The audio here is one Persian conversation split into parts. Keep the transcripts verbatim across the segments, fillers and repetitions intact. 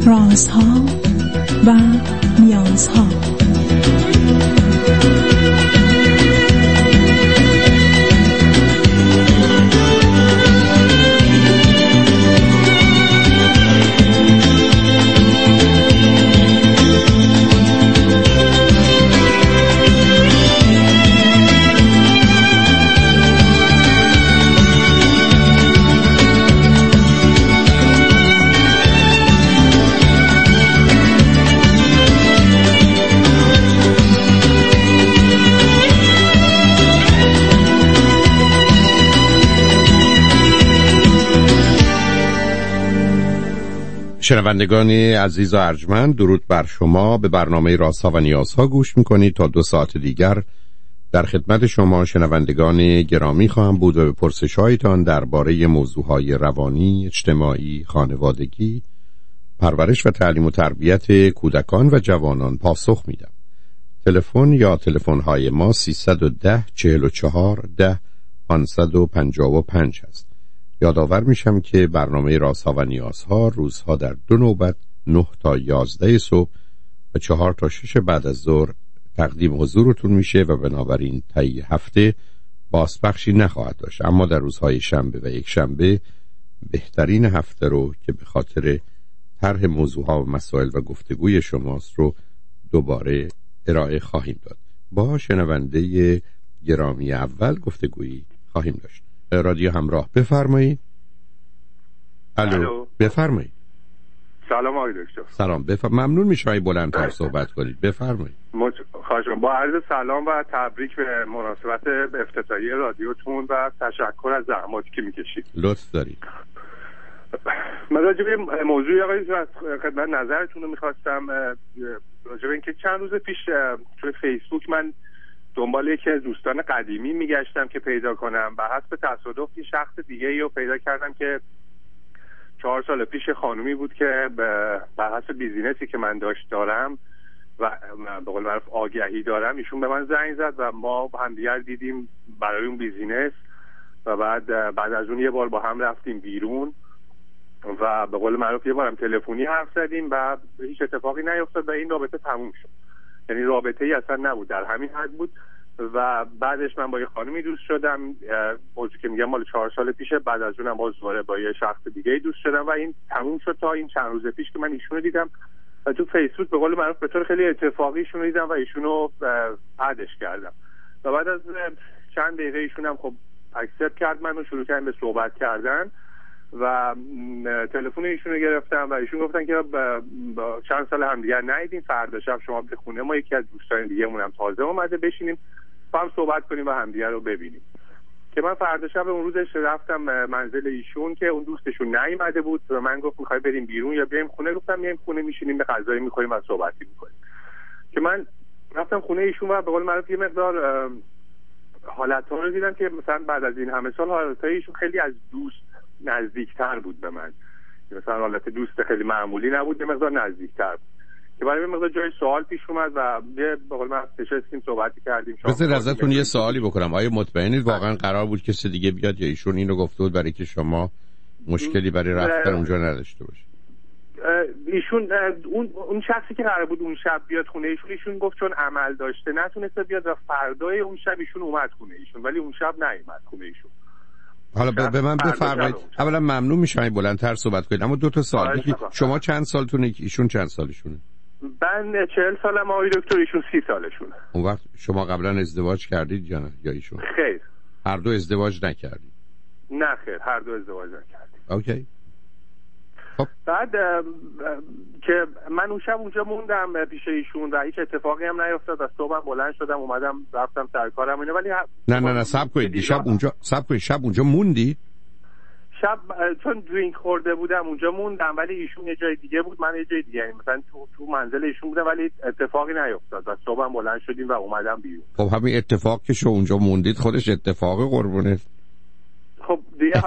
رازها و نیازها. شنوندگان عزیز و ارجمند، درود بر شما. به برنامه رازها و نیازها گوش میکنید. تا دو ساعت دیگر در خدمت شما شنوندگان گرامی خواهم بود و به پرسش‌هایتان درباره موضوعهای روانی، اجتماعی، خانوادگی، پرورش و تعلیم و تربیت کودکان و جوانان پاسخ میدم. تلفن یا تلفن‌های ما سیصد و ده چهل و چهار ده پانصد و پنجاه و پنج است. یادآور میشم که برنامه رازها و نیازها روزها در دو نوبت نه تا یازده صبح و چهار تا شش بعد از ظهر تقدیم حضورتون میشه و بنابراین طی هفته بازپخشی نخواهد داشت، اما در روزهای شنبه و یک شنبه بهترین هفته رو که به خاطر طرح موضوعها و مسائل و گفتگوی شماست رو دوباره ارائه خواهیم داد. با شنونده گرامی اول گفتگویی خواهیم داشت. رادیو همراه، بفرمایید. الو، بفرمایید. سلام آقای دکتر. سلام، بفرمایید. ممنون میشم بلندتر صحبت کنید. بفرمایید. مج... خواهشم. با عرض سلام و تبریک به مناسبت افتتاحیه رادیوتون و تشکر از زحماتی که میکشید. لطف دارید. من راجع به موضوعی آقای خدمت نظرتون رو میخواستم، راجع به اینکه چند روز پیش توی فیسبوک من دنبال یکی از دوستان قدیمی میگشتم که پیدا کنم و حسب تصادف یه شخص دیگه‌ای رو پیدا کردم که چهار سال پیش خانومی بود که بر حسب بیزینسی که من داشت دارم و به قول معروف آگهی دارم، ایشون به من زنگ زد و ما همدیگر دیدیم برای اون بیزینس و بعد بعد از اون یه بار با هم رفتیم بیرون و به قول معروف یه بارم تلفنی حرف زدیم و هیچ اتفاقی نیفتاد و این رابطه تموم شد. یعنی رابطه ای اصلا نبود، در همین حد بود و بعدش من با یه خانمی دوست شدم، موضوعی که میگم مال چهار سال پیشه. بعد از اونم باز دوباره با یه شخص دیگه دوست شدم و این تموم شد تا این چند روز پیش که من ایشونو دیدم و تو فیسبوک به قول معروف به طور خیلی اتفاقی ایشونو دیدم و ایشونو ادش کردم و بعد از چند دقیقه ایشونم خب اکسپت کرد منو، شروع کردیم به صحبت کردن و تلفن ایشونو گرفتم و ایشون گفتن که با, با چند سال همدیگر ندیدیم، فردا شب شما به خونه ما یکی از دوستان دیگه مونم تازه اومده، بشینیم با هم صحبت کنیم و همدیگر رو ببینیم. که من فردا شب اون روزش رفتم منزل ایشون که اون دوستشون نیومده بود و من گفت میخوای بریم بیرون یا بیایم خونه؟ گفتم میایم خونه، میشینیم به غذایی میخوریم و صحبتی میکنیم. که من رفتم خونه ایشون و به قول معروف یه مقدار حالت‌ها رو دیدم که مثلا بعد از این همه سال حالت‌های ایشون خیلی از دوست نزدیکتر بود به من، مثلا حالت دوست خیلی معمولی نبود، یه مقدار نزدیکتر بود که برای مقدار جای سوال پیش اومد و یه به قول من نشستیم صحبتی کردیم. بذار ازتون یه سوالی بکنم، آیا مطمئنید واقعا قرار بود کسی دیگه بیاد یا ایشون اینو گفته بود برای که شما مشکلی برای رفتن اونجا نداشته باشید؟ ایشون اون اون شخصی که قرار بود اون شب بیاد خونه ایشون، ایشون گفت چون عمل داشته نتونست بیاد و فردای اون شب ایشون اومد خونه ایشون، ولی اون شب نیومد خونه ایشون. حالا به من بفرمایید، اولا ممنون میشم بلندتر صحبت کنید، اما دو تا سوال. یکی شما چند سالتونه، ایشون چند سالشونه؟ من چهل سالم آقای دکتر، ایشون سی سالشونه. اون وقت شما قبلا ازدواج کردید یا نه؟ یا ایشون؟ خیر. هر دو ازدواج نکردید؟ نه خیر، هر دو ازدواج نکردیم. اوکی. خب بعد که من اون شب اونجا موندم پیش ایشون و هیچ اتفاقی هم نیفتاد و صبح بلند شدم اومدم رفتم سر کارم اینه، ولی نه نه نه صبر کنید، شب اونجا صبر کنید شب اونجا موندی؟ شب چون درینک خورده بودم اونجا موندم، ولی ایشون یه جای دیگه بود، من یه جای دیگه، یعنی مثلا تو تو منزل ایشون بودم ولی اتفاقی نیفتاد و صبح بلند شدیم و اومدم بیرون. خب همین اتفاق که شو اونجا موندید خودش اتفاق قربونه. خب دیگه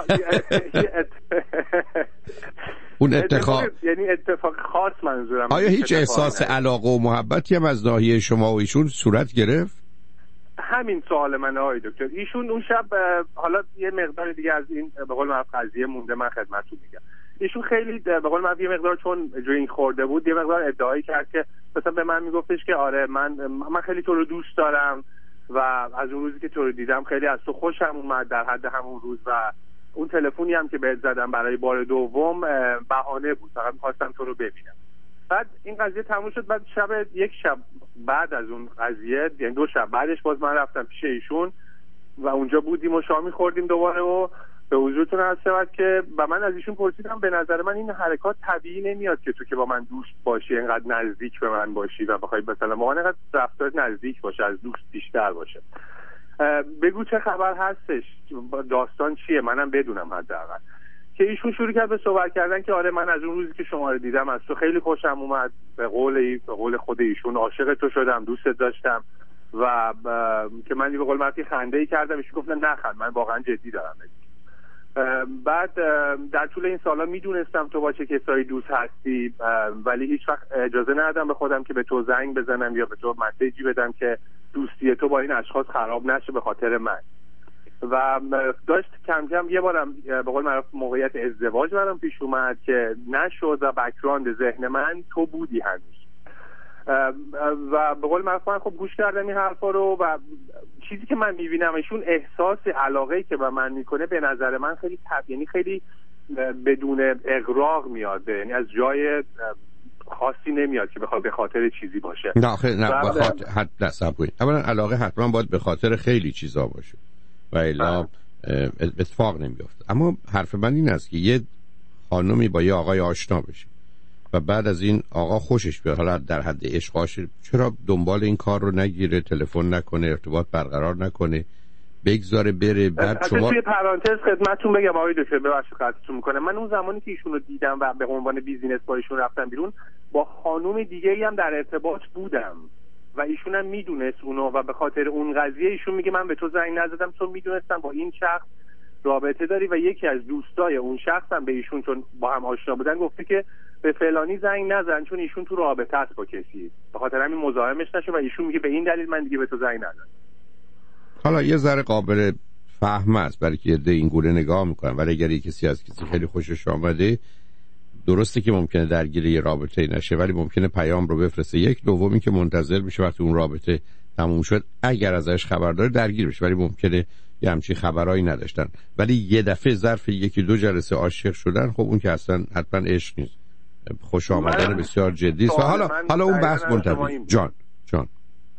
اون اتفاق یعنی اتفاق خاص منظورم. آیا هیچ احساس علاقه و محبتی هم از ناحیه شما و ایشون صورت گرفت؟ همین سوال من آقای دکتر. ایشون اون شب حالا یه مقدار دیگه از این به قول معروف قضیه مونده، من خدمتتون میگم. ایشون خیلی به قول من یه مقدار چون درینک خورده بود یه مقدار ادعایی کرد که مثلا به من میگفتش که آره من من خیلی تو رو دوست دارم و از اون روزی که تو رو دیدم خیلی از تو خوشم اومد در حد همون روز و اون تلفنی هم که بهت زدم برای بار دوم بهانه بود، فقط می‌خواستم تو رو ببینم. بعد این قضیه تموم شد. بعد شب یک شب بعد از اون قضیه، یعنی دو شب بعدش، باز من رفتم پیش ایشون و اونجا بودیم و شامی خوردیم دوباره و به حضورتون عرض شود که و من از ایشون پرسیدم به نظر من این حرکات طبیعی نمیاد که تو که با من دوست باشی اینقدر نزدیک به من باشی و بخوای مثلا با من اینقدر رفتار نزدیک باشه، از دوست بیشتر باشه. بگو چه خبر هستش، داستان چیه، منم بدونم حداقل. که ایشون شروع کرد به صحبت کردن که آره من از اون روزی که شما رو دیدم از تو خیلی خوشم اومد، به قول ای به قول خود ایشون عاشق تو شدم، دوستت داشتم و که من به قول معروف خنده‌ای کردم. ایشون گفت نه نخند، من واقعا جدی دارم. بعد در طول این سالا میدونستم تو با چه کسایی دوست هستی ولی هیچ وقت اجازه ندادم به خودم که به تو زنگ بزنم یا به تو مسیجی بدم که دوستی تو با این اشخاص خراب نشه به خاطر من. و داشت کم کم یه بارم به قول معروف موقعیت ازدواج برام پیش اومد که نشد و بک‌گراند ذهن من تو بودی هنوز. و به قول معروف من خب گوش کردم این حرفا رو و چیزی که من میبینم ایشون احساس علاقه‌ای که به من میکنه به نظر من خیلی طبیعی، یعنی خیلی بدون اغراق میاد، یعنی از جای خاصی نمیاد که بخواد به خاطر چیزی باشه. نه آخه نه به خاطر حد نصب کنید. اولا علاقه حتما باید به خاطر خیلی چیزا باشه و الا اتفاق نمیفته. اما حرف من این است که یه خانمی با یه آقای آشنا بشه و بعد از این آقا خوشش بیاد، حالا در حد عشقاش، چرا دنبال این کار رو نگیره، تلفن نکنه، ارتباط برقرار نکنه، بگذاره بره؟ بعد شما توی پرانتز خدمتتون بگم آقای دکتر، ببخشید قطعتون میکنم، من اون زمانی که ایشون رو دیدم و به عنوان بیزینس با ایشون رفتم بیرون با خانم دیگه‌ای هم در ارتباط بودم و ایشون هم میدونست اونو و به خاطر اون قضیه ایشون میگه من به تو زنگ نزدم چون میدونستم با این شخص رابطه داری و یکی از دوستای اون شخص هم به ایشون چون با هم آشنا بودن گفته که به فلانی زنگ نزن چون ایشون تو رابطه است با کسی، به خاطر همین مزاحمش نشه و ایشون میگه به این دلیل من دیگه به تو زنگ نزدم. حالا یه ذره قابل فهم است برای که ده این گونه نگاه میکنن، ولی اگر کسی از کسی خیلی خوشش آمده درسته که ممکنه درگیر یه رابطه نشه ولی ممکنه پیام رو بفرسته. یک دومی که منتظر میشه وقتی اون رابطه تموم شد اگر ازش خبر داره درگیر بشه، ولی ممکنه یه همچین خبرایی نداشتن ولی یه دفعه ظرف یکی دو جلسه عاشق شدن، خب اون که اصلا حتما عشق نیست، خوش آمدن بسیار جدی است. و حالا حالا اون بحث منتظر جان جان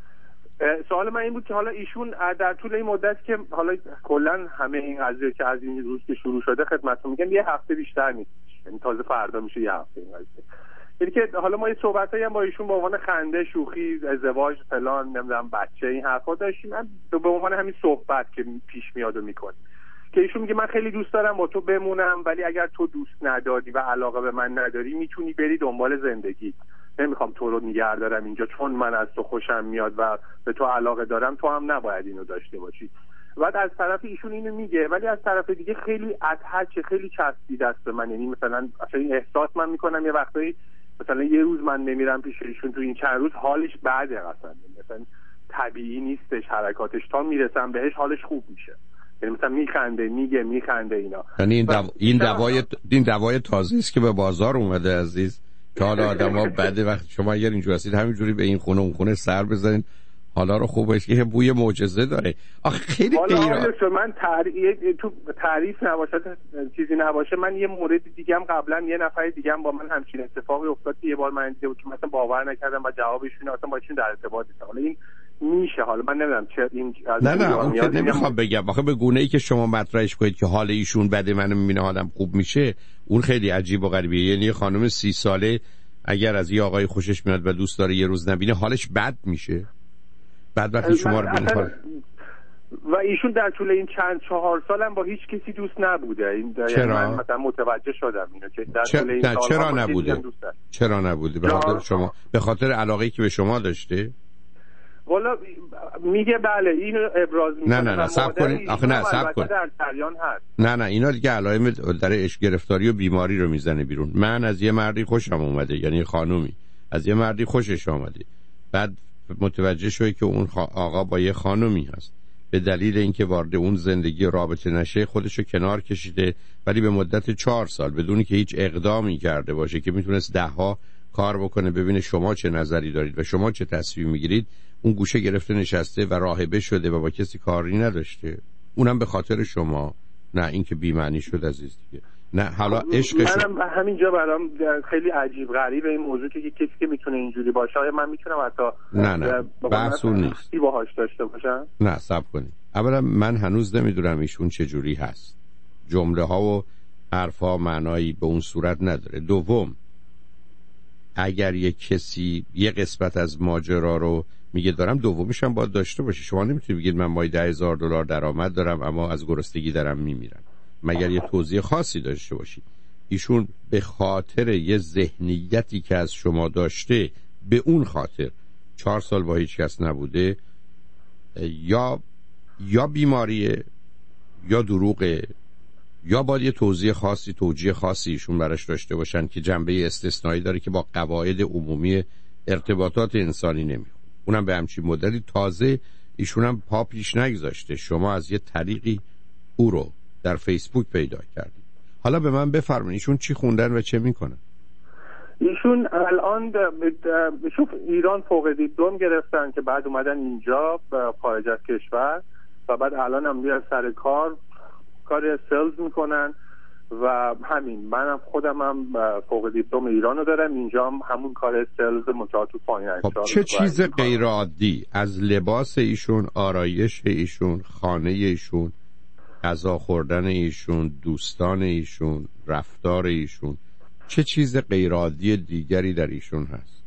سوال من این بود که حالا ایشون در طول این مدت که حالا کلا همه این قضیه که از این روز که شروع شده خدمتتون میگم یه هفته بیشتر نیست، یعنی تازه فردا میشه یه هفته این قضیه، یعنی که حالا ما یه صحبتایی هم با ایشون به عنوان خنده، شوخی، ازدواج، فلان، نمیدونم بچه، این حرفا داشتیم، من به عنوان همین صحبت که پیش میاد و میکنه که ایشون میگه من خیلی دوست دارم با تو بمونم ولی اگر تو دوست نداری و علاقه به من نداری میتونی بری دنبال زندگی، نمیخوام تو رو نگه دارم اینجا چون من از تو خوشم میاد و به تو علاقه دارم، تو هم نباید اینو داشته باشی. بعد از طرف ایشون اینو میگه ولی از طرف دیگه خیلی اتچ، خیلی چسبیده است به من، یعنی مثلا اصلا این احساس من میکنم یه وقتایی مثلا یه روز من نمیرم پیش ایشون تو این چند روز حالش بده، اصلا مثلا طبیعی نیستش حرکاتش، تا میرسم بهش حالش خوب میشه، یعنی مثلا میخنده، میگه میخنده اینا. یعنی این دو... این دوای این دوای تازه است که به بازار اومده عزیز، که حالا آدما بعد وقت شما اگر اینجوری هستید همینجوری به این خونه اون خونه سر بزنید حالا رو خوب باشه که بوی معجزه داره. آخه خیلی غیر من تعریف تو تعریف نباشه چیزی نباشه، من یه مورد دیگه هم قبلا یه نفر دیگه هم با من همچین اتفاقی افتاد که یه بار من دیده بود که مثلا باور نکردم و جوابشون اصلا با ایشون در ارتباط نیستم. حالا این میشه، حالا من نمیدونم چه این از نه نه اون که نمیخوام بگم، آخه به گونه‌ای که شما مطرحش کنید که حال ایشون بده منو میبینه حالم خوب میشه، اون خیلی عجیب و غریبه. یعنی خانم سی ساله اگر از یه آقای خوشش میاد و دوست داره یه روز نبینه حالش بد میشه، بعد وقتی شما رو ببینه. و ایشون در طول این چند چهار سالم با هیچ کسی دوست نبوده. این چرا؟ من مثلا متوجه شدم اینو که در چرا؟ طول این نه چرا نبوده؟ چرا نبوده؟ به خاطر شما، به خاطر علاقه‌ای که به شما داشته؟ والا میگه بله اینو ابراز میکنه. نه نه نه صبر کنید، آخه نه صبر کنید، در جریان هست. نه نه اینا دیگه علائم در عشق گرفتاری و بیماری رو میزنه بیرون. من از یه مردی خوشم اومده، یعنی خانومی از یه مردی خوشش اومده، بعد متوجه شوی که اون آقا با یه خانومی هست، به دلیل اینکه وارد اون زندگی رابطه نشه خودشو کنار کشیده، ولی به مدت چهار سال بدونی که هیچ اقدامی کرده باشه که میتونست ده ها کار بکنه ببینه شما چه نظری دارید و شما چه تصمیم میگیرید، اون گوشه گرفته نشسته و راهبه شده و با کسی کاری نداشته، اونم به خاطر شما. نه اینکه بی معنی شد عزیز دیگه. نه حالا عشقش منم همینجا برام خیلی عجیب غریبه این موضوع که کسی که میتونه اینجوری باشه، آیا من میتونم حتی نه نه بحث اون نیست باهاش داشته باشم؟ نه صبر کنید. اولا من هنوز نمیدونم ایشون چه جوری هست، جمله ها و حرفا معنایی به اون صورت نداره. دوم، اگر یک کسی یه قسمت از ماجرا رو میگه دارم، دومیش هم باید داشته باشه. شما نمیتونید بگید من ماهی ده هزار دلار درآمد دارم اما از گرسنگی دارم میمیرم، مگر یه توضیح خاصی داشته باشی. ایشون به خاطر یه ذهنیتی که از شما داشته به اون خاطر چهار سال با هیچ کس نبوده، یا یا بیماریه یا دروغه، یا باید یه توضیح خاصی توجیه خاصی ایشون براش داشته باشن که جنبه استثنایی داره که با قواعد عمومی ارتباطات انسانی نمیخونه. اونم به همچین مدلی تازه ایشون هم پا پیش نگذاشته، شما از یه طریقی او رو در فیسبوک پیدا کردید. حالا به من بفرمایید ایشون چی خوندن و چه میکنن؟ ایشون الان ایشون ایران فوق دیپلم گرفتن که بعد اومدن اینجا خارج از کشور و بعد الان هم میرن سر کار کار سلز میکنن و همین. منم خودم هم فوق دیپلم ایرانو دارم، اینجا هم همون کار سلز منتها تو فایننس. خب چه چیز غیر عادی از لباس ایشون، آرایش ایشون، خانه ایشون، غذا خوردن ایشون، دوستان ایشون، رفتار ایشون، چه چیز غیر عادی دیگری در ایشون هست؟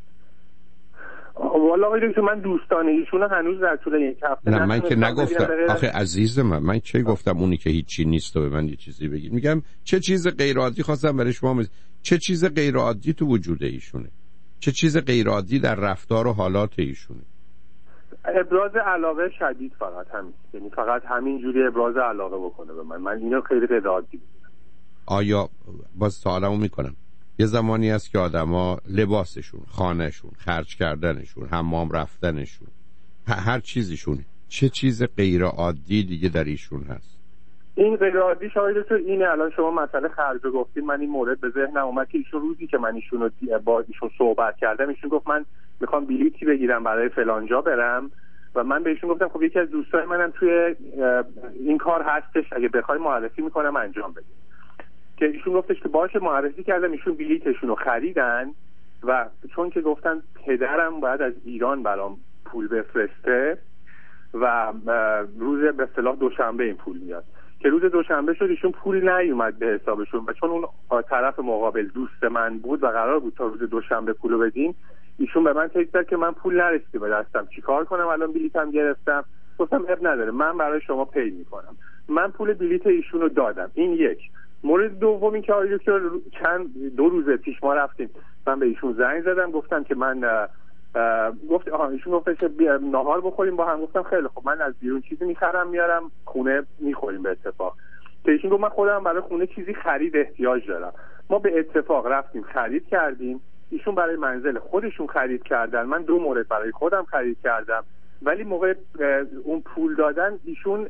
والا آقای دکتر من دوستان ایشون هنوز در طول یک هفته نه من که نگفتم. آخه عزیز من من چه گفتم اونی که هیچی نیست و به من یه چیزی بگید؟ میگم چه چیز غیر عادی خواستم برای شما مز... چه چیز غیر عادی تو وجود ایشونه؟ چه چیز غیر عادی در رفتار و حالات ایشونه؟ ابراز علاقه شدید، فقط همین، یعنی فقط همین جوری ابراز علاقه بکنه به من. من اینو خیلی غیر عادی می‌دونم. آیا باز سوالمو میکنم، یه زمانی هست که آدما لباسشون، خانهشون، خرج کردنشون، حمام رفتنشون، هر چیزیشون، چه چیز غیر عادی دیگه در ایشون هست؟ این غیر عادی شاید تو اینه. الان شما مسئله خرج رو گفتین، من این مورد به ذهنم اومد که ایشون روزی که من ایشون رو با ایشون صحبت کردم، ایشون گفت من میخوام بلیطی بگیرم برای فلان جا برم و من بهشون گفتم خب یکی از دوستای منم توی این کار هستش، اگه بخوای معرفی میکنم انجام بدید. که ایشون گفتش که باشه، معرفی کردم، ایشون بلیطشون رو خریدن و چون که گفتن پدرم باید از ایران برام پول بفرسته و روز به اصطلاح دوشنبه این پول میاد، که روز دوشنبه شد ایشون پول نیومد به حسابشون و چون اون طرف مقابل دوست من بود و قرار بود تا روز دوشنبه پولو بدین، ایشون به من تکست کرد که من پول نرسیده به دستم، چیکار کنم؟ الان بلیطم گرفتم. گفتم اب نداره، من برای شما پی میکنم. من پول بلیط ایشون رو دادم. این یک. مورد دوم این که آقای دکتر چند دو روز پیش ما رفتیم، من به ایشون زنگ زدم گفتم که من گفت آها ایشون گفت که نهار بخوریم با هم. گفتم خیلی خب، من از بیرون چیزی میخرم میارم خونه میخوریم به اتفاق. که ایشون گفت من خودم برای خونه چیزی خرید احتیاج دارم. ما به اتفاق رفتیم خرید کردیم، ایشون برای منزل خودشون خرید کردن، من دو مورد برای خودم خرید کردم، ولی موقع اون پول دادن ایشون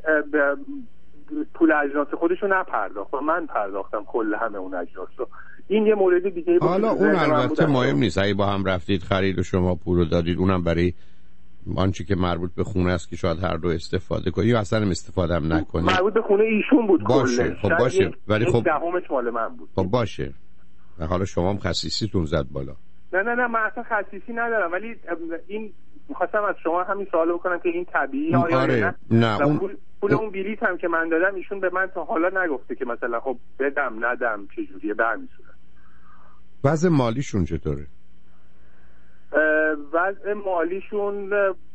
پول اجناس خودشون نپرداخت و من پرداختم کل همه اون اجناس رو. این یه مورد دیگه بود. حالا اون البته مهم نیست، اگه با هم رفتید خرید و شما پول رو دادید، اونم برای آنچه که مربوط به خونه است که شاید هر دو استفاده کنید یا اصلا استفاده هم نکنید. مربوط به خونه ایشون بود باشه. کله. خب باشه، ولی خب دهمش مال من بود. خب باشه، حالا شما هم خصیصیتون زد بالا. نه نه نه من اصلا خصیصی ندارم، ولی این می‌خواستم از شما همین سوال بکنم که این طبیعیه آیا آره. نه؟ نه اون پول, پول اون بلیط هم که من دادم ایشون به من تا حالا نگفته که مثلا خب بدم ندم چه جوریه به همین صورت. وضع مالیشون چطوره؟ وضع مالیشون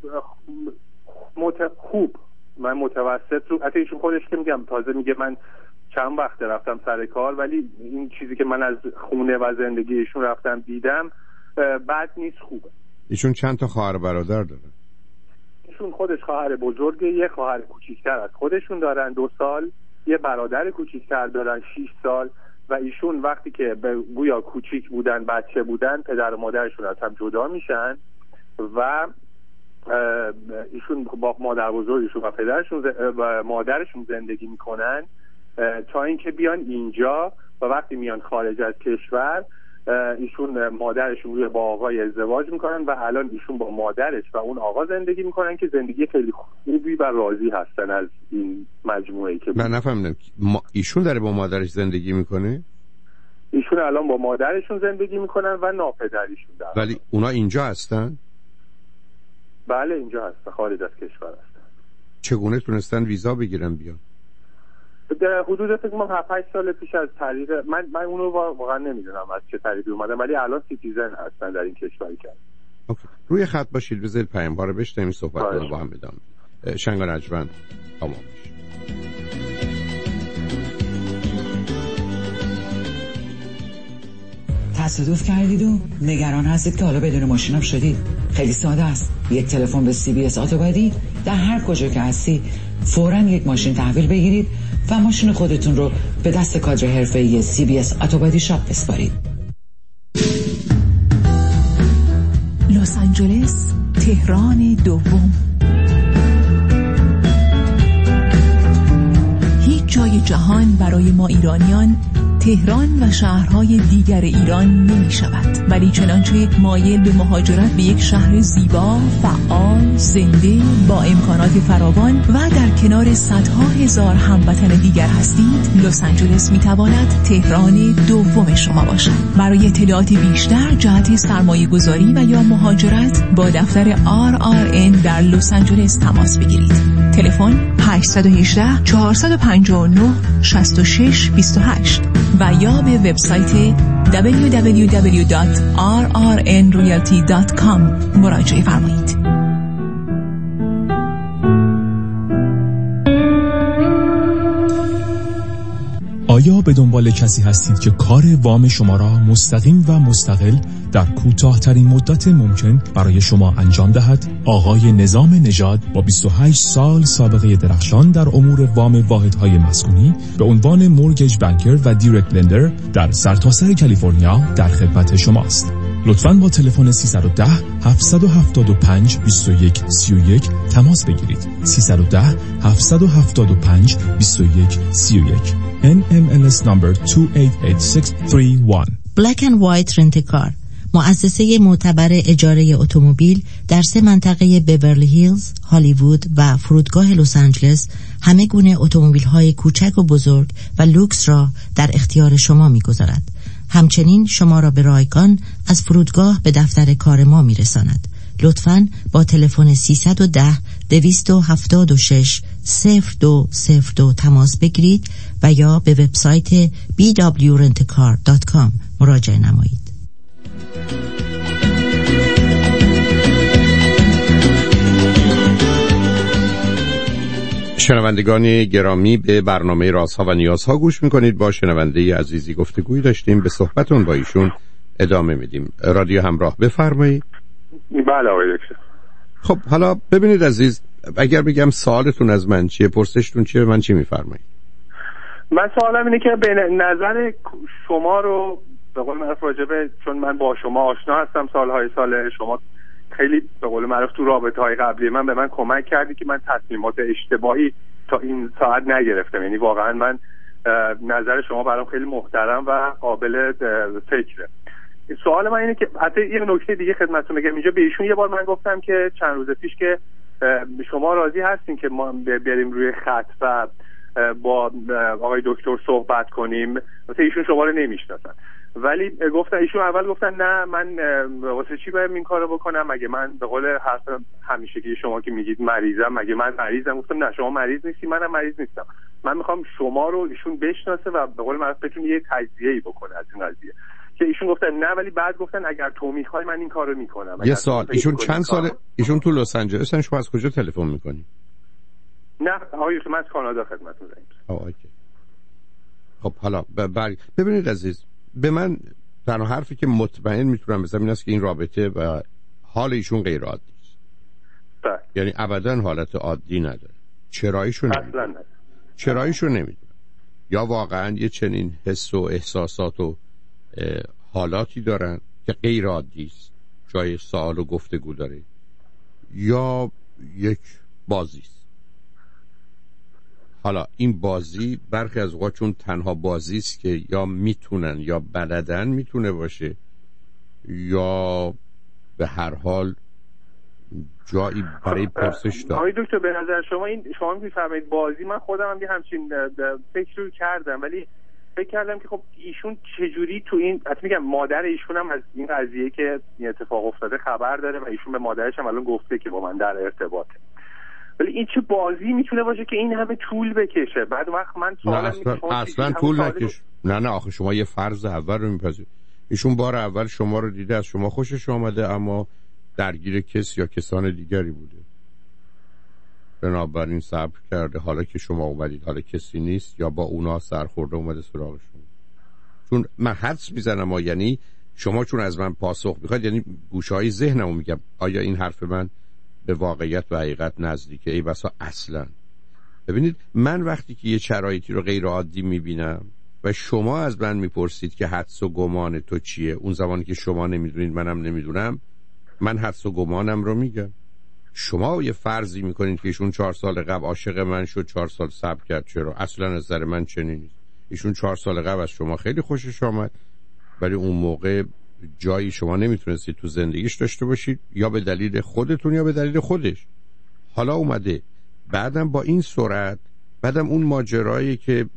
مت... خوب، من متوسط رو. حتی ایشون خودش که میگم تازه میگه من چند وقت رفتم سر کار، ولی این چیزی که من از خونه و زندگی ایشون رفتم دیدم بد نیست، خوبه. ایشون چند تا خواهر برادر داره؟ ایشون خودش خواهر بزرگه، یه خواهر کوچیکتر از خودشون دارن دو سال، یه برادر کوچیکتر دارن شش سال و ایشون وقتی که به گویا کوچیک بودن، بچه بودن، پدر و مادرشون از هم جدا میشن و ایشون با مادر بزرگشون و پدرشون و مادرشون زندگی میکنن تا اینکه بیان اینجا و وقتی میان خارج از کشور ایشون مادرشون روی با آقای ازدواج میکنن و الان ایشون با مادرش و اون آقا زندگی میکنن که زندگی خیلی خوبی و راضی هستن از این مجموعه‌ای که من نفهمیدم ما... ایشون داره با مادرش زندگی میکنه؟ ایشون الان با مادرشون زندگی میکنن و ناپدریشون دارن. ولی اونا اینجا هستن؟ بله اینجا هستن، خارج از کشور هستن. چگونه تونستن ویزا بگیرن بیان؟ در حدود فکر کنم هفت هشت سال پیش از طریق من من اونو واقعا نمیدونم از چه طریقی اومدن، ولی الان سیتیزن هستن در این کشوری که. اوکی. روی خط باشید، بذارید پیام‌ها رو بشنویم، صحبت رو با هم ادامه بدیم. شنگ رجوند تمام میشه. تصادف کردید و نگران هستید که حالا بدون ماشینم شدید؟ خیلی ساده است. یک تلفن به سی بی اس اتوبادی، در هر کجا که هستی فوراً یک ماشین تحویل بگیرید و ماشین خودتون رو به دست کادر حرفه‌ای سی بی اس اتوبادی شاپ بسپارید. لس آنجلس، تهران دوم. هیچ جای جهان برای ما ایرانیان تهران و شهرهای دیگر ایران نمی شود، ولی چنانچه مایل به مهاجرت به یک شهر زیبا، فعال، زنده، با امکانات فراوان و در کنار صدها هزار هموطن دیگر هستید، لس آنجلس می تواند تهران دوم شما باشد. برای اطلاعات بیشتر جهت سرمایه گذاری و یا مهاجرت با دفتر آر آر ان در لس آنجلس تماس بگیرید. تلفن هشت یک هشت چهار پنج نه شش شش دو هشت و یا به وبسایت دبلیو دبلیو دبلیو دات آر آر ان ریالتی دات کام مراجعه فرمایید. آیا به دنبال کسی هستید که کار وام شما را مستقیم و مستقل در کوتاه‌ترین مدت ممکن برای شما انجام دهد؟ آقای نظام نژاد با بیست و هشت سال سابقه درخشان در امور وام واحدهای مسکونی به عنوان مورگیج بانکر و دایرکت لندر در سرتاسر کالیفرنیا در خدمت شماست. لطفاً با تلفن سیصد و ده هفتصد و هفتاد و پنج بیست و یک سی و یک تماس بگیرید. سیصد و ده هفتصد و هفتاد و پنج بیست و یک سی و یک. ان ام ال اس number دو هشت هشت شش سه یک. Black and White Rent a Car، مؤسسه معتبر اجاره اتومبیل در سه منطقه بیورلی هیلز، هالیوود و فرودگاه لس آنجلس همه گونه اتومبیل‌های کوچک و بزرگ و لوکس را در اختیار شما می‌گذارد. همچنین شما را به رایگان از فرودگاه به دفتر کار ما می‌رساند. لطفاً با تلفن سیصد و ده دویست و هفتاد و شش صفر دو صفر دو تماس بگیرید و یا به وبسایت بی دبلیو رنت کار دات کام مراجعه نمایید. شنوندگان گرامی، به برنامه رازها و نیازها گوش میکنید. با شنونده عزیزی گفتگویی داشتیم، به صحبتون با ایشون ادامه میدیم. رادیو همراه، بفرمایید. بله آقای دکتر. خب حالا ببینید عزیز، اگر بگم سوالتون از من چیه، پرسشتون چیه، من چی میفرمایید؟ من سوالم اینه که به نظر شما رو به قول معروف راجبه، چون من با شما آشنا هستم سالهای سال، شما خیلی به قول معروف تو رابطه های قبلی من به من کمک کردی که من تصمیمات اشتباهی تا این ساعت نگرفتم. یعنی واقعا من نظر شما برام خیلی محترم و قابل فکره. سوال من اینه که حتی یه نکته دیگه خدمتتون بگم اینجا. به ایشون یه بار من گفتم که چند روز پیش که شما راضی هستین که ما بریم روی خط و با آقای دکتر صحبت کنیم. مثلا ایشون شما رو نمیشناسن، ولی گفتن ایشون اول گفتن نه من واسه چی باید این کارو بکنم، مگه من به قول حرف همیشگی شما که میگید مریضم، مگه من مریضم؟ گفتم نه شما مریض نیستی، منم مریض نیستم. من میخوام شما رو ایشون بشناسه و به قول معروف بتونه یه تجزیه‌ای بکنه از این قضیه. که ایشون گفتن نه، ولی بعد گفتن اگر تو میخوای من این کارو میکنم. یه سوال، ایشون چند ساله؟ ایشون تو لس آنجلسن، شما از کجا تلفن میکنی؟ نه آقای من از کانادا خدمتتون زنگ زدم. اوکی. خب حالا بر... ببینید عزیز، به من تنها حرفی که مطمئن میتونم بزنم این است که این رابطه و حال ایشون غیر عادی است. بله. یعنی ابدا حالت عادی نداره. چراییشو اصلا نداره. چراییشو نمیدونم. یا واقعا یه چنین حس و احساسات و حالاتی دارن که غیر عادی است، جای سوال و گفتگو داره، یا یک بازی است. حالا این بازی برخی از اوقات چون تنها بازی است که یا میتونن یا بلدن میتونه باشه، یا به هر حال جایی برای پرسش داره. آقای دکتر به نظر شما این شما میفرمایید بازی، من خودم هم یه همچین فکر رو کردم، ولی فکر کردم که خب ایشون چجوری تو این، حتی میگم مادر ایشون هم از این قضیه که این اتفاق افتاده خبر داره و ایشون به مادرش هم الان گفته که با من در ارتباطه، ولی این چه بازی میتونه باشه که این همه طول بکشه؟ بعد وقت من نه اصلا, اصلا طول نکش. نه نه آخه شما یه فرض اول رو میپذیرید. ایشون بار اول شما رو دیده، از شما خوشش آمده، اما درگیر کس یا کسان دیگری بوده، بنابراین صبر کرده. حالا که شما اومدید حالا کسی نیست یا با اونا سرخورده اومده سراغ شما. چون من حدس میزنم، ما یعنی شما چون از من پاسخ میخواید، یعنی گوشه‌های ذهنمو میگم آیا این حرف من به واقعیت و حقیقت نزدیکه؟ ای بسا اصلا. ببینید من وقتی که یه شرایطی رو غیر عادی میبینم و شما از من میپرسید که حدس و گمان تو چیه، اون زمانی که شما نمیدونید منم نمیدونم، من حدس و گمانم رو میگم. شما یه فرضی میکنید که ایشون چهار سال قبل عاشق من شد، چهار سال صبر کرد. چرا؟ اصلا از نظر من چنین نیست. ایشون چهار سال قبل از شما خیلی خوشش آمد، ولی اون موقع جایی شما نمیتونستید تو زندگیش داشته باشید، یا به دلیل خودتون یا به دلیل خودش. حالا اومده بعدم با این سرعت، بعدم اون ماجرایی که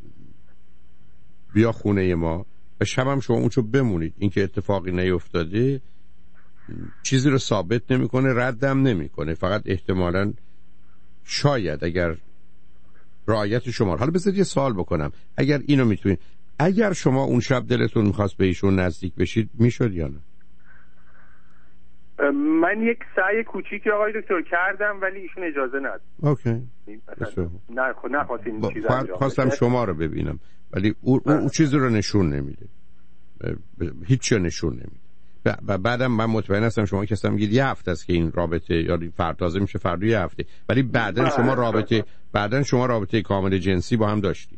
بیا خونه ما و شبم شما اونچو بمونید، این که اتفاقی نیفتاده چیزی رو ثابت نمیکنه، ردم نمیکنه، فقط احتمالاً شاید اگر رعایت شما. حالا بذارید یه سوال بکنم، اگر اینو میتونید، اگر شما اون شب دلتون میخواست به ایشون نزدیک بشید میشد یا نه؟ من یک سعی کوچیکی آقای دکتر کردم ولی ایشون اجازه نداد. اوکی. نه خود نخواست این چیزا انجام خواستم شما رو ببینم ولی او اون چیزی رو نشون نمیده، هیچ چیز نشون نمیده. و بعدم من مطمئن هستم شما کسی میگید یه هفته است که این رابطه، یا فردا تازه میشه فردا یه هفته، ولی بعدن شما رابطه بعدن شما رابطه کامل جنسی با هم داشتید.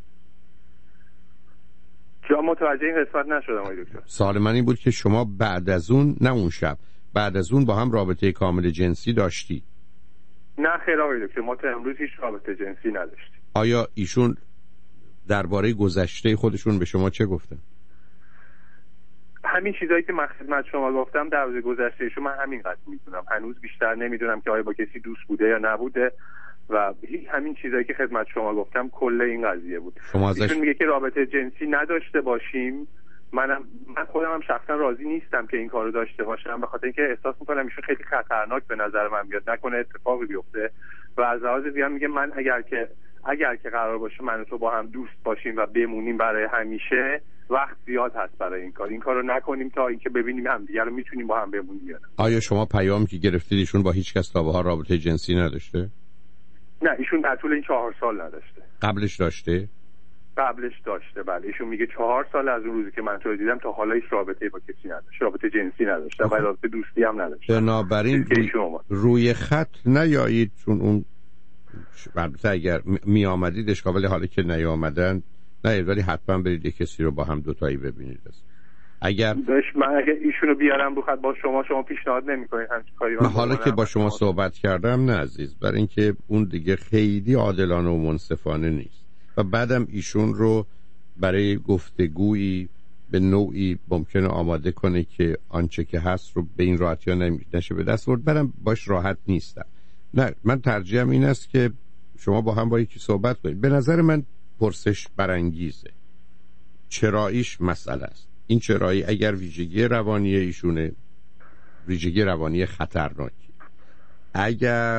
جا متوجه این قسمت نشدم آقای دکتر. سوال من این بود که شما بعد از اون، نه اون شب، بعد از اون با هم رابطه کامل جنسی داشتی؟ نه خیر آقای دکتر، ما تا امروز هیچ رابطه جنسی نداشتیم. آیا ایشون درباره گذشته خودشون به شما چه گفتن؟ همین چیزایی که من خدمت شما گفتم در مورد گذشتهشون، من همین قضیه میدونم. هنوز بیشتر نمیدونم که آیا با کسی دوست بوده یا نبوده، و همین چیزایی که خدمت شما گفتم کل این قضیه بود. شما ازش میگه که رابطه جنسی نداشته باشیم. منم من خودم هم شخصا راضی نیستم که این کارو داشته باشم، به خاطر اینکه احساس میکنم ایشون خیلی خطرناک به نظر من میاد، نکنه اتفاقی بیفته. و از لحاظ دیگه میگه من اگر که اگر که قرار باشه من و تو با هم دوست باشیم و بمونیم برای همیشه، وقت زیاد هست برای این کار. این کارو نکنیم تا اینکه ببینیم هم دیگه رو میتونیم با هم بمونیم یا نه. آیا شما پیام که گرفتید ایشون با هیچ کس تا به حال رابطه جنسی نداشته؟ نه ایشون در طول این چهار سال نداشته. قبلش داشته؟ قبلش داشته بله. ایشون میگه چهار سال از اون روزی که من تو رو دیدم تا حالا هیچ رابطه با کسی نداشته، رابطه جنسی نداشته و رابطه دوستی هم نداشته. بنابراین روی, روی خط نیایید، چون اون البته اگر می آمدید اشکال، حالا که نیامدن نه، ولی حتما برید یک کسی رو با هم دوتایی ببینید. اگر من اگر ایشونو بیارم رو خط با شما، شما پیشنهاد نمی‌کنید همین کاری رو؟ حالا که با شما صحبت کردم نه عزیز، برای اینکه اون دیگه خیلی عادلانه و منصفانه نیست، و بعدم ایشون رو برای گفتگویی به نوعی ممکنه آماده کنه که آنچه که هست رو به این راحتی ها نمیشه به دست آورد. برام باش راحت نیستم. نه من ترجیحم این است که شما با هم با یکی صحبت کنید. به نظر من پرسش برانگیزه، چراییش مسئله است. این چرایی اگر ویژگی روانی ایشونه، ویژگی روانی خطرناکی، اگر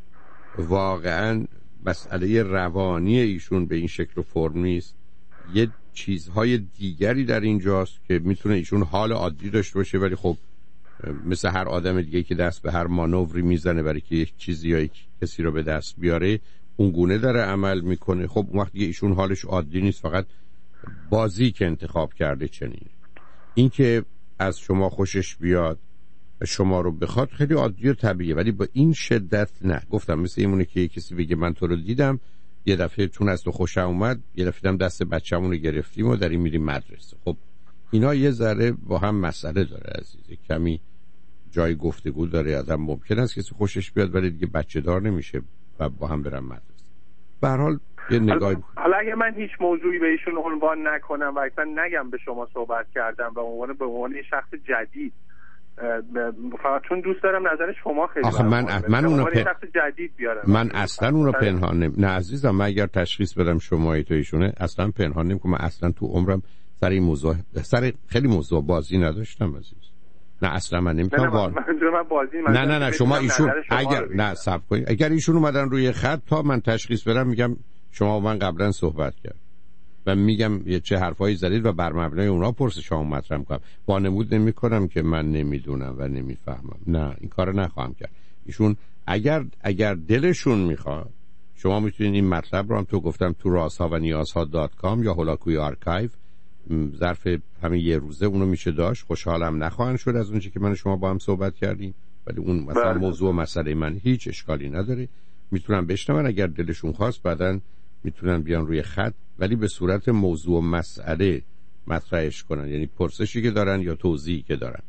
واقعا مسئله روانی ایشون به این شکل و فرمی است، یه چیزهای دیگری در اینجاست که میتونه ایشون حال عادی داشته باشه، ولی خب مثل هر آدم دیگه که دست به هر مانوری میزنه برای که یک چیزی یا یک کسی رو به دست بیاره، اون گونه داره عمل میکنه. خب اون وقت دیگه ایشون حالش عادی نیست، فقط بازی که انتخاب کرده چنینه. این که از شما خوشش بیاد و شما رو بخواد خیلی عادی و طبیعیه، ولی با این شدت نه. گفتم مثل اینونه که کسی بگه من تو رو دیدم یه دفعه چون از تو خوشم اومد، یه دفعه هم دست بچه‌مون رو گرفتیم و داریم میریم مدرسه. خب اینا یه ذره با هم مسئله داره عزیز، کمی جای گفتگو داره، آدم ممکن است کسی خوشش بیاد ولی دیگه بچه دار نمیشه و با هم برن مدرسه. به هر حال یه نگاه. حالا اگه من هیچ موضوعی به ایشون عنوان نکنم و اصلا نگم به شما صحبت کردم و عنوان به عنوان شخص جدید، فقط چون دوست دارم نظر شما خیلی آخه من من, من اون رو پ... شخص جدید بیارم. من اصلا اون رو پنهان نمی... نه عزیزم، من اگر تشخیص بدم شمایی تو ایشونه اصلا پنهان نمی‌کنم. من اصلا تو عمرم سر این موضوع سر خیلی موضوع بازی نداشتم عزیز. نه اصلا من نمیتونم نه وان... من من بازی نه نه نه شما ایشون اگر نه صبر کنید، اگر ایشون اومدن روی خط تا من تشخیص بدم میگم شما و من قبلا صحبت کرد و میگم یه چه حرفایی زدید و بر مبنای اونها پرسشامو مطرح میکنم. وانمود نمیکنم که من نمیدونم و نمیفهمم، نه این کارو نخواهم کرد. ایشون اگر اگر دلشون میخواد شما میتونید این مطلب رو هم تو گفتم تو رازها و نیازها دات کام یا هولاکوی آرکایو ظرف همین یه روزه اونو میشه داشت. خوشحالم نخواهن شد از اونچه که من شما با هم صحبت کردیم، ولی اون مثلا موضوع مسئله من هیچ اشکالی نداره، میتونن بشنون. اگر دلشون خواست بعدن میتونن بیان روی خط، ولی به صورت موضوع مسئله مطرحش کنن، یعنی پرسشی که دارن یا توضیحی که دارن.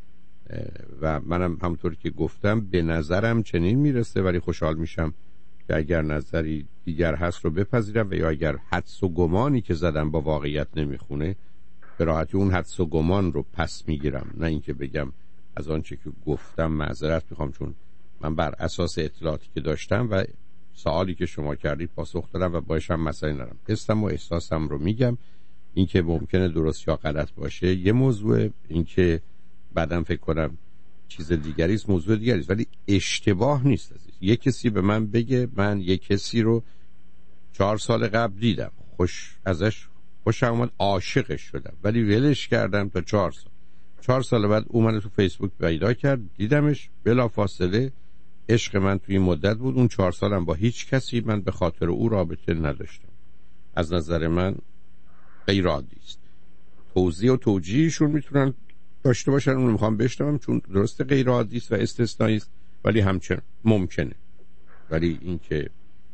و منم همونطور که گفتم به نظرم چنین میرسه، ولی خوشحال میشم که اگر نظری دیگر هست رو بپذیرم و یا اگر حدس و گمانی که زدم با واقعیت نمیخونه به راحتی اون حدس و گمان رو پس میگیرم، نه اینکه بگم از آنچه که گفتم معذرت میخوام، چون من بر اساس اطلاعاتی که داشتم و سوالی که شما کردید پاسخ دادم و باهاش هم مسئله ندارم. حسم و احساسم رو میگم. اینکه ممکنه درست یا غلط باشه یه موضوع، اینکه بعدم فکر کنم چیز دیگری است موضوع دیگری است، ولی اشتباه نیست عزیز. یه کسی به من بگه من یه کسی رو چهار سال قبل دیدم، خوش ازش خوشم اومد، عاشقش شدم، ولی ولش کردم تا چهار سال. چهار سال بعد اومد تو فیسبوک پیدا کرد، دیدمش، بلافاصله عشق من توی این مدت بود. اون چهار سالم با هیچ کسی من به خاطر او رابطه نداشتم. از نظر من غیر عادی است. توضیح و توجیهشون میتونن داشته باشن، اون رو میخوام بشنوم، چون درست غیر عادی است و استثنایی است، ولی همچنان ممکنه. ولی اینکه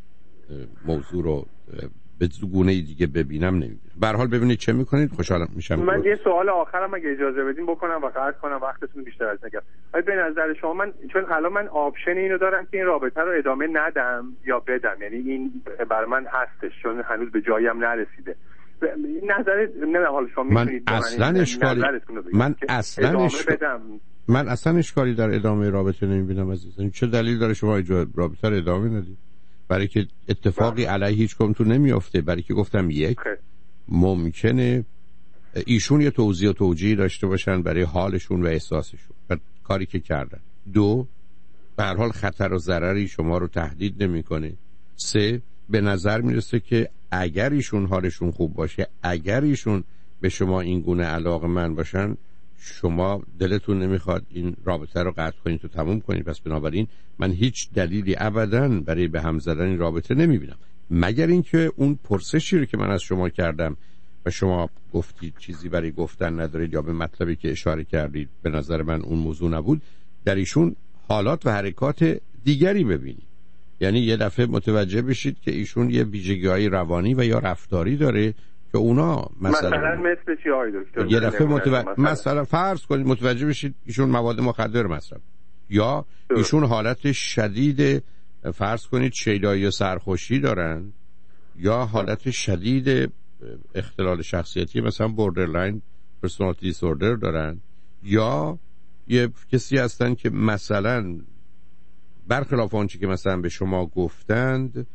موضوع رو به گونه دیگه ببینم نمیبینم. به هر حال ببینید چه میکنید، خوشحالم میشم. من یه سوال آخرم اگه اجازه بدین بکنم و قطع کنم، وقتتون بیشتر از نگم. آیا به نظر شما من چون الان من آپشن اینو دارم که این رابطه رو ادامه ندم یا بدم، یعنی این بر من هستش چون هنوز به جاییم نرسیده. این نظر نه حالا شما میتونید من اصلا اشکالی من اصلا اشکالی من اصلا اشکالی در ادامه رابطه نمیبینم عزیزان. چه دلیل داره شما رابطه رو ادامه ندید؟ برای که اتفاقی علیه هیچ کدوم تو نمیافته. برای که گفتم یک ممکنه ایشون یه توضیح و توجیه داشته باشن برای حالشون و احساسشون و کاری که کردن. دو، به هر حال خطر و ضرری شما رو تهدید نمیکنه. سه، به نظر میرسه که اگر ایشون حالشون خوب باشه، اگر ایشون به شما این گونه علاقه‌مند باشن، شما دلتون نمیخواد این رابطه رو قطع کنید و تموم کنید. پس بنابراین من هیچ دلیلی ابداً برای به هم زدن این رابطه نمیبینم، مگر اینکه اون پرسشی رو که من از شما کردم و شما گفتید چیزی برای گفتن ندارید یا به مطلبی که اشاره کردید به نظر من اون موضوع نبود، در ایشون حالات و حرکات دیگری ببینید. یعنی یه دفعه متوجه بشید که ایشون یه ویژگی‌های روانی و یا رفتاری داره که اونا مثلا مثلا مثل چی آقای دکتر؟ یه دفعه متوجه مثلا, مثلا فرض کنید متوجه بشید ایشون مواد مخدر مصرف، یا ایشون حالت شدید فرض کنید شیدایی و سرخوشی دارن، یا حالت شدید اختلال شخصیتی مثلا بوردرلاین پرسونالیتی دیسوردر دارن، یا یه کسی هستن که مثلا برخلاف آنچه که مثلا به شما گفتند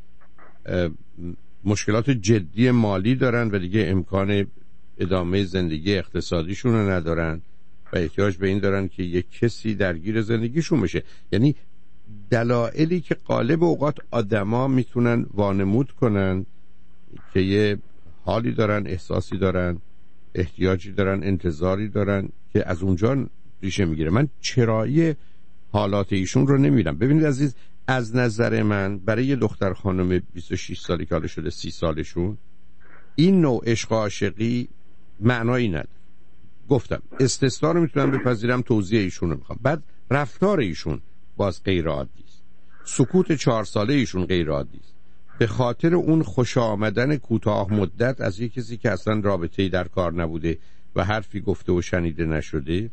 مشکلات جدی مالی دارن و دیگه امکان ادامه زندگی اقتصادیشون رو ندارن و احتیاج به این دارن که یک کسی درگیر زندگیشون بشه. یعنی دلایلی که غالب اوقات آدما میتونن وانمود کنن که یه حالی دارن، احساسی دارن، احتیاجی دارن، انتظاری دارن که از اونجا ریشه میگیره. من چرایی حالات ایشون رو نمیدم. ببینید عزیز، از نظر من برای یه دختر خانم بیست و شش سالی که حالا شده سی سالشون این نوع عشق و عاشقی معنایی نداره. گفتم استثنا رو میتونم بپذیرم، توضیح ایشون رو میخوام. بعد رفتار ایشون باز غیر عادی است، سکوت چهار ساله ایشون غیر عادی است، به خاطر اون خوش آمدن کوتاه مدت از یک کسی که اصلا رابطه‌ای در کار نبوده و حرفی گفته و شنیده نشده،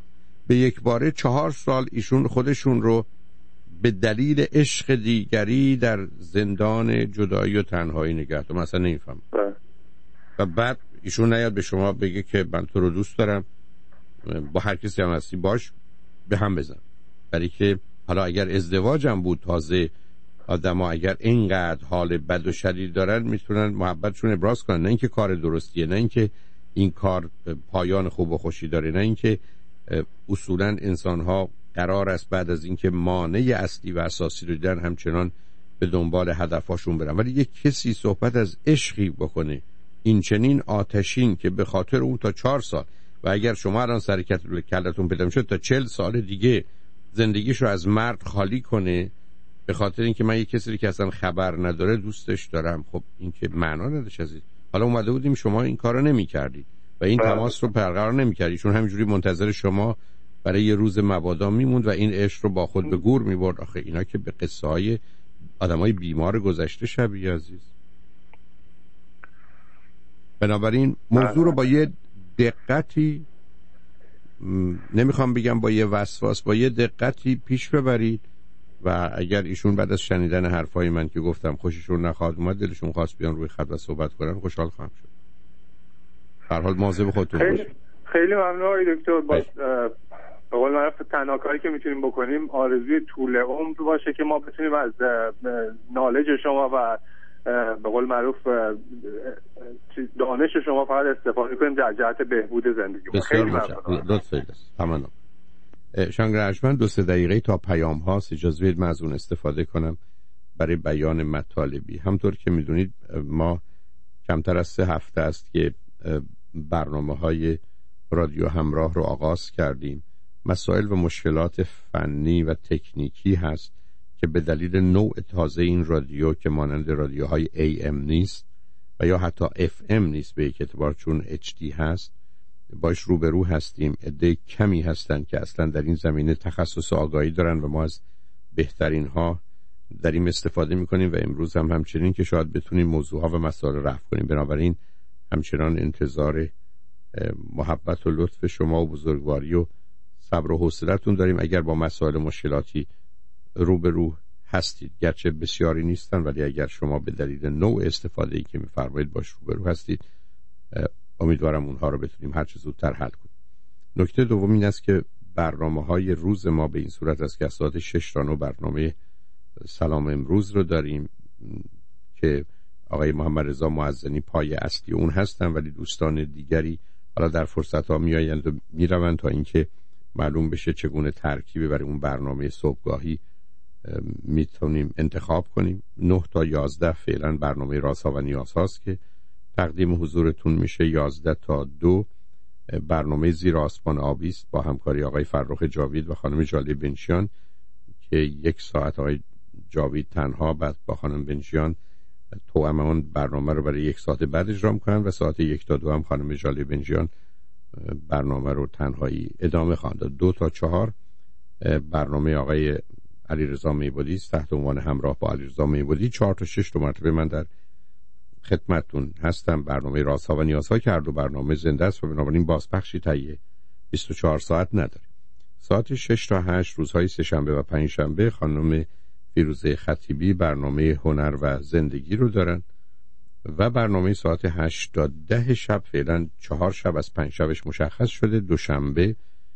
به یک باره چهار سال ایشون خودشون رو به دلیل عشق دیگری در زندان جدایی و تنهایی نگه داشت. مثلا نمیفهم و بعد ایشون نیاد به شما بگه که من تو رو دوست دارم، با هر کسی هم هستی باش به هم بزن. برای که حالا اگر ازدواجم بود، تازه آدما اگر اینقدر حال بد و شدید دارن میتونن محبتشون ابراز کنن، نه اینکه کار درستیه، نه اینکه این کار پایان خوب و خوشی داره، نه اینکه اصولا انسان‌ها قرار است بعد از اینکه مانع اصلی و اساسی رو دیدن همچنان به دنبال هدفاشون برن. ولی یک کسی صحبت از عشقی بکنه این چنین آتشین که به خاطر اون تا چهار سال و اگر شما الان سر کلتون پیدا میشد تا چهل سال دیگه زندگیش رو از مرد خالی کنه به خاطر اینکه من یک کسی که اصلا خبر نداره دوستش دارم، خب این که معنا نداشت. عزیز حالا اومده بودیم شما این کارو نمی‌کردید و این تماس رو برقرار نمی‌کردید، چون همینجوری منتظر شما برای یه روز مبادا میموند و این عشق رو با خود به گور می‌برد. آخه اینا که به قصه های آدمای بیمار گذشته شبیه عزیز. بنابراین موضوع رو با یه دقتی، نمیخوام بگم با یه وسواس، با یه دقتی پیش ببرید و اگر ایشون بعد از شنیدن حرفای من که گفتم خوششون نخواهد اومد، دلشون خواست بیان روی خط و صحبت کنن، خوشحال خواهم شد. هر حال مواظب خودتون باشید. خیلی خیلی ممنون آقای دکتر. باز به قول معروف تنها کاری که میتونیم بکنیم آرزوی طول عمر باشه که ما بتونیم از نالج شما و به قول معروف دانش شما فقط استفاده کنیم در جهت بهبود زندگی. خیلی ممنون. لطفاً تمام. شنگر ارجمند دو سه دقیقه تا پیام هاست، اجازه بدید من از اون استفاده کنم برای بیان مطالبی. همطور که میدونید ما کمتر از سه هفته است که برنامه های رادیو همراه رو آغاز کردیم. مسائل و مشکلات فنی و تکنیکی هست که به دلیل نوع تازه این رادیو که مانند رادیوهای ای ام نیست و یا حتی اف ام نیست به یک اعتبار چون اچ دی هست، باش روبرو هستیم. عده کمی هستن که اصلا در این زمینه تخصص آگاهی دارن و ما از بهترین ها داریم استفاده میکنیم و امروز هم همچنین که شاید بتونیم موضوع ها و مسائل رفع کنیم. بنابراین همچنان انتظار محبت و لطف شما و بزرگواری و صبر و حوصله‌تون داریم. اگر با مسائل مشکلاتی روبرو هستید، گرچه بسیاری نیستن، ولی اگر شما به دلیل نوع استفاده‌ای که می‌فرمایید باش روبرو هستید، امیدوارم اونها رو بتونیم هر چه زودتر حل کنیم. نکته دوم این است که برنامه‌های روز ما به این صورت است که از ساعت شش تا نه برنامه سلام امروز رو داریم که آقای محمد رضا معزنی پای اصلی اون هستن، ولی دوستان دیگری حالا در فرصت‌ها میآیند و میروند تا اینکه معلوم بشه چگونه ترکیبی برای اون برنامه صبحگاهی میتونیم انتخاب کنیم. نه تا یازده فعلا برنامه رازها و نیازهاست که تقدیم حضورتون میشه. یازده تا دو برنامه زیر آسمان آبی است با همکاری آقای فرخ جاوید و خانم جاله بنشیان که یک ساعت آقای جاوید تنها بعد با خانم بنشیان توأمان برنامه رو برای یک ساعت بعد اجرا میکنن و ساعت یک تا دو هم خانم جاله بنشیان برنامه رو تنهایی ادامه خواهند داد. دو تا چهار برنامه آقای علیرضا میبودی است تحت عنوان همراه با علیرضا میبودی. چهار تا شش تا مرتبه من در خدمتتون هستم. برنامه رازها و نیازها که هر دو برنامه زنده است و بنابراین بازپخشی طی بیست و چهار ساعت نداره. ساعت شش تا هشت روزهای سه شنبه و پنج شنبه خانم فیروزه خطیبی برنامه هنر و زندگی رو دارن و برنامه ساعت هشت تا ده شب فعلا چهار شب از پنج شبش مشخص شده. دوشنبه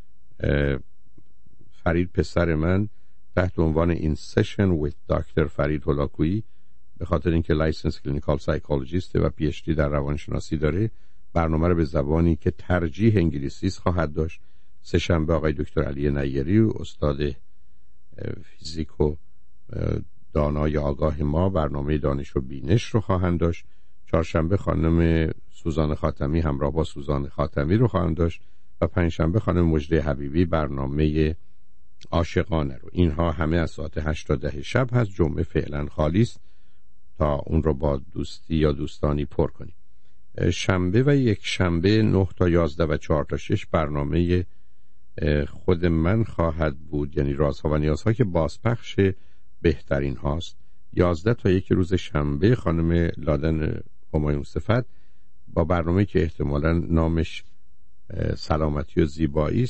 فرید پسر من تحت عنوان این سشن with دکتر فرید هولاکویی به خاطر اینکه لایسنس کلینیکال سایکولوژیست و پی اچ دی در روانشناسی داره برنامه رو به زبانی که ترجیح انگلیسی است خواهد داشت. سه شنبه آقای دکتر علی نیری و استاد فیزیک و دانای آگاه ما برنامه دانش و بینش رو خواهند داشت. چهارشنبه خانم سوزان خاتمی همراه با سوزان خاتمی رو خواهند داشت و پنجشنبه خانم مجده حبیبی برنامه عاشقانه رو. اینها همه از ساعت هشت تا ده شب هست. جمعه فعلا خالی است تا اون رو با دوستی یا دوستانی پر کنیم. شنبه و یک شنبه نه تا یازده و چهار تا شش برنامه خود من خواهد بود، یعنی رازها و نیازها که بازپخش بهترین هاست. یازده تا یک روز شنبه خانم لادن همایون صفت با برنامه که احتمالاً نامش سلامتی و زیبایی است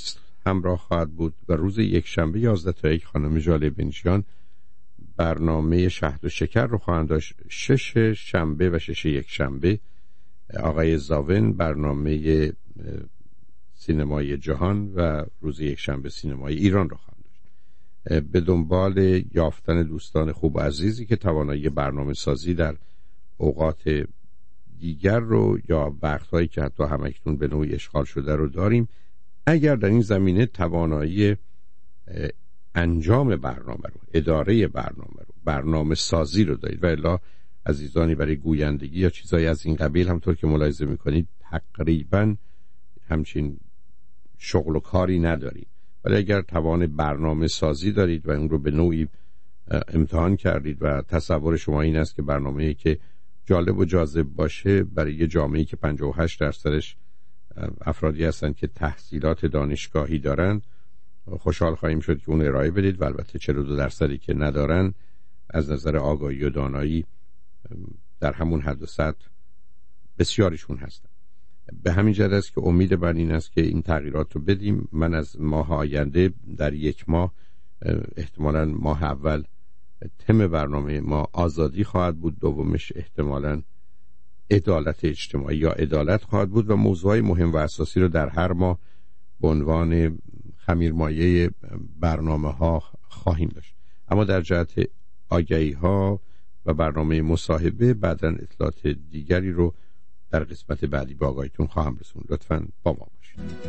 همراه خواهد بود و روز یک شنبه یازده تا یک خانم ژاله بنشیان برنامه شهد و شکر رو خواهند داشت. شش شنبه و شش یک شنبه آقای زاون برنامه سینمای جهان و روز یک شنبه سینمای ایران رو خواهند داشت. به دنبال یافتن دوستان خوب و عزیزی که توانایی برنامه سازی در اوقات دیگر رو یا وقتهایی که حتی همکنون به نوعی اشغال شده رو داریم. اگر در این زمینه توانایی انجام برنامه رو، اداره برنامه رو، برنامه سازی رو دارید و الا عزیزانی برای گویندگی یا چیزایی از این قبیل همطور که ملاحظه میکنید تقریبا همچین شغل و کاری ندارید، ولی اگر توان برنامه سازی دارید و اون رو به نوعی امتحان کردید و تصور شما این است که برنامه‌ای که جالب و جاذب باشه برای یه جامعه‌ای که پنجاه و هشت درصدش افرادی هستند که تحصیلات دانشگاهی دارن، خوشحال خواهیم شد که اون ارائه بدید و البته چهل و دو درصدی که ندارن از نظر آگاهی و دانایی در همون حد و سطح بسیاریشون هستن. به همین جهت است که امید بر این است که این تغییرات رو بدیم. من از ماه آینده در یک ماه احتمالاً ماه اول تم برنامه ما آزادی خواهد بود، دومش احتمالاً عدالت اجتماعی یا عدالت خواهد بود و موضوعای مهم و اساسی رو در هر ماه به عنوان خمیرمایه برنامه ها خواهیم داشت. اما در جهت آگهی ها و برنامه مصاحبه بعداً اطلاعات دیگری رو در قسمت بعدی به آگاهیتون خواهم رسوند. لطفاً با ما باشید.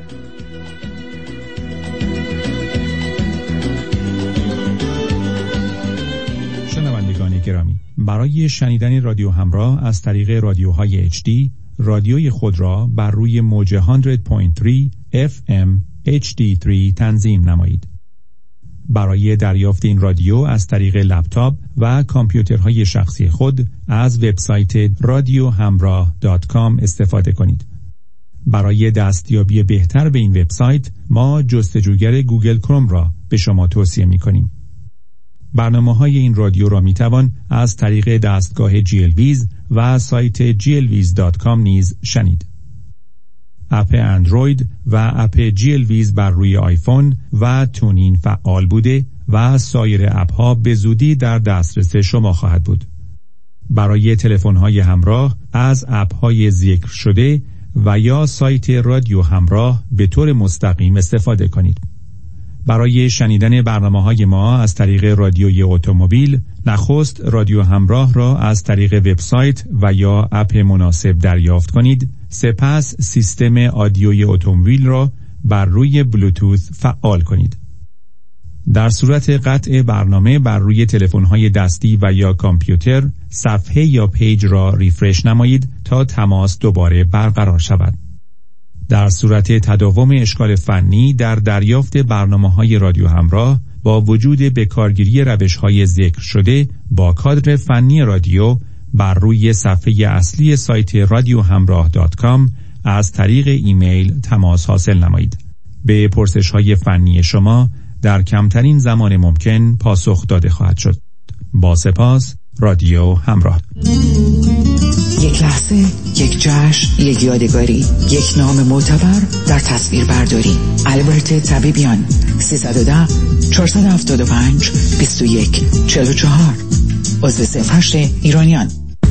شنوندگان گرامی، برای شنیدن رادیو همراه از طریق رادیوهای اچ دی، رادیوی خود را بر روی موج صد و سه اف ام اچ دی سه تنظیم نمایید. برای دریافت این رادیو از طریق لپتاپ و کامپیوترهای شخصی خود از وبسایت رادیو همراه دات کام استفاده کنید. برای دستیابی بهتر به این وبسایت ما جستجوگر گوگل کروم را به شما توصیه می‌کنیم. برنامه‌های این رادیو را می‌توان از طریق دستگاه جی ال ویز و سایت جی ال ویز دات کام نیز شنید. اپ اندروید و اپ جی ال ویز بر روی آیفون و تونین فعال بوده و سایر اپ‌ها به زودی در دسترس شما خواهد بود. برای تلفن‌های همراه از اپ‌های ذکر شده و یا سایت رادیو همراه به طور مستقیم استفاده کنید. برای شنیدن برنامه‌های ما از طریق رادیوی اتومبیل، نخست رادیو همراه را از طریق وبسایت و یا اپ مناسب دریافت کنید. سپس سیستم آدیوی اتومبیل را بر روی بلوتوث فعال کنید. در صورت قطع برنامه بر روی تلفن‌های دستی و یا کامپیوتر، صفحه یا پیج را ریفرش نمایید تا تماس دوباره برقرار شود. در صورت تداوم اشکال فنی در دریافت برنامه‌های رادیو همراه با وجود بکارگیری روش‌های ذکر شده با کادر فنی رادیو بر روی صفحه اصلی سایت رادیو همراه دات کام از طریق ایمیل تماس حاصل نمایید. به پرسش‌های فنی شما در کمترین زمان ممکن پاسخ داده خواهد شد. با سپاس. رادیو همراه. یک لحظه، یک جشن، یک یادگاری، یک نام معتبر در تصویر برداری. البرت طبیبیان. سیصد و ده چهارصد و هفتاد و پنج بیست و یک چهل و چهار. عضو صفر هشت ایرانیان.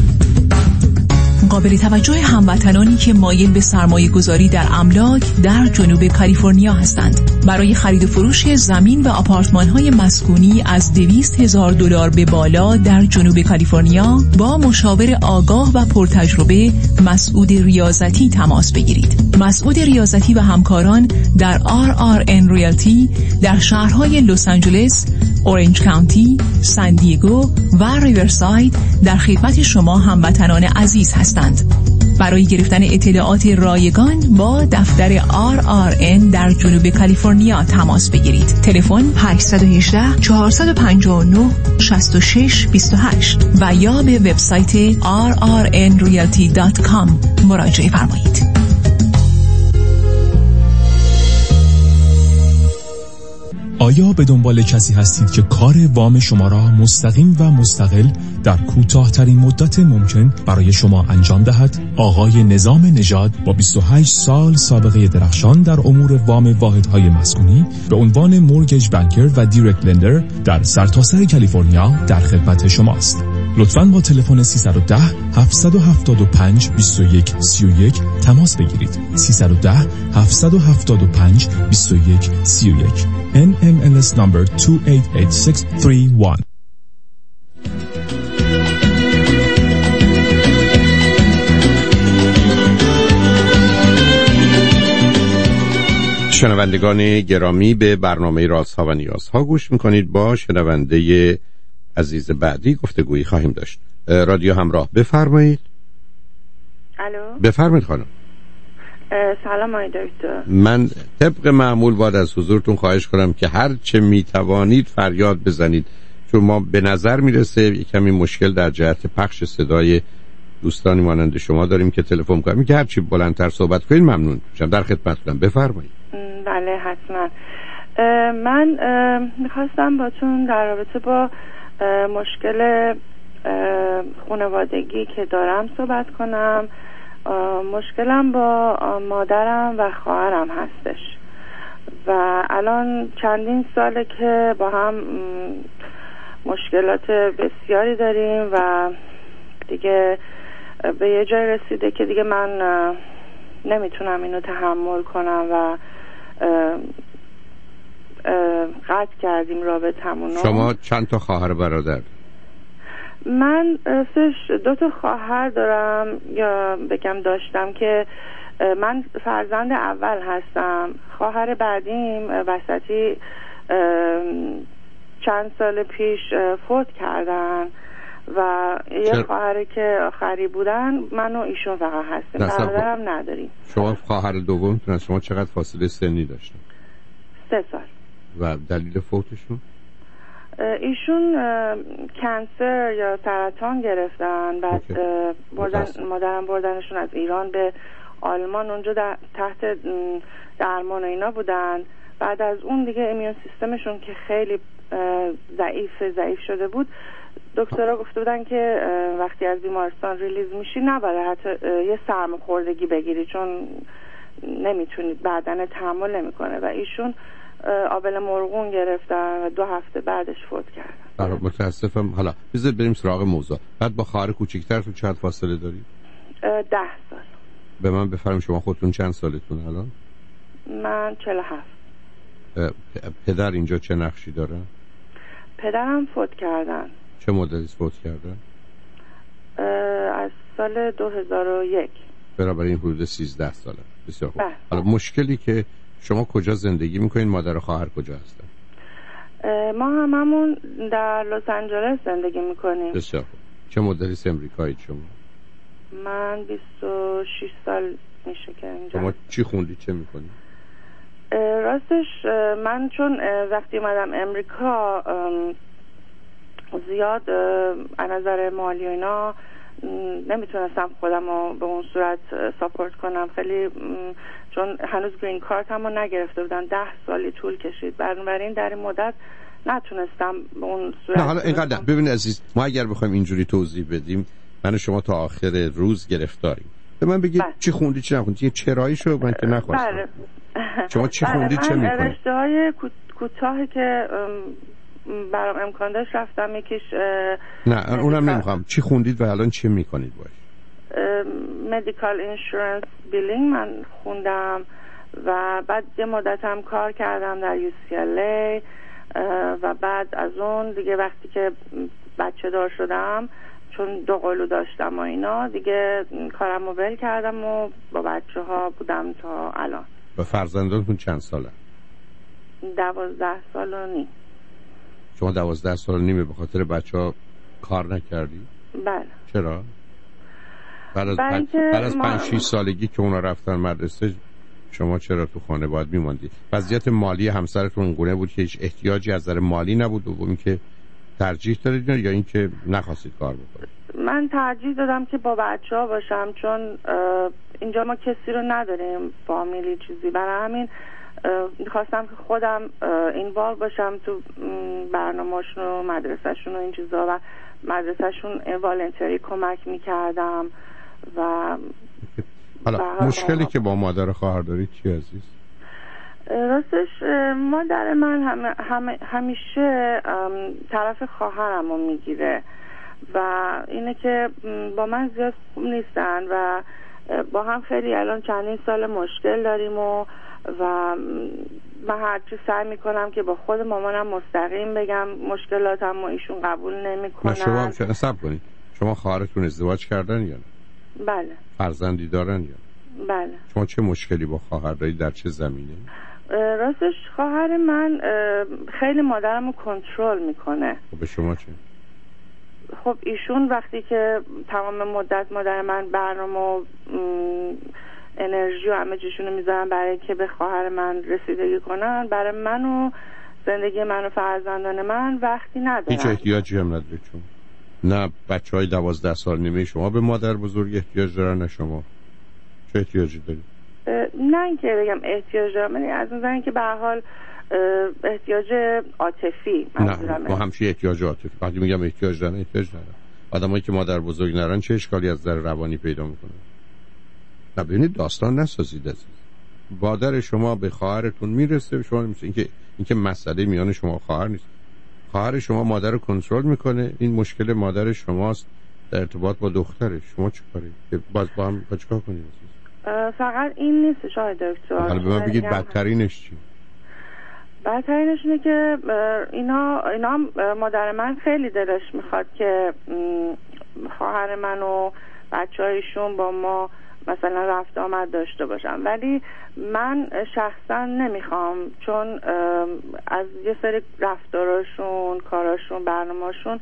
قابل توجه هموطنانی که مایل به سرمایه گذاری در املاک در جنوب کالیفرنیا هستند. برای خرید و فروش زمین و آپارتمان های مسکونی از دویست هزار دلار به بالا در جنوب کالیفرنیا با مشاور آگاه و پرتجربه مسعود ریاضتی تماس بگیرید. مسعود ریاضتی و همکاران در آر آر ان ریالتی در شهرهای لس آنجلس، اورنج کانتی، سان دیگو و ریورساید در خدمت شما هموطنان عزیز هستند. برای گرفتن اطلاعات رایگان با دفتر آر آر ان در جنوب کالیفرنیا تماس بگیرید. تلفن هشت یک هشت چهار پنج نه شش شش دو هشت و یا به وبسایت آر آر ان ریالتی دات کام مراجعه فرمایید. آیا به دنبال کسی هستید که کار وام شما را مستقیم و مستقل در کوتاه‌ترین مدت ممکن برای شما انجام دهد؟ آقای نظام نژاد با بیست و هشت سال سابقه درخشان در امور وام واحدهای مسکونی به عنوان مورگیج بانکر و دایرکت لندر در سرتاسر کالیفرنیا در خدمت شماست. لطفاً با تلفن سیصد و ده هفتصد و هفتاد و پنج بیست و یک سی و یک تماس بگیرید. سیصد و ده هفتصد و هفتاد و پنج بیست و یک سی و یک ان ام ال اس number two eight eight six three one. شنوندگان گرامی، به برنامه رازها و نیازها گوش میکنید. با شنونده عزیز بعدی گفتگویی خواهیم داشت. رادیو همراه، بفرمایید. الو، بفرمایید خانم. سلام آقای دکتر. من طبق معمول باید از حضورتون خواهش کنم که هر چه میتوانید فریاد بزنید، چون ما به نظر میرسه یک کمی مشکل در جهت پخش صدای دوستانی مانند شما داریم که تلفن کنیم، که هر چی بلندتر صحبت کنید ممنون میشم. در خدمتتونم، بفرمایید. بله حتما. من میخواستم باتون در رابطه با مشکل خانوادگی که دارم صحبت کنم. مشکلم با مادرم و خواهرم هستش و الان چندین ساله که با هم مشکلات بسیاری داریم و دیگه به یه جای رسیده که دیگه من نمیتونم اینو تحمل کنم و قطع کردیم رابطمونو. شما چند تا خواهر برادر؟ من راستش دو تا خواهر دارم، یا بگم داشتم، که من فرزند اول هستم. خواهر بعدیم وسطی چند سال پیش فوت کردن و یه خواهری که آخری بودن من و ایشون فقط هستیم، برادرم نداریم. شما خواهر دومتون از شما چقدر فاصله سنی داشتن؟ سه سال. و دلیل فوتشون؟ ایشون کنسر یا سرطان گرفتن، بعد بردن مادرم بردنشون از ایران به آلمان، اونجا تحت درمان و اینا بودن. بعد از اون دیگه ایمیون سیستمشون که خیلی ضعیف ضعیف شده بود، دکترها گفته بودن که وقتی از بیمارستان ریلیز میشی نباید حتی یه سرماخوردگی بگیری، چون نمیتونید، بدن تحمل نمیکنه. و ایشون آبله مرغون گرفتن و دو هفته بعدش فوت کردن. متاسفم. حالا بذارید بریم سراغ موضوع. بعد با خواهر کوچیک‌ترتون چند فاصله دارید؟ ده سال. به من بفرمایید شما خودتون چند سالتون الان؟ من چهل و هفت. پدر اینجا چه نقشی داره؟ پدرم فوت کردن. چه مدتی فوت کردن؟ از سال دو هزار و یک. برابر این حدود سیزده ساله. بسیار خوب. حالا مشکلی که شما کجا زندگی میکنین؟ مادر و خواهر کجا هستن؟ ما هممون در لس آنجلس زندگی میکنیم. بسیار خوب. چه مدتی امریکایید شما؟ من بیست و شش سال میشه که اینجا. شما چی خوندی، چه میکنی؟ راستش من چون وقتی اومدم امریکا زیاد از نظر مالی و اینا نمیتونستم خودم رو به اون صورت ساپورت کنم، خیلی چون هنوز گرین کارت هم رو نگرفته بودن، ده سالی طول کشید. بنابراین در این مدت نتونستم به اون صورت. نه حالا اینقدر ببین عزیز، ما اگر بخوایم اینجوری توضیح بدیم من و شما تا آخر روز گرفتاریم. به من بگید چی خوندی چی نخوندی، چراییشو من که نخواستم. بله. شما چی خوندی چه میکنی؟ رشته‌های کوتاهی که برام امکان داشت رفتم، یکیش نه اونم نمیخوام. چی خوندید و الان چی میکنید باش؟ مدیکال اینشورنس بیلینگ من خوندم و بعد یه مدت هم کار کردم در یو سی ال ای و بعد از اون دیگه وقتی که بچه دار شدم، چون دو قلو داشتم و اینا، دیگه کارم رو ول کردم و با بچه ها بودم تا الان. و فرزندانتون چند ساله؟ دوازده سال و نیم. شما دوازده سال و نیمه به خاطر بچه ها کار نکردی؟ بله. چرا؟ بعد از پنج, بعد از پنج شیش سالگی که اونا رفتن مدرسه شما چرا تو خانه باید میماندید؟ وضعیت مالی همسرتون اونگونه بود که هیچ احتیاجی از نظر مالی نبود، و این که ترجیح دادید یا این که نخواستید کار بکنید؟ من ترجیح دادم که با بچه ها باشم، چون اینجا ما کسی رو نداریم، فامیلی چیزی، برای همین میخواستم که خودم اینوالو باشم تو برنامه‌شون و مدرسه‌شون و این چیزا و مدرسه‌شون والنتری کمک میکردم. و حالا مشکلی که با مادر خواهر داری چی عزیز؟ راستش مادر من هم، هم، همیشه طرف خواهرم رو میگیره و اینه که با من زیاد خوب نیستن و با هم خیلی الان چندین سال مشکل داریم و و من هرچی سعی میکنم که با خود مامانم مستقیم بگم مشکلاتم و ایشون قبول نمیکنن. شما چه صبر کنید، شما خواهرتون ازدواج کردن یا نه؟ بله. فرزندی دارن یا نه؟ بله. شما چه مشکلی با خواهر دارید، در چه زمینه؟ راستش خواهر من خیلی مادرم رو کنترل میکنه. خب به شما چه؟ خب ایشون وقتی که تمام مدت مادر من برنامه و انرژی و همه چیشون رو میذارن برای که به خواهر من رسیدگی کنن، برای من و زندگی من و فرزندان من وقتی ندارن. هیچ احتیاجی هم نداره، چون نه بچه های دوازده سال نیمه شما به مادر بزرگ احتیاج دارن نه شما. چه احتیاجی دارید؟ نه اینکه بگم احتیاج دارم، یعنی از اون که به هر حال احتیاج عاطفی نه، ما همچی احتیاج عاطفی. وقتی میگم احتیاج دارن احتیاج دارن. آدمایی که مادر بزرگ نرن چه اشکالی از نظر روانی پیدا میکنه؟ نه ببینید داستان نسازید عزیز. مادر شما به خواهرتون میرسه، شما نمیشه. اینکه اینکه مسئله میان شما خواهر نیست. خواهر شما مادر رو کنترل میکنه، این مشکل مادر شماست در ارتباط با دخترش. شما چه کاری؟ باز با هم چیکار کنید؟ فقط این نیست شاید دکتر. حالا به من بگید بدترینش چی؟ بدترینش اینه که اینا اینا مادر من خیلی دلش میخواد که خواهر من و بچه‌هایشون با ما مثلا رفت آمد داشته باشم، ولی من شخصا نمیخوام، چون از یه سری رفتاراشون، کاراشون، برنامه‌شون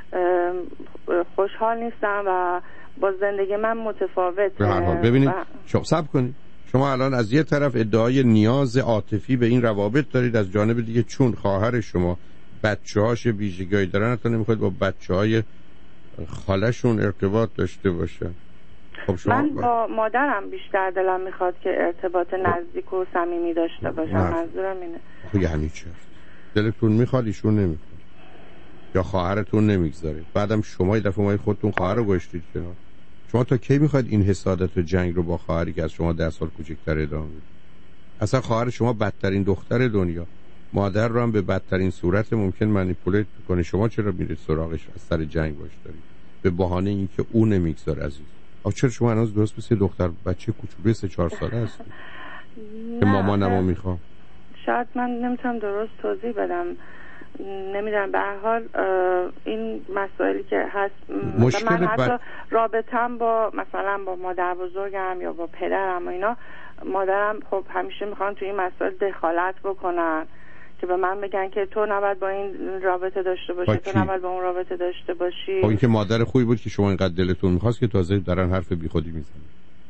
خوشحال نیستم و با زندگی من متفاوته. به هر حال ببینید و... شما صبر کنید. شما الان از یه طرف ادعای نیاز عاطفی به این روابط دارید، از جانب دیگه چون خواهر شما بچه‌هاش ویژگی‌هایی دارن حتی نمیخواد با بچه‌های خاله‌شون ارتباط داشته باشه. خب شما من با مادرم بیشتر دلم میخواد که ارتباط نزدیک و صمیمی داشته باشم. منظورم اینه. خب یعنی چه؟ دلتون میخواد ایشون نمیخواد، یا خواهرتون نمیگذاره، بعدم شما یه دفعه خودتون خواهر رو گشتید کنار. شما تا کی میخواید این حسادت و جنگ رو با خواهری که از شما ده سال کوچکتر ادامه بدید؟ اصلا خواهر شما بدترین دختر دنیا، مادر رو هم به بدترین صورت ممکن مانیپولیت میکنه. شما چرا میرید سراغش از سر جنگ باش دارید به بهانه اینکه اون نمیگذاره عزیز؟ آخه چرا شما هنوز درست مثل دختر بچه کوچولوی سه چهار ساله هستید که مامانمو میخوام؟ شاید من نمیتونم درست توضیح بدم، نمیدونم. به هر حال این مسائلی که هست، مشکل من حتی بد... رابطم با مثلا با مادر بزرگم یا با پدرم و اینا، مادرم خب همیشه میخوان توی این مسائل دخالت بکنن که به من بگن که تو نباید با این رابطه داشته باشی، تو نباید با اون رابطه داشته باشی. خب این که مادر خوبی بود که شما اینقدر دلتون میخواست که تازه دارن حرف بیخودی میزنن.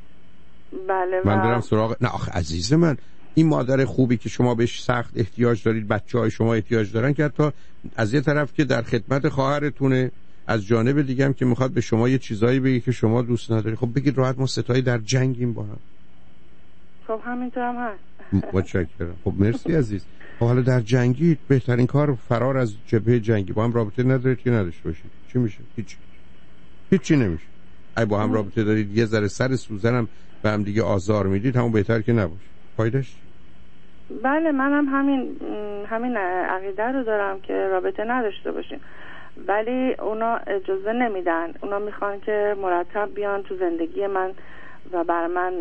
بله من برم سراغ نه آخه عزیز من، این مادر خوبی که شما بهش سخت احتیاج دارید، بچه‌های شما احتیاج دارن، که حتی از یه طرف که در خدمت خواهرتونه، از جانب دیگه هم که میخواد به شما یه چیزایی بگه که شما دوست نداری. خب بگید راحت ما ستایی در جنگیم با هم. خب همینطور هم هست. متشکرم. خب مرسی عزیز. خب حالا در جنگی بهترین کار فرار از جبهه جنگی. با هم رابطه ندارید که نداشته باشید. چی میشه؟ هیچ هیچی نمیشه. اگه با هم رابطه دارید یه ذره سر سوزنم به هم دیگه آزار میدید، همون بهتر که نباشه. فایدهش؟ بله منم همین همین عقیده رو دارم که رابطه نداشته باشیم، ولی اونا اجازه نمیدن. اونا میخوان که مرتب بیان تو زندگی من و بر من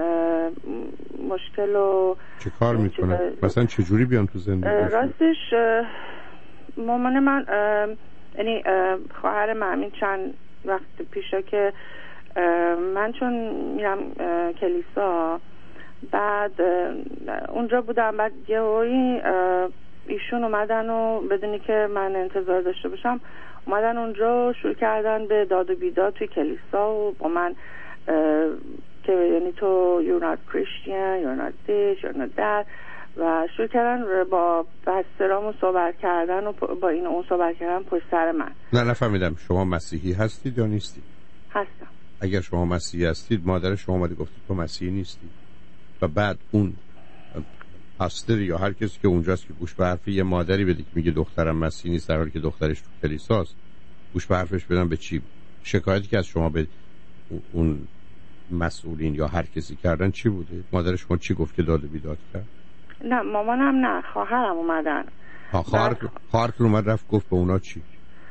مشکل و چه کار میکنن؟ مثلا چه جوری بیان تو زندگی؟ راستش مامان من، یعنی خواهر من، همین چند وقت پیشا که من چون میرم کلیسا، بعد اونجا بودم، بعد یهویی ایشون اومدن و بدونی که من انتظار داشته باشم اومدن اونجا شروع کردن به داد و بیداد توی کلیسا و با من که یعنی تو you're not Christian, you're not this, you're not that، و شروع کردن با بسترامو صحبت کردن و با این اون صحبت کردن پشت سر من. نه نفهمیدم شما مسیحی هستید یا نیستید؟ هستم. اگر شما مسیحی هستید، مادر شما اومده گفت تو مسیحی نیستی و بعد اون پاستر یا هر کسی که اونجاست که گوش به حرف یه مادری بده که میگه دخترم مسیحی نیست در حالی که دخترش تو کلیساست، گوش به حرفش بدن به چی؟ شکایتی که از شما به اون مسئولین یا هر کسی کردن چی بوده؟ مادر شما چی گفت که داد و بیداد کرد؟ نه مامانم نه، خواهرم اومدن. خواهر خواهر اومد رفت گفت به اونا چی؟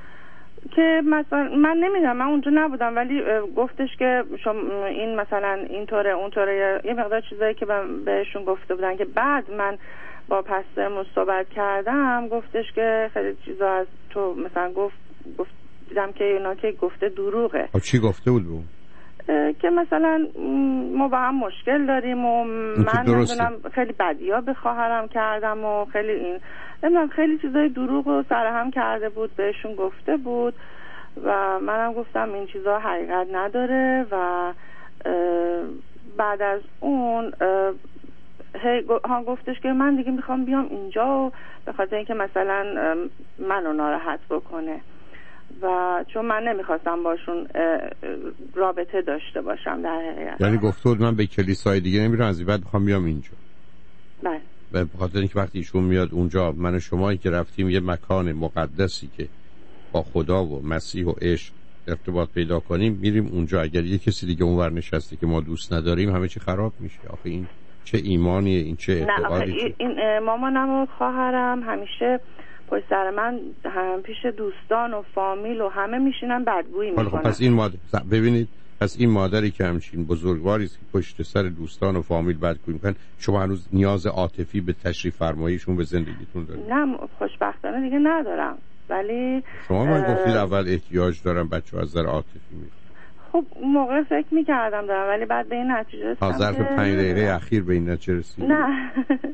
که مثلا من نمیدونم، من اونجا نبودم، ولی گفتش که شما این مثلا اینطوره اونطوره، یه مقدار چیزایی که بهشون گفته بودن که بعد من با پسترمون صحبت کردم گفتش که خیلی چیزا از تو مثلا گفت گفت دیدم که اونا که گفته دروغه. چی گفته بود اون؟ که مثلا ما با هم مشکل داریم و من نمیدونم خیلی بدیا به خواهرم کردم و خیلی این نمیدونم خیلی چیزای دروغ رو سرهم کرده بود بهشون گفته بود و منم گفتم این چیزا حقیقت نداره و بعد از اون ها گفتش که من دیگه میخوام بیام اینجا و به خاطر اینکه مثلا منو ناراحت بکنه و چون من نمیخواستم باشون رابطه داشته باشم در حقیقت. یعنی گفته بود من به کلیسای دیگه نمیرم، از این بعد میخوام بیام اینجا. بله. به خاطر اینکه وقتی ایشون میاد اونجا، من و شمایی که رفتیم یه مکان مقدسی که با خدا و مسیح و عشق ارتباط پیدا کنیم، میریم اونجا، اگر یه کسی دیگه اونور نشسته که ما دوست نداریم همه چی خراب میشه. آخه این چه ایمانیه، این چه اعتقادی؟ نه این مامانم و خواهرم همیشه پشت سر من هم پیش دوستان و فامیل و همه میشینن بدگویی میکنن. خب پس این مادر ببینید، پس این مادری که همچین بزرگواری است که پشت سر دوستان و فامیل بدگویی میکنن، شما هنوز نیاز عاطفی به تشریف فرماییشون به زندگیتون دارید؟ نه خوشبختانه دیگه ندارم، ولی شما من گفتید اول احتیاج دارم، بچه‌ها از نظر عاطفی میگن. خب موقع فکر میکردم دارم، ولی بعد به این نتیجه رسیدم. ظرف پنج دقیقه اخیر به این نتیجه رسیدم. نه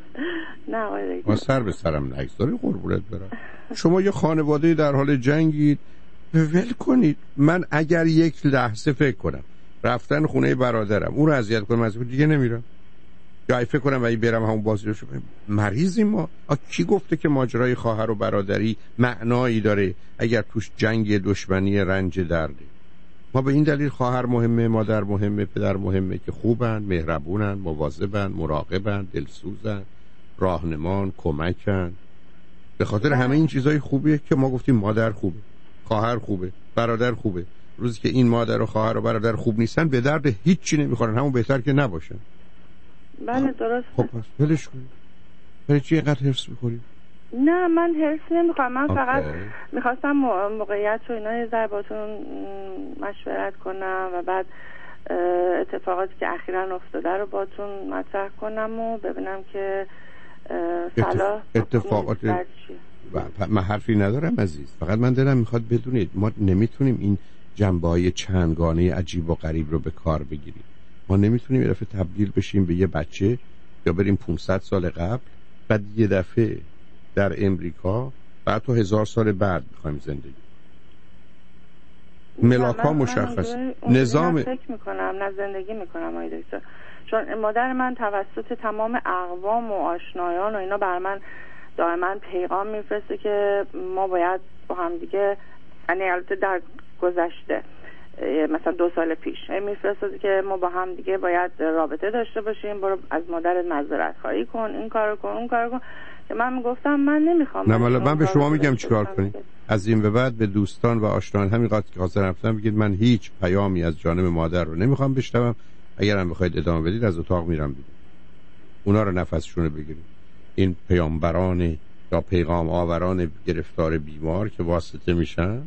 نه آقای ما سر به سرم نگذاری قربونت برم. شما یه خانواده در حال جنگید، ول کنید. من اگر یک لحظه فکر کنم رفتن خونه برادرم اون رو اذیت کنم، از دیگه نمیرم. یا فکر کنم ولی برم همون بازی رو شدم. مریضیم ما. کی گفته که ماجرای خواهر و برادری معنایی داره اگر توش جنگ، دشمنی، رنج، درده؟ ما به این دلیل خواهر مهمه، مادر مهمه، پدر مهمه که خوبن، مهربونن، مواظبن، مراقبن، دلسوزن، راهنمان، کمکن. به خاطر همه این چیزای خوبیه که ما گفتیم مادر خوبه، خواهر خوبه، برادر خوبه. روزی که این مادر و خواهر و برادر خوب نیستن به درد هیچ چی نمیخورن، همون بهتر که نباشن. بله درست. خب پس ولش کنید. برای چی اینقدر حرص می‌خوری؟ نه من حرص نمی‌خوام، من فقط می‌خواستم موقعیت رو اینا یه ذره باهاتون مشورت کنم و بعد اتفاقاتی که اخیراً افتاده رو باهاتون مطرح کنم و ببینم که صلاح اتفاقات من حرفی ندارم عزیز، فقط من دلم میخواد بدونید ما نمیتونیم این جنبه‌های چندگانه عجیب و غریب رو به کار بگیریم. ما نمیتونیم یه دفعه تبدیل بشیم به یه بچه یا بریم پانصد سال قبل بعد یه دفعه در امریکا بعد تو هزار سال بعد بخوایم زندگی. ملاکا مشخص نظام فکر میکنم نه زندگی میکنم آقای دکتر، چون مادر من توسط تمام اقوام و آشنایان و اینا بر من دائما پیغام میفرسته که ما باید با هم دیگه، یعنی البته در گذشته مثلا دو سال پیش میفرسته که ما با هم دیگه باید رابطه داشته باشیم، برو از مادرت معذرت خواهی کن، این کارو کن اون کارو کن. که من میگفتم من نمیخوام. نه من, من به شما میگم چیکار کنید. از این به بعد به دوستان و آشنایان همین قدر که حاضر هستم بگید من هیچ پیامی از جانب مادر رو نمیخوام بشنوم، اگرم بخواید ادامه بدید از اتاق میرم بیرون. اونا رو نفسشون رو بگیرید. این پیامبران یا پیغام آوران گرفتار بیمار که واسطه میشن،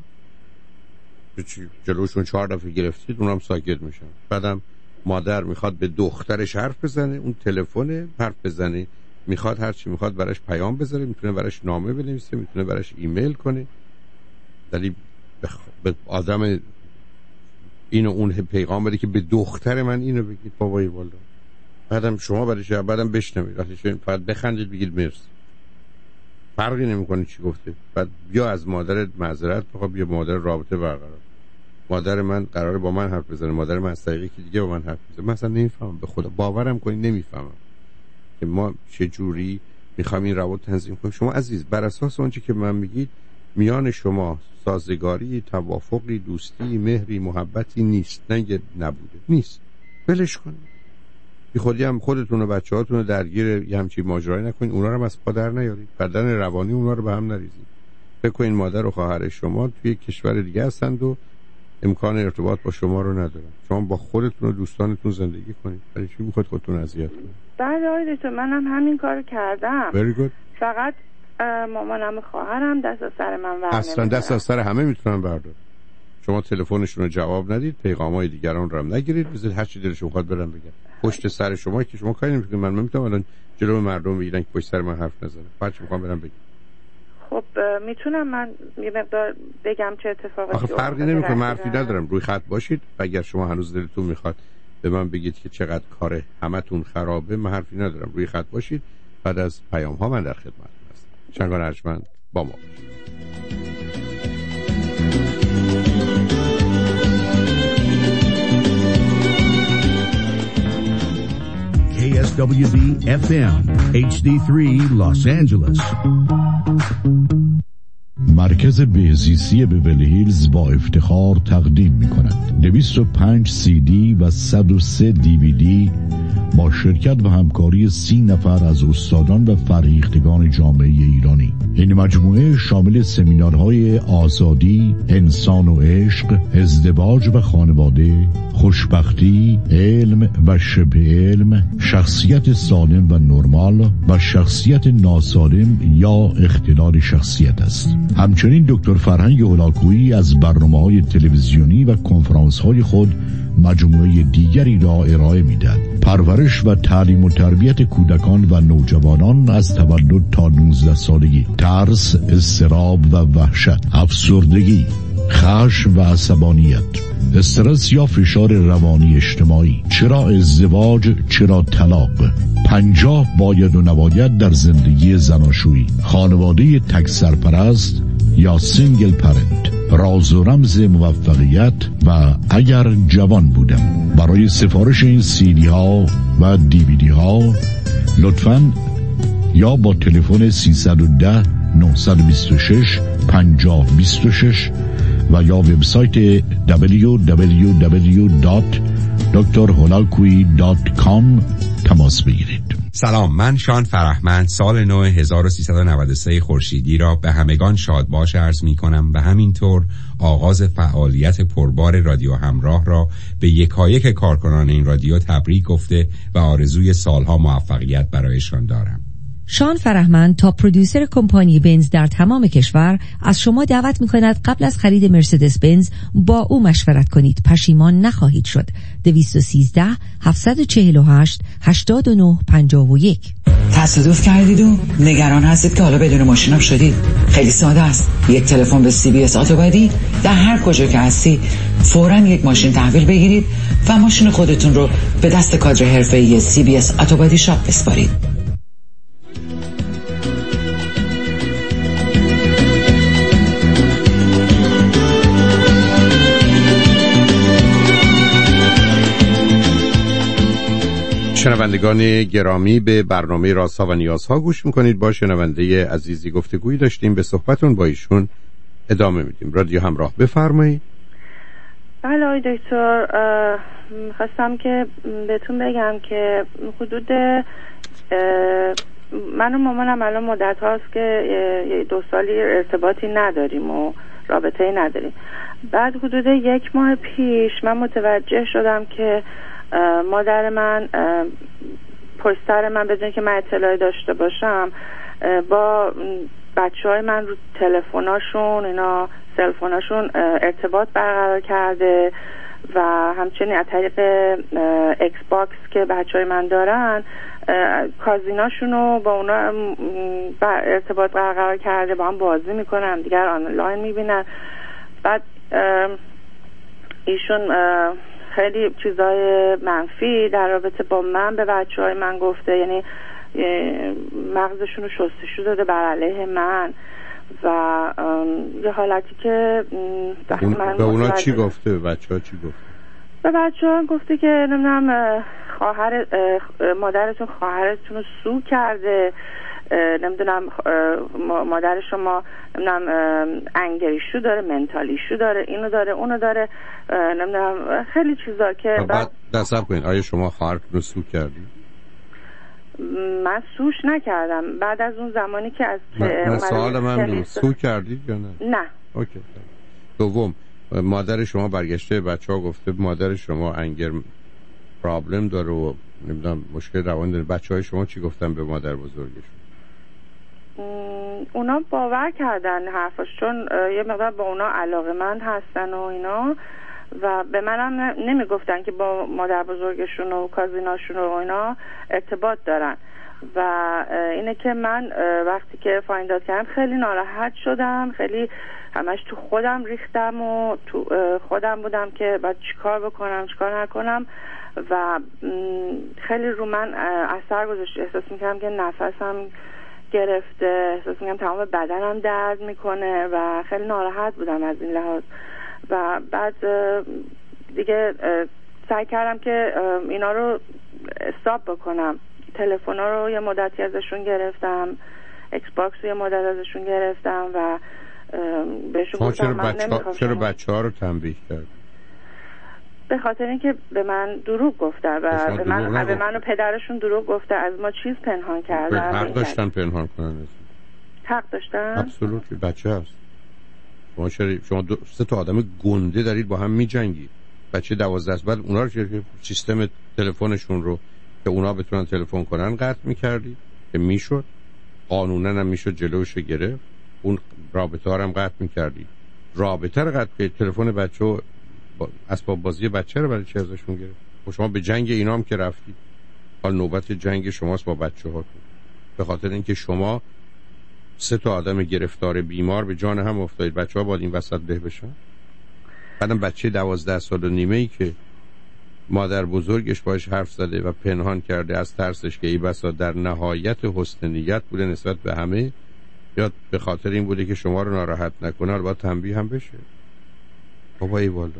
جلوشون چهار دفعه گرفتید اونام ساکت میشن. بعدم مادر میخواد به دخترش حرف بزنه، اون تلفن حرف بزنه، میخواد هر چی میخواد براش پیام بذاره، میتونه براش نامه بنویسه، میتونه براش ایمیل کنه، ولی بخ... به آدم اینو اون پیغام بده که به دختر من اینو بگید بابای والا. بعدم شما برایش بعدم بشنوید، وقتی شما فقط بخندید بگید مرسی، فرقی نمیکنه چی گفته. بعد بیا از مادرت معذرت بخوا، بیا مادر رابطه برقرار. مادر من قراره با من حرف بزنه، مادر من از طریقی که دیگه با من حرف بزنه. من اصلا نمیفهمم، به خدا باورم کنید نمیفهمم که ما چه جوری میخوایم این روابط تنظیم کنیم. شما عزیز بر اساس اونچه که من میگید میان شما سازگاری، توافقی، دوستی، مهری، محبتی نیست. نه نبوده، نیست. ولش کنید. بی خودی هم خودتون و بچه‌هاتون رو درگیر یه همچین ماجرایی نکنین، اونا رو هم از پا در نیارید، بدن روانی اونا رو به هم نریزید. فکر کنین مادر و خواهر شما توی کشور دیگه هستند و امکان ارتباط با شما رو ندارن. شما با خودتون و دوستانتون زندگی کنید. برای چی میخواید خودتون اذیت کنید؟ بله آقای دکتر، منم همین کارو کردم. Very good. فقط مامانم و خواهرم دست از سر من ور اصلا دست از سر همه میتونن بردارن. شما تلفنشون رو جواب ندید، پیغامای دیگران رو هم نگیرید، بذارید هر چی دلشون بخواد برن بگن. پشت سر شما که شما کاری نمی‌کنید. من نمیتونم الان جلوی مردم بگیرن که پشت سر من حرف نزنن. هر چی میخوام برن بگن. خب میتونم من یه مقدار بگم چه اتفاقی افتاد؟ آخه فرقی نمیکنه، حرفی ندارم. روی خط باشید. اگر شما هنوز دلتون میخواد به من بگید که چقدر کار همتون خرابه، من حرفی ندارم. روی خط باشید. بعد از پیام ها من در خدمتتون هستم. شنگان ارجمند با ما باشید. K S W D F M H D three Los Angeles. مرکز بهزیستی بیورلی هیلز با افتخار تقدیم می کند دویست و پنج سی دی و صد و سه دی وی دی با شرکت و همکاری سی نفر از استادان و فرهیختگان جامعه ایرانی. این مجموعه شامل سمینارهای آزادی، انسان و عشق، ازدواج و خانواده، خوشبختی، علم و شبه علم، شخصیت سالم و نرمال و شخصیت ناسالم یا اختلال شخصیت است. همچنین دکتر فرهنگ هولاکویی از برنامه‌های تلویزیونی و کنفرانس‌های خود مجموعه دیگری را ارائه می‌دهد. پرورش و تعلیم و تربیت کودکان و نوجوانان از تولد تا نوزده سالگی، ترس، اضطراب و وحشت، افسردگی، خشم و عصبانیت، استرس یا فشار روانی اجتماعی، چرا ازدواج، چرا طلاق، پنجاه باید و نباید در زندگی زناشویی، خانواده تک سرپرست یا سینگل پرنت، راز و رمز موفقیت و اگر جوان بودم. برای سفارش این سیدی ها و دیویدی ها لطفاً یا با تلفن سیصد و ده نهصد و بیست و شش پنجاه بیست و شش و یا وبسایت دبلیو دبلیو دبلیو دات دکتر هولاکویی دات کام تماس بگیرید. سلام، من شان فرهمند سال نو هزار و سیصد و نود و سه خورشیدی را به همگان شادباش عرض می کنم و همینطور آغاز فعالیت پربار رادیو همراه را به یکایک کارکنان این رادیو تبریک گفته و آرزوی سالها موفقیت برایشان دارم. شان فرهمند تا پرودیوسر کمپانی بنز در تمام کشور از شما دعوت می‌کند قبل از خرید مرسدس بنز با او مشورت کنید، پشیمان نخواهید شد. دویست و سیزده هفتصد و چهل و هشت هشتاد و نه پنجاه و یک. تصادف کردید و نگران هستید که حالا بدون ماشینم شدید؟ خیلی ساده است. یک تلفن به سی بی اس اتوبادی، در هر کجا که هستی فوراً یک ماشین تحویل بگیرید و ماشین خودتون رو به دست کادر حرفه‌ای سی بی اس اتوبادی شاپ بسپارید. شنوندگان گرامی، به برنامه رازها و نیازها گوش میکنید. با شنونده عزیزی گفتگویی داشتیم، به صحبتون با ایشون ادامه میدیم. رادیو همراه، بفرمایید. بله آقای دکتر، خواستم که بهتون بگم که حدود من و مامانم الان مدت هاست که دو سالی ارتباطی نداریم و رابطه‌ای نداریم. بعد حدود یک ماه پیش من متوجه شدم که مادر من پشت سر من بدون که من اطلاعی داشته باشم با بچه های من رو تلفناشون اینا سلفوناشون ارتباط برقرار کرده و همچنین از طریق ایکس باکس که بچه های من دارن کازیناشون رو با اونا ارتباط برقرار کرده، با هم بازی میکنن، دیگر آنلاین میبینن. بعد ایشون خیلی چیزای منفی در رابطه با من به بچه های من گفته، یعنی مغزشون رو شستشو داده بر علیه من و یه حالتی که من به اونا چی گفته؟ به بچه ها چی گفته؟ به بچه ها گفته که نمیدونم خواهر مادرتون خواهرتون رو سو کرده، نمیدونم مادر شما نمیدونم انگریشو داره، منتالیشو داره، اینو داره اونو داره، نمیدونم خیلی چیزا که بعد دستم کنید. آیا شما خواهرتون رو سو کردی؟ من سوش نکردم. بعد از اون زمانی که از من سوال من سو کردید یا نه؟ نه. اوکی. دوم، مادر شما برگشته بچه ها گفته مادر شما انگر پرابلم داره و نمیدونم مشکل روانی داره، بچه های شما چی گفتن به مادر بزرگشون؟ اونا باور کردن حرفاش، چون یه مقدار با اونا علاقه‌مند هستن و اینا، و به منم نمیگفتن که با مادر بزرگشون و کازیناشون و اینا ارتباط دارن. و اینه که من وقتی که فایند اوت کردم خیلی ناراحت شدم، خیلی همش تو خودم ریختم و تو خودم بودم که باید چیکار بکنم چیکار نکنم، و خیلی رو من اثر گذاشت. احساس میکردم که نفسم گرفته، احساس میکردم تمام بدنم درد میکنه و خیلی ناراحت بودم از این لحاظ. و بعد دیگه سعی کردم که اینا رو استاپ بکنم. تلفن‌ها رو یه مدتی ازشون گرفتم، ایکس باکس رو یه مدت ازشون گرفتم و بهشون گفتم من نمیخوام. چرا بچه ها رو تنبیه کرد؟ به خاطر اینکه به من دروغ گفته و به من به من و پدرشون دروغ گفته، از ما چیز پنهان کردن. حق داشتن پنهان کنن. حق داشتن؟ ابسولوتلی. بچه هست. شما شما دو سه تا آدم گنده دارید با هم میجنگید. بچه دوازده سال، بعد اونا رو که سیستم تلفنشون رو که اونا بتونن تلفن کنن قطع می‌کردید که میشد، قانونا هم میشد جلوش گرفت. اون رابطه ها رو هم قطع می‌کردید. رابطه رو قطع کنید، تلفن بچه‌ها اسباب بازی بچه رو برای چی ازشون گرفت؟ و شما به جنگ اینا هم که رفتید، حال نوبت جنگ شماست با بچه‌هاتون. به خاطر اینکه شما سه تا آدم گرفتار بیمار به جان هم افتادید، بچه‌ها باید این وسط له بشن. بعدم بچه دوازده سال و نیمه‌ای که مادر بزرگش باش حرف زده و پنهان کرده از ترسش که ای بسا در نهایت حسن نیت بوده نسبت به همه، یا به خاطر این بوده که شما رو ناراحت نکنه، باید تنبیه هم بشه. بابا ای والا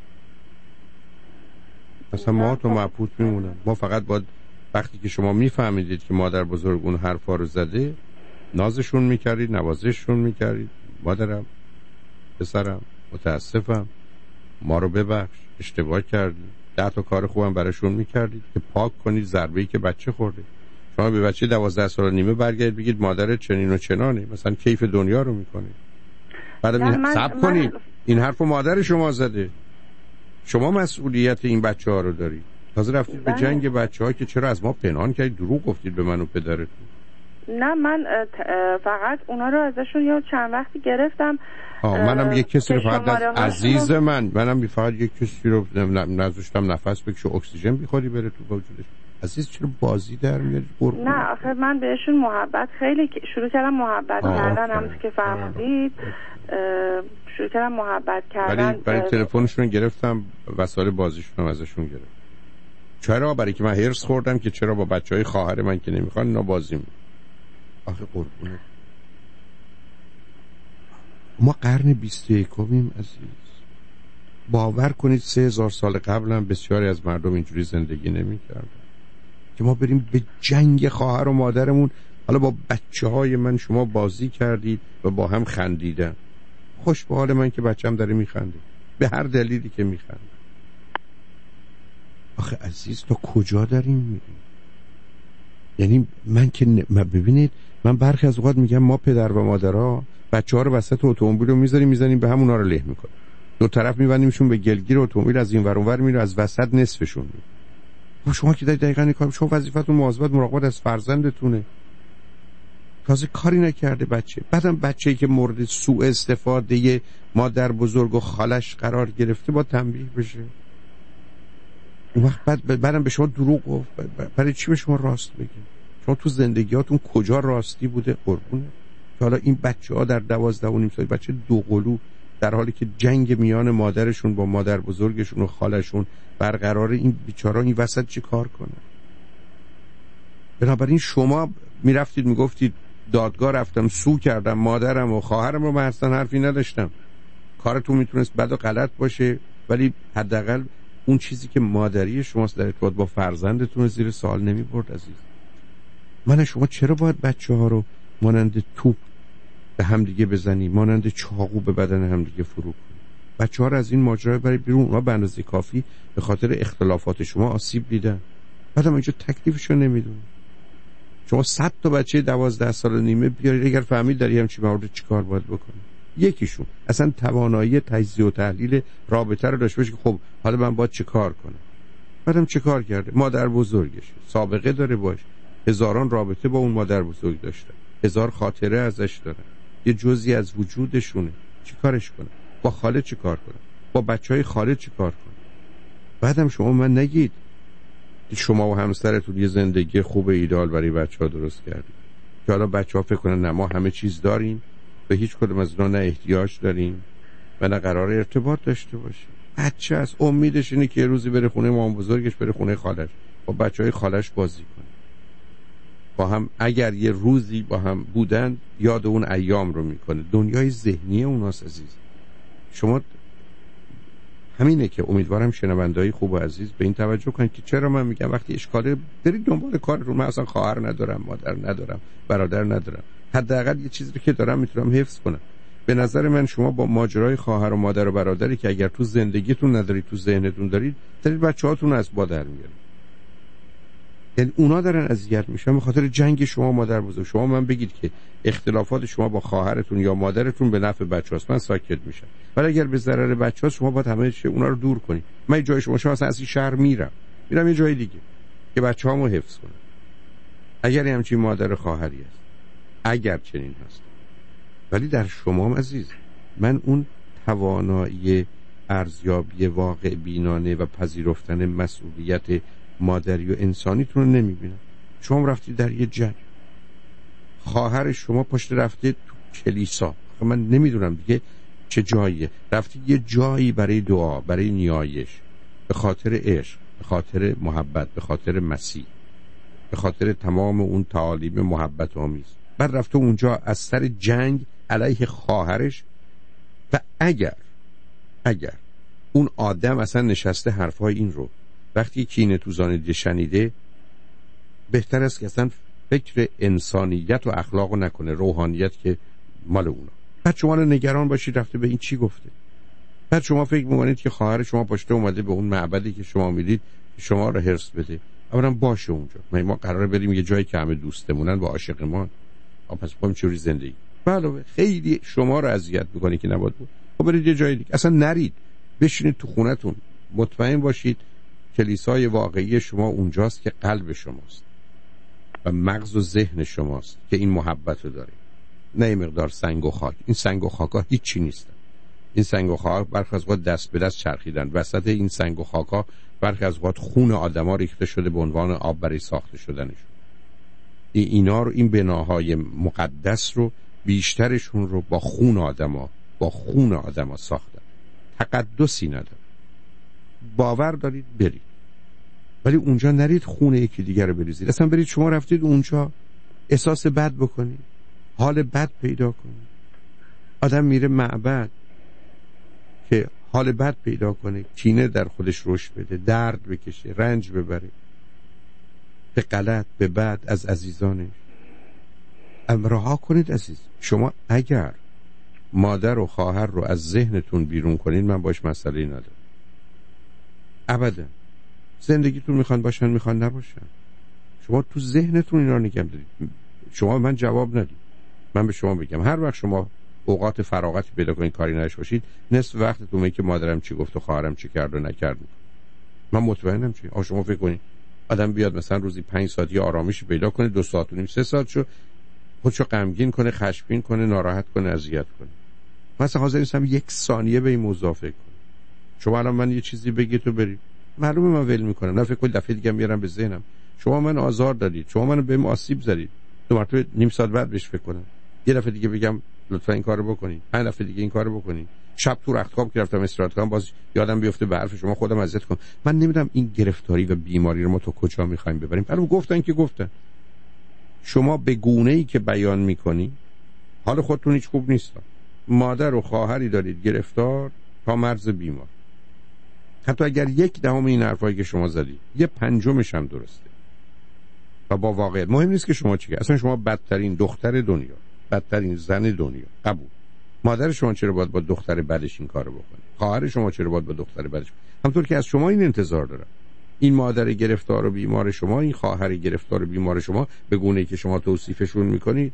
مثلا ما تو مبهوت میمونن. ما فقط باید وقتی که شما میفهمیدید که مادر بزرگ اون حرفا رو زده، نازشون میکردید، نوازششون میکردید، مادرم پسرم متاسفم، ما رو ببخش، اشتباه کردیم، ده تا کار خوبم براشون میکردید که پاک کنید ضربه‌ای که بچه خورده. شما به بچه دوازده سال و نیمه برگردید بگید مادر چنین و چنانه، مثلا کیف دنیا رو میکنه. بعد این صبر کنید، این حرفو مادر شما زده، شما مسئولیت این بچه ها رو دارید. تازه رفتید به جنگ بچه ها که چرا از ما پنهان کردید، دروغ گفتید به من و پدرتون. نه من فقط اونا رو ازشون یه چند وقتی گرفتم. آه منم یک کسی رو فقط از عزیز من منم فقط یک کسی رو نذاشتم نفس بکشه، اکسیژن بخوری بره تو وجودش. عزیز چرا بازی در میاری؟ نه آخه من بهشون محبت خیلی شروع کردم محبت کردن، همونطور که فرمودید شروع کردم محبت کردن. ولی برای تلفنشون گرفتم، وسایل بازیشون هم ازشون گرفتم. چرا؟ برای که من هرس خوردم که چرا با بچهای خواهر من که نمیخوان اینا بازی میکنن. آخه قربونه ما قرن بیست و یکمیم عزیز. باور کنید سه هزار سال قبل هم بسیاری از مردم اینجوری زندگی نمی کردن که ما بریم به جنگ خواهر و مادرمون. حالا با بچه های من شما بازی کردید و با هم خندیدن. خوش به حال من که بچم داره میخنده به هر دلیلی که میخنده. آخه عزیز تا کجا داریم میریم؟ یعنی من که ن... ببینید من برخی از اوقات میگم ما پدر و مادرها بچه ها رو وسط اتومبیل رو میذاریم میذاریم به همونا رو له میکنیم، دو طرف میبندیمشون به گلگیر اتومبیل، از این ور اون ور میره، از وسط نصفشون میره. خب شما که دقیقاً این کار، شما وظیفتون مواظبت مراقبت از فرزندتونه. تازه کاری نکرده بچه، بعدم بچه‌ای که مورد سوء استفاده مادر بزرگ و خالش قرار گرفته با تنبیه بشه. اون وقت بعد بعدم به شما دروغ گفت، برای چی به شما راست بگه؟ شما تو زندگیاتون کجا راستی بوده قربونه؟ حالا این بچه‌ها در دوازده و نیم سال بچه دو قلو در حالی که جنگ میان مادرشون با مادر بزرگشون و خالشون برقراره، این بیچاره‌ها این وسط چی کار کنن؟ بنابراین شما میرفتید میگفتید دادگاه رفتم سو کردم مادرم و خواهرم رو، من اصلا حرفی نداشتم. کارتون میتونست بد و غلط باشه ولی حداقل اون چیزی که مادری شماست در ارتباط با فرزندتون زیر سوال نمیبرد عزیز. من شما چرا باید بچه ها رو مانند توپ به همدیگه بزنی، مانند چاقو به بدن همدیگه فرو کنی؟ بچه ها رو از این ماجرا برای بیرون. اونا به اندازه کافی به خاطر اختلافات شما آسیب دیدن، بعدم اینجا تکلیفشو نمیدونی. شما صد تا بچه دوازده سال و نیمه بیارید، اگر فهمید داری همچین مورد چیکار باید بکنی؟ یکیشون اصلا توانایی تجزیه و تحلیل رابطه رو داشته باشه که خب حالا من باید چیکار کنم. بعدم چیکار کرده؟ مادر بزرگش سابقه داره باش، هزاران رابطه با اون مادر بزرگ داشته، هزار خاطره ازش داره، یه جزئی از وجودشونه. چیکارش کنه؟ با خاله چیکار کنه؟ با بچهای خاله چیکار کنه؟ بعدم شما من نگید شما و همسرتون یه زندگی خوب ایدال برای بچه‌ها درست کردید که حالا بچه‌ها فکر کنن نه ما همه چیز داریم، به هیچ کدوم از اینا نه احتیاج داریم و نه قرار ارتباط داشته باشیم. بچه از امیدش اینه که یه روزی بره خونه مام بزرگش، بره خونه خالش، با بچهای خالش بازی کنه، با هم اگر یه روزی با هم بودن یاد اون ایام رو میکنه. دنیای ذهنی اوناست عزیز. شما همینه که امیدوارم شنونده‌های خوب و عزیز به این توجه کنید که چرا من میگم وقتی اشکاله برید دنبال کارتون. من اصلا خواهر ندارم، مادر ندارم، برادر ندارم، حداقل یه چیزی رو که دارم میتونم حفظ کنم. به نظر من شما با ماجرای خواهر و مادر و برادری که اگر تو زندگیتون ندارید، تو ذهنتون دارید، دارید بچه‌هاتون از بادر میارید. یعنی اونا دارن اذیت میشن به خاطر جنگ شما مادر بزرگ. شما من بگید که اختلافات شما با خواهرتون یا مادرتون به نفع بچه‌هاست، من ساکت میشم. ولی اگر به ضرر بچه‌ها شما باید همه چی اونا رو دور کنید. من جای شما شما اصلا از این شهر میرم، میرم یه جای دیگه که بچه‌هامو حفظ کنم. اگر همچین مادر خواهری است، اگر چنین هست. ولی در شما عزیز من اون توانایی ارزیابی واقع بینانه و پذیرفتن مسئولیت مادری و انسانیتون رو نمیبینم. شما رفتید در یه جنگ، خواهر شما پشت رفته تو کلیسا، من نمیدونم دیگه چه جاییه، رفتید یه جایی برای دعا، برای نیایش، به خاطر عشق، به خاطر محبت، به خاطر مسیح، به خاطر تمام اون تعالیم محبت آمیز. بعد رفته اونجا از سر جنگ علیه خواهرش. و اگر اگر اون آدم اصلا نشسته حرفای این رو وقتی کینه تو زانه شنیده، بهتر است که اصلا فکر انسانیت و اخلاق رو نکنه، روحانیت که مال اونا. بعد شما نگران باشید رفته به این چی گفته. بعد شما فکر می‌کنید که خواهر شما پشت اومده به اون معبدی که شما میدید شما رو حرص بده. اولا باشه اونجا ما ما قراره بریم یه جایی که همه دوستمونن و عاشقمان، پس با چوری زندگی علاوه خیلی شما رو اذیت می‌کنه که نباید بود. خب برید یه جای دیگه، اصلا نرید، بشینید تو خونتون، مطمئن باشید کلیسای واقعی شما اونجاست که قلب شماست و مغز و ذهن شماست که این محبت رو داره، نه این مقدار سنگ و خاک. این سنگ و خاکا هیچی نیستن. این سنگ و خاک برخی از وقت دست به دست چرخیدن، وسط این سنگ و خاکا برخی از وقت خون آدما ریخته شده به عنوان آب برای ساخته شدنشون. اینا رو، این بناهای مقدس رو بیشترشون رو با خون آدما با خون آدما ساختن. تقدسی نداره. باور دارید برید، ولی اونجا نرید خونه یکی دیگر رو بریزید. اصلا برید شما رفتید اونجا احساس بد بکنید، حال بد پیدا کنید. آدم میره معبد که حال بد پیدا کنه، کینه در خودش رشد بده، درد بکشه، رنج ببره، به غلط به بد از عزیزانش. رها کنید عزیز. شما اگر مادر و خواهر رو از ذهنتون بیرون کنید من باش مسئله ندارم ابدا. زندگیتون میخوان باشن میخوان نباشن، شما تو ذهنتون اینا رو نگه دارید. شما من جواب ندید. من به شما بگم هر وقت شما اوقات فراغتی پیدا کنید کاری نداشته باشید، نصف وقتتون میگه که مادرم چی گفت و خواهرم چی کرد و نکرد. من مطمئنم چی. آ شما فکر کنید آدم بیاد مثلا روزی پنج ساعت یه آرامش پیدا کنه، دو ساعت و نیم سه ساعت شو خودشو غمگین کنه، خشمگین کنه، ناراحت کنه، اذیت کنه. مثلا حاضر نیستم یک ثانیه به این موضوع فکر کنم. شما الان من یه چیزی بگید تو برید، معلومه من ول میکنم. نه فکر کنید دفعه دیگه میارم به ذهنم شما من آزار دادید، شما منو بهم آسیب زدید، دو مرتبه نیم ساعت بعد بهش فکر کنم. یه دفعه دیگه بگم لطفا این کارو بکنید، پنج دفعه دیگه این کارو بکنید. شب تو رخت خواب که رفتم استراحت کنم باز یادم بیفته به حرف شما خودم اذیت کنم. من نمیدونم این گرفتاری و بیماری رو ما تو کجا میخوایم ببریم. الان گفتن که گفتن شما به گونه‌ای که بیان میکنی حال خودتون هیچ خوب نیست. مادر و خواهری دارید گرفتار تا مرز بیمار. حتی اگر یک دهم این حرفایی که شما زدید یه پنجمش هم درسته، و با واقعیت. مهم نیست که شما چی، اصلا شما بدترین دختر دنیا، بدترین زن دنیا، قبول. مادر شما چرا باید با دختر بعدش این کارو بکنه؟ خواهر شما چرا باید با دختر بعدش؟ همونطور که از شما این انتظار دارم. این مادر گرفتار و بیمار شما، این خواهر گرفتار و بیمار شما، به گونه‌ای که شما توصیفشون میکنید،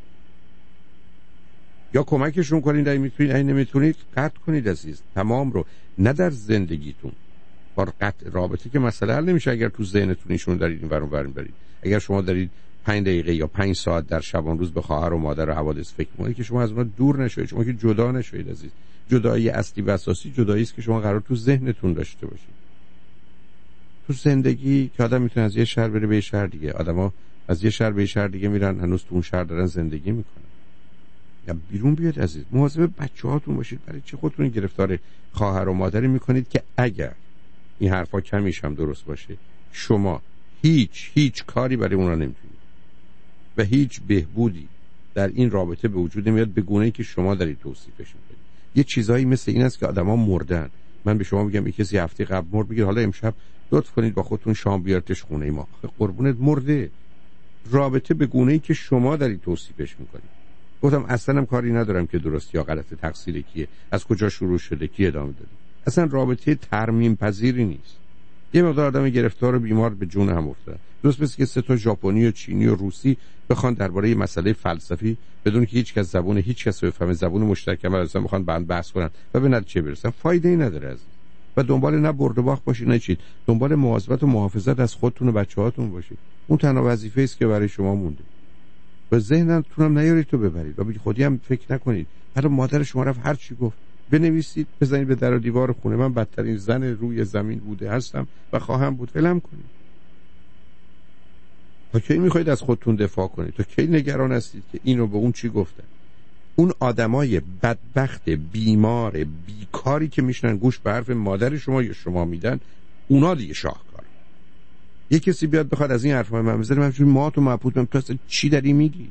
یا کمکشون کنید، اگه میتونید، اگه نمیتونید قطع کنید عزیز. تمام رو نه در زندگیتون با قطع رابطه که مسئله حل نمیشه اگر تو ذهنتون ایشون دارید این ور اون ور برید. اگر شما دارید پنج دقیقه یا پنج ساعت در شبان روز به خواهر و مادر و حوادث فکر می‌کنید که شما از اونها دور نشوید، شما که جدا نشوید عزیز. جدایی اصلی و اساسی جدایی است که شما قرار تو ذهنتون داشته باشید. تو زندگی که آدم میتونه از یه شهر بره به یه شهر دیگه، آدما از یه شهر به یه شهر دیگه میرن، هنوز تو اون شهر دارن زندگی میکنن. یا بیرون بیاد عزیز، مواظب بچه‌هاتون باشید. برای چه خودتون گرفتار خواهر و مادری میکنید که اگر این حرفا کمیش هم درست باشه، شما هیچ هیچ کاری برای اونها نمیتونید و هیچ بهبودی در این رابطه به وجود نمیاد به گونه‌ای که شما دارید توصیفش میکنید. یه چیزایی مثل این است که آدما مردن. من به شما میگم یک کسی هفته قبل مرد، میگه حالا امشب لطف کنید با خودتون شام بیارتش خونه ما. قربونت مرده. رابطه به گونه‌ای که شما دارید توصیفش میکنید. گفتم اصلا هم کاری ندارم که درست یا غلط، تقصیر کیه، از کجا شروع شده، کی ادامه داده. اصلا رابطه ترمیم پذیری نیست. یه مقدار آدم گرفتار و بیمار به جون هم افتادن. درست مثل که سه تا ژاپنی و چینی و روسی بخوان درباره مسئله فلسفی بدون که هیچ کس زبون هیچ کس بفهمه، زبون مشترک هم اصلا بخوان بند بحث کنن و به نتیجه برسن، فایده ای نداره عزیز. و دنبال نه برد و باخت باشید نه چیز، دنبال مواظبت و محافظت از خودتون و بچه‌هاتون باشید. اون تنها وظیفه است که برای شما مونده. و ذهنتون هم نیارید تو ببرید و بی خودی هم فکر نکنید. حالا مادر شما رفت هر چی گفت بنویسید، بزنید به در و دیوار خونه، من بدترین زن روی زمین بوده هستم و خواهم بود. فلم کنید. تا کی میخواید از خودتون دفاع کنید؟ تا کی نگران هستید که اینو به اون چی گفتن؟ اون آدمای بدبخت بیمار بیکاری که میشنن گوش به حرف مادر شما یا شما میدن، اونا دیگه شاهکاره. یه کسی بیاد بخواد از این حرفای من بزنه، من چون ما تو مبهوت من تو اصلا چی داری میگی؟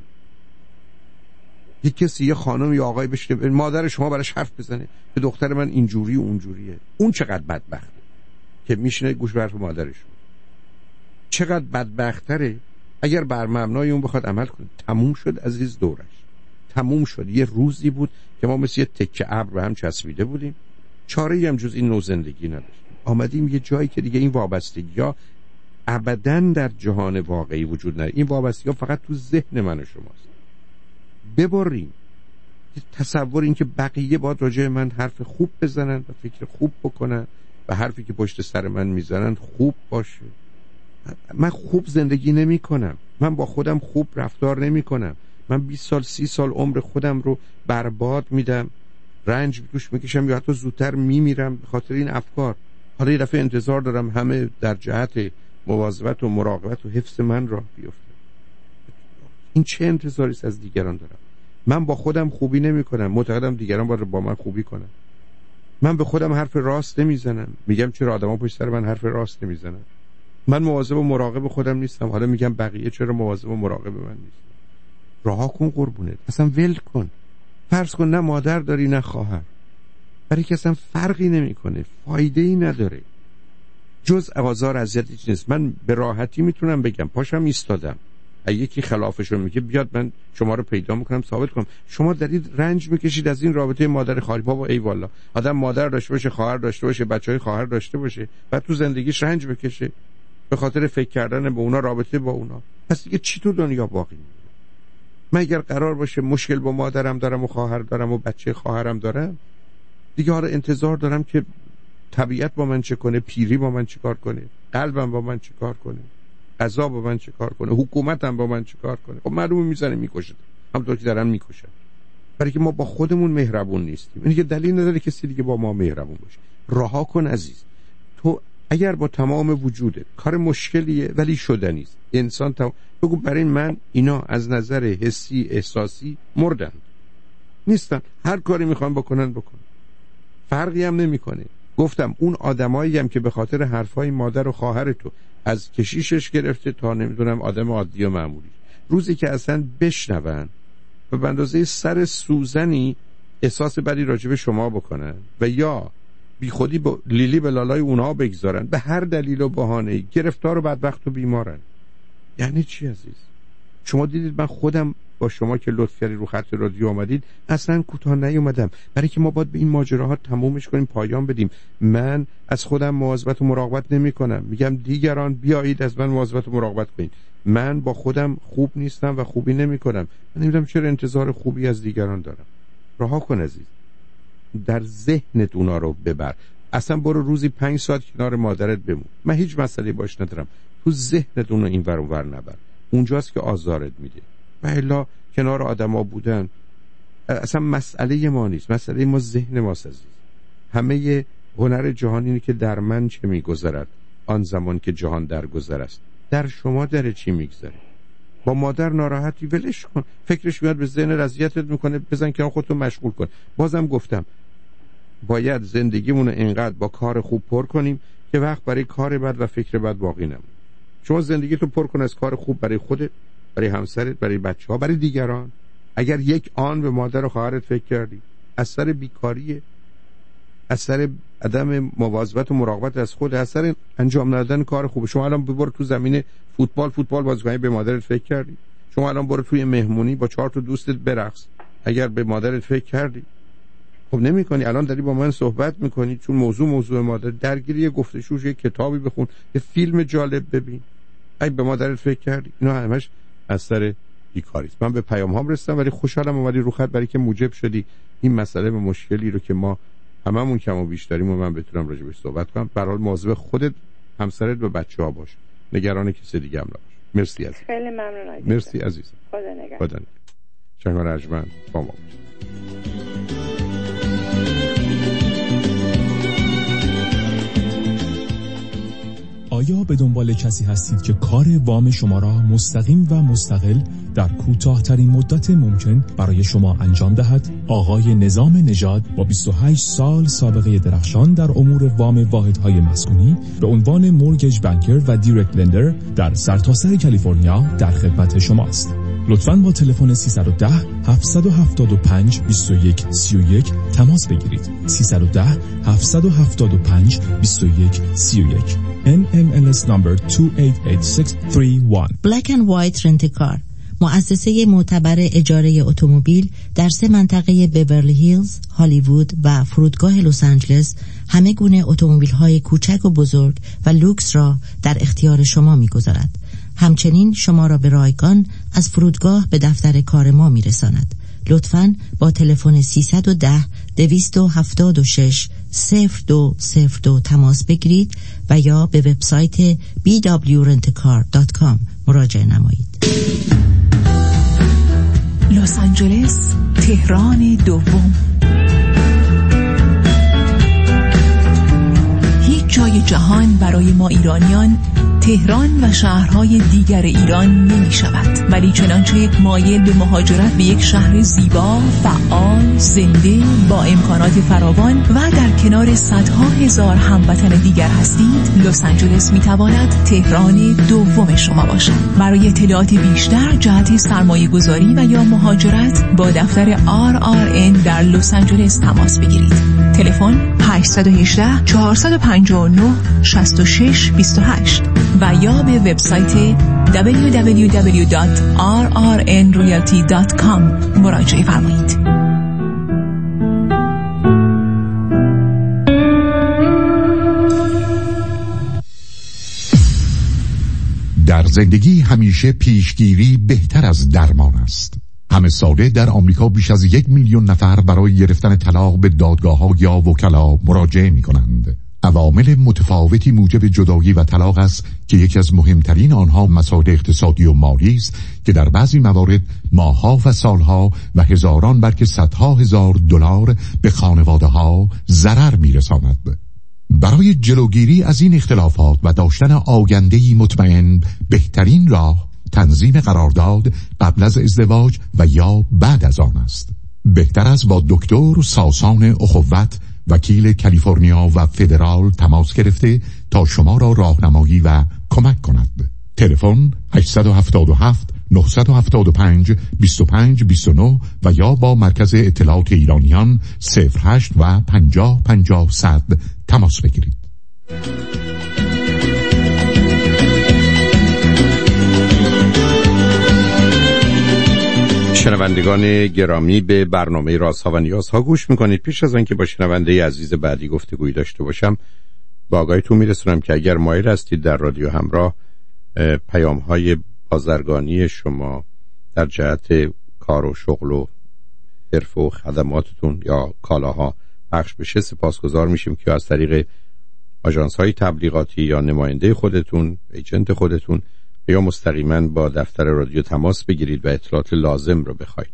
یه کسی یه خانم یا آقای بشه مادر شما براش حرف بزنه که دختر من اینجوری و اونجوریه، اون چقدر بدبخته که میشنه گوش به حرف مادر شما. چقدر بدبختره اگر بر مبنای اون بخواد عمل کنه. تموم شد عزیز، دورش تموم شد. یه روزی بود که ما مثل یه تکه ابر به هم چسبیده بودیم، چاره‌ای هم جز این نوع زندگی نداشتیم. آمدیم یه جایی که دیگه این وابستگی‌ها ابداً در جهان واقعی وجود نداره. این وابستگی‌ها فقط تو ذهن من و شماست. ببریم تصور این که بقیه باید راجع من حرف خوب بزنن و فکر خوب بکنن و حرفی که پشت سر من میزنن خوب باشه. من خوب زندگی نمی کنم، من با خودم خوب رفتار نمی کنم، من بیست سال سی سال عمر خودم رو برباد میدم، رنج توش میکشم یا حتی زودتر میمیرم به خاطر این افکار. حالا یه دفعه انتظار دارم همه در جهت مواظبت و مراقبت و حفظ من راه بیفتن. این چه انتظاری است از دیگران دارم؟ من با خودم خوبی نمی کنم، معتقدم دیگران باید با من خوبی کنن. من به خودم حرف راست نمیزنم، میگم چرا آدما پشت سر من حرف راست نمیزنن. من مواظب و مراقب خودم نیستم، حالا میگم بقیه چرا مواظب و مراقب من نیستن. رها کن قربونت، اصلا ول کن. فرض کن نه مادر داری نه خواهر، برای که اصلا فرقی نمیکنه، فایده ای نداره، جز آزار اذیتی نیست. من به راحتی میتونم بگم پاشم ایستادم، اگه یکی خلافشو میگه بیاد من شما رو پیدا میکنم ثابت کنم شما دارید رنج میکشید از این رابطه مادر خواهر. بابا ای والا، آدم مادر داشته باشه، خواهر داشته باشه، بچهای خواهر داشته باشه، بعد تو زندگیش رنج بکشه به خاطر فکر کردن به اونا، رابطه با اونا. پس دیگه چی تو دنیا باقی میمونه؟ من اگر قرار باشه مشکل با مادرم دارم و خواهر دارم و بچه خواهرم دارم، دیگه حالا انتظار دارم که طبیعت با من چه کنه، پیری با من چه کار کنه، قلبم با من چه کار کنه، قضا با من چه کار کنه، حکومتم با من چه کار کنه. خب معلومه میزنه میکشه، همونطور که دارن میکشن، برای که ما با خودمون مهربون نیستیم. این که دلیل نداره کسی دیگه با ما مهربون باشه. رها کن عزیز. تو اگر با تمام وجودت کار مشکلیه ولی شدنی است، انسان تا بگو برای من اینا از نظر حسی احساسی مردن، نیستن، هر کاری میخوان بکنن بکن، فرقی هم نمیکنه. گفتم اون آدمایی هم که به خاطر حرفای مادر و خواهر تو از کشیشش گرفته تا نمیدونم آدم عادی و معمولی، روزی که اصلا بشنون و به اندازه سر سوزنی احساس بدی راجب شما بکنن و یا بی خودی با لیلی به لالای اونها بگذارن، به هر دلیل و بهانه‌ای گرفتار و بدبخت و بیمارن، یعنی چی عزیز؟ شما دیدید من خودم با شما که لطف کردید رو خط رادیو آمدید اصلا کوتاه نیومدم، برای که ما باید به این ماجراها تمومش کنیم، پایان بدیم. من از خودم مواظبت و مراقبت نمی کنم، میگم دیگران بیایید از من مواظبت و مراقبت کنید. من با خودم خوب نیستم و خوبی نمی کنم. من نمیدونم چرا انتظار خوبی از دیگران دارم. رها کن عزیز، در ذهنت اونا رو ببر. اصلا برو روزی پنج ساعت کنار مادرت بمون، من هیچ مسئله باش ندارم. تو ذهنت اونو این ور اون ور نبر، اونجاست که آزارت میده. و الا کنار آدما بودن اصلا مسئله ما نیست، مسئله ما ذهن ماست عزیز. همه هنر جهان اینه که در من چه میگذرد آن زمان که جهان درگذر است. در شما در چی میگذره؟ با مادر ناراحتی، ولش کن، فکرش میاد به ذهن اذیتت میکنه، بزن که خودتو مشغول کن. بازم گفتم باید زندگیمونو اینقدر با کار خوب پر کنیم که وقت برای کار بد و فکر بد باقی نمونه. شما زندگیتو پر کن از کار خوب برای خودت، برای همسرت، برای بچه‌ها، برای دیگران. اگر یک آن به مادر و خواهرت فکر کردی، اثر بیکاریه، اثر عدم مواظبت و مراقبت از خود، اثر انجام ندادن کار خوب. شما الان ببر تو زمین فوتبال فوتبال بازی کنی، به مادرت فکر کردی؟ شما الان برو توی مهمونی با چهار تا دوستت برقص، اگر به مادرت فکر کردی؟ خب نمی‌کنی. الان داری با من صحبت می‌کنی چون موضوع موضوع مادر، درگیری گفتشوش، یک کتابی بخون، یه فیلم جالب ببین، اگه به مادرت فکر کردی. اینا همش اثر بیکاری است. من به پیام هام رسیدم ولی خوشحالم اومدی رو خط، برای که موجب شدی این مسئله و مشکلی رو که ما هممون کم و بیش داریم و من بتونم راجع بهش صحبت کنم. به هر حال مواظب خودت، همسرت و بچه‌ها باش، نگران کسی دیگه هم نباش. مرسی عزیز. خیلی ممنون عزیز. مرسی عزیزم. خدا نگهدار. خدا نگهدار. شنگ رجمن با ما. آیا به دنبال کسی هستید که کار وام شما را مستقیم و مستقل در کوتاه‌ترین مدت ممکن برای شما انجام دهد؟ آقای نظام نژاد با بیست و هشت سال سابقه درخشان در امور وام واحدهای مسکونی به عنوان مورگیج بانکر و دایرکت لندر در سرتاسر کالیفرنیا در خدمت شماست. لطفاً با تلفن سیصد و ده هفتصد و هفتاد و پنج بیست و یک سی و یک تماس بگیرید. سیصد و ده هفتصد و هفتاد و پنج بیست و یک سی و یک. ان ام ال اس number دو هشت هشت شش سه یک. Black and White Rent a Car، مؤسسه معتبر اجاره اتومبیل در سه منطقه بیورلی هیلز، هالیوود و فرودگاه لس آنجلس همه گونه اتومبیل‌های کوچک و بزرگ و لوکس را در اختیار شما می‌گذارد. همچنین شما را به رایگان از فرودگاه به دفتر کار ما می‌رساند. لطفاً با تلفن سیصد و ده دویست و هفتاد و شش صفر دو صفر دو تماس بگیرید و یا به وبسایت بی دبلیو رنت کار دات کام مراجعه نمایید. لس آنجلس، تهران دوم. هیچ جای جهان برای ما ایرانیان تهران و شهرهای دیگر ایران نمی شود، ولی چنانچه مایل به مهاجرت به یک شهر زیبا، فعال، زنده، با امکانات فراوان و در کنار صدها هزار هموطن دیگر هستید، لس آنجلس می تواند تهران دوم شما باشد. برای اطلاعات بیشتر جهت سرمایه گذاری و یا مهاجرت با دفتر آر آر ان در لس آنجلس تماس بگیرید. تلفن هشت یک هشت چهار پنج نه شش شش دو هشت و یا به وبسایت دبلیو دبلیو دبلیو دات آر آر ان ریالتی دات کام مراجعه فرمایید. در زندگی همیشه پیشگیری بهتر از درمان است. همه ساله در آمریکا بیش از یک میلیون نفر برای گرفتن طلاق به دادگاه‌ها یا وکلا مراجعه می‌کنند. عوامل متفاوتی موجب جدایی و طلاق است که یکی از مهمترین آنها مسائل اقتصادی و مالی است که در بعضی موارد ماه‌ها و سالها و هزاران بلکه صدها هزار دلار به خانواده‌ها ضرر می‌رساند. برای جلوگیری از این اختلافات و داشتن آینده‌ای مطمئن بهترین راه تنظیم قرارداد قبل از ازدواج و یا بعد از آن است. بهتر است با دکتر ساسان اخوت، وکیل کالیفرنیا و فدرال تماس گرفته تا شما را راهنمایی و کمک کند. تلفن هشت هفت هفت نه هفت پنج دو پنج دو نه و یا با مرکز اطلاعات ایرانیان صفر هشت و پنجاه پنجاه صد تماس بگیرید. شنوندگان گرامی، به برنامه رازها و نیازها گوش میکنید. پیش از آنکه با شنونده عزیز بعدی گفتگویی داشته باشم، با آگاهیتون میرسونم که اگر مایل هستید در رادیو همراه پیام‌های بازرگانی شما در جهت کار و شغل و حرف و خدماتتون یا کالاها پخش بشه، سپاسگزار میشیم که از طریق آژانس‌های تبلیغاتی یا نماینده خودتون، ایجنت خودتون یا مستقیما با دفتر رادیو تماس بگیرید و اطلاعات لازم رو بخواید.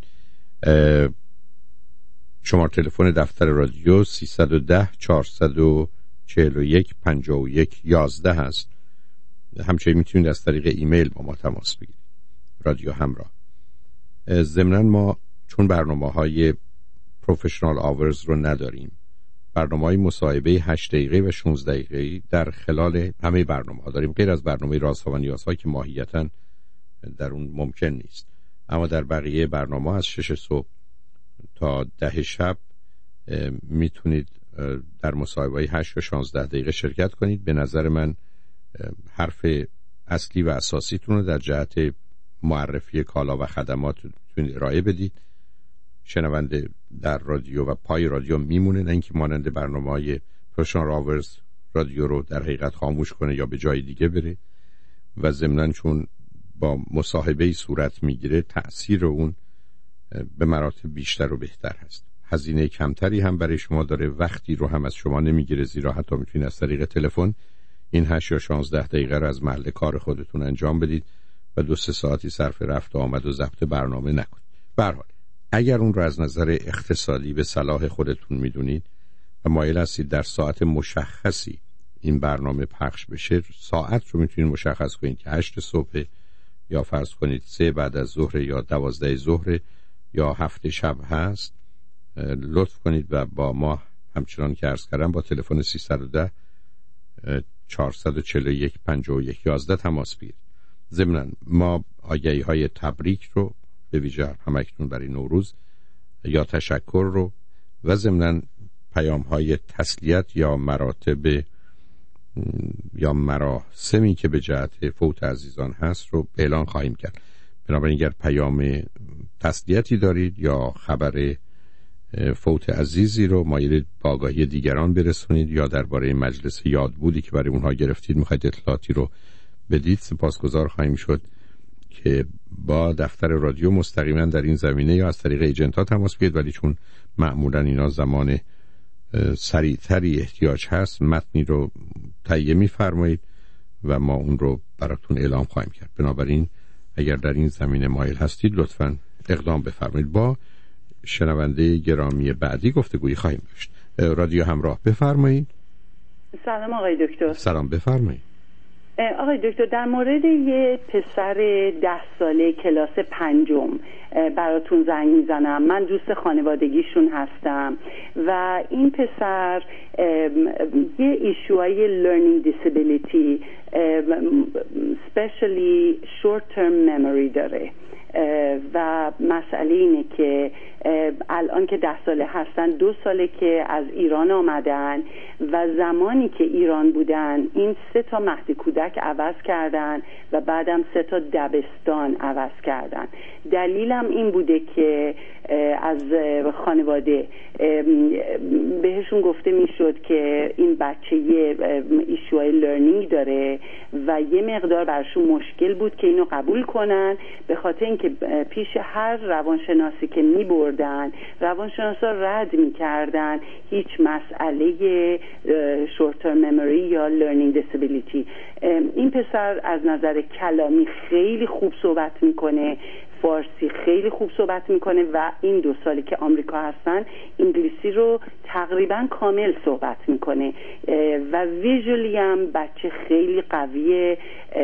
شماره تلفن دفتر رادیو سیصد و ده چهارصد و چهل و یک پنجاه و یک یازده هست. همچنین میتونید از طریق ایمیل با ما تماس بگیرید، رادیو همراه. ضمناً ما چون برنامه‌های پروفشنال آورز رو نداریم، برنامه‌های مصاحبه هشت دقیقه و شانزده دقیقه در خلال همه برنامه‌ها داریم، غیر از برنامه رازها و نیازها که ماهیتاً در اون ممکن نیست. اما در بقیه برنامه از شش صبح تا ده شب میتونید در مصاحبه‌های هشت و شانزده دقیقه شرکت کنید. به نظر من حرف اصلی و اساسیتون رو در جهت معرفی کالا و خدمات میتونید ارائه بدید. شنونده در رادیو و پای رادیو میمونه، نه اینکه مانند برنامه‌های پروفشنال آورز رادیو رو در حقیقت خاموش کنه یا به جای دیگه بره. و ضمناً چون با مصاحبه‌ای صورت میگیره، تأثیر اون به مراتب بیشتر و بهتر هست. هزینه کمتری هم برای شما داره، وقتی رو هم از شما نمیگیره، زیرا حتی میتونید از طریق تلفن این هشت یا شانزده دقیقه رو از محل کار خودتون انجام بدید و دو سه ساعتی صرف رفت و آمد و ضبط برنامه نکنید. به هر حال اگر اون رو از نظر اقتصادی به صلاح خودتون میدونید و مایل هستید در ساعت مشخصی این برنامه پخش بشه، ساعت رو میتونید مشخص کنید که هشت صبح یا فرض کنید سه بعد از ظهر یا دوازده ظهر یا هفت شب هست. لطف کنید و با ما همچنان که عرض کردم با تلفن سیصد و ده چهارصد و چهل و یک پنجاه و یک یازده تماس بگیرید. ضمناً ما آگهی های تبریک رو به ویژه همکنون برای نوروز یا تشکر رو و ضمناً پیام های تسلیت یا مراتب یا مراسمی که به جهت فوت عزیزان هست رو اعلان خواهیم کرد. بنابراین اگر پیام تسلیتی دارید یا خبر فوت عزیزی رو مایلید با آگاهی دیگران برسونید یا درباره مجلس یادبودی که برای اونها گرفتید میخواید اطلاعاتی رو بدید، سپاسگزار خواهیم شد که با دفتر رادیو مستقیما در این زمینه یا از طریق ایجنت ها تماس بگیرید. ولی چون معمولا اینا زمان سریعتری احتیاج هست، متنی رو تهیه می‌فرمایید و ما اون رو براتون اعلام خواهیم کرد. بنابراین اگر در این زمینه مایل هستید لطفاً اقدام بفرمایید. با شنونده گرامی بعدی گفتگویی خواهیم داشت. رادیو همراه، بفرمایید. سلام آقای دکتر. سلام، بفرمایید. آقای دکتر، در مورد یه پسر ده ساله کلاس پنجم براتون زنگ میزنم. من دوست خانوادگیشون هستم و این پسر یه ایشوهای learning disability especially short term memory داره و مسئله اینه که الان که ده ساله هستن، دو ساله که از ایران آمدن و زمانی که ایران بودن این سه تا مهد کودک عوض کردن و بعدم سه تا دبستان عوض کردن. دلیلم این بوده که از خانواده بهشون گفته میشد که این بچه یه ایشوهای لرنینگ داره و یه مقدار برشون مشکل بود که اینو قبول کنن، به خاطر اینکه پیش هر روانشناسی که میبردن روانشناسا رد میکردن هیچ مسئله شورت ترم مموری یا لرنینگ دیسابیلیتی. این پسر از نظر کلامی خیلی خوب صحبت میکنه، فارسی خیلی خوب صحبت میکنه و این دو سالی که آمریکا هستن انگلیسی رو تقریبا کامل صحبت میکنه و ویژولی هم بچه خیلی قویه،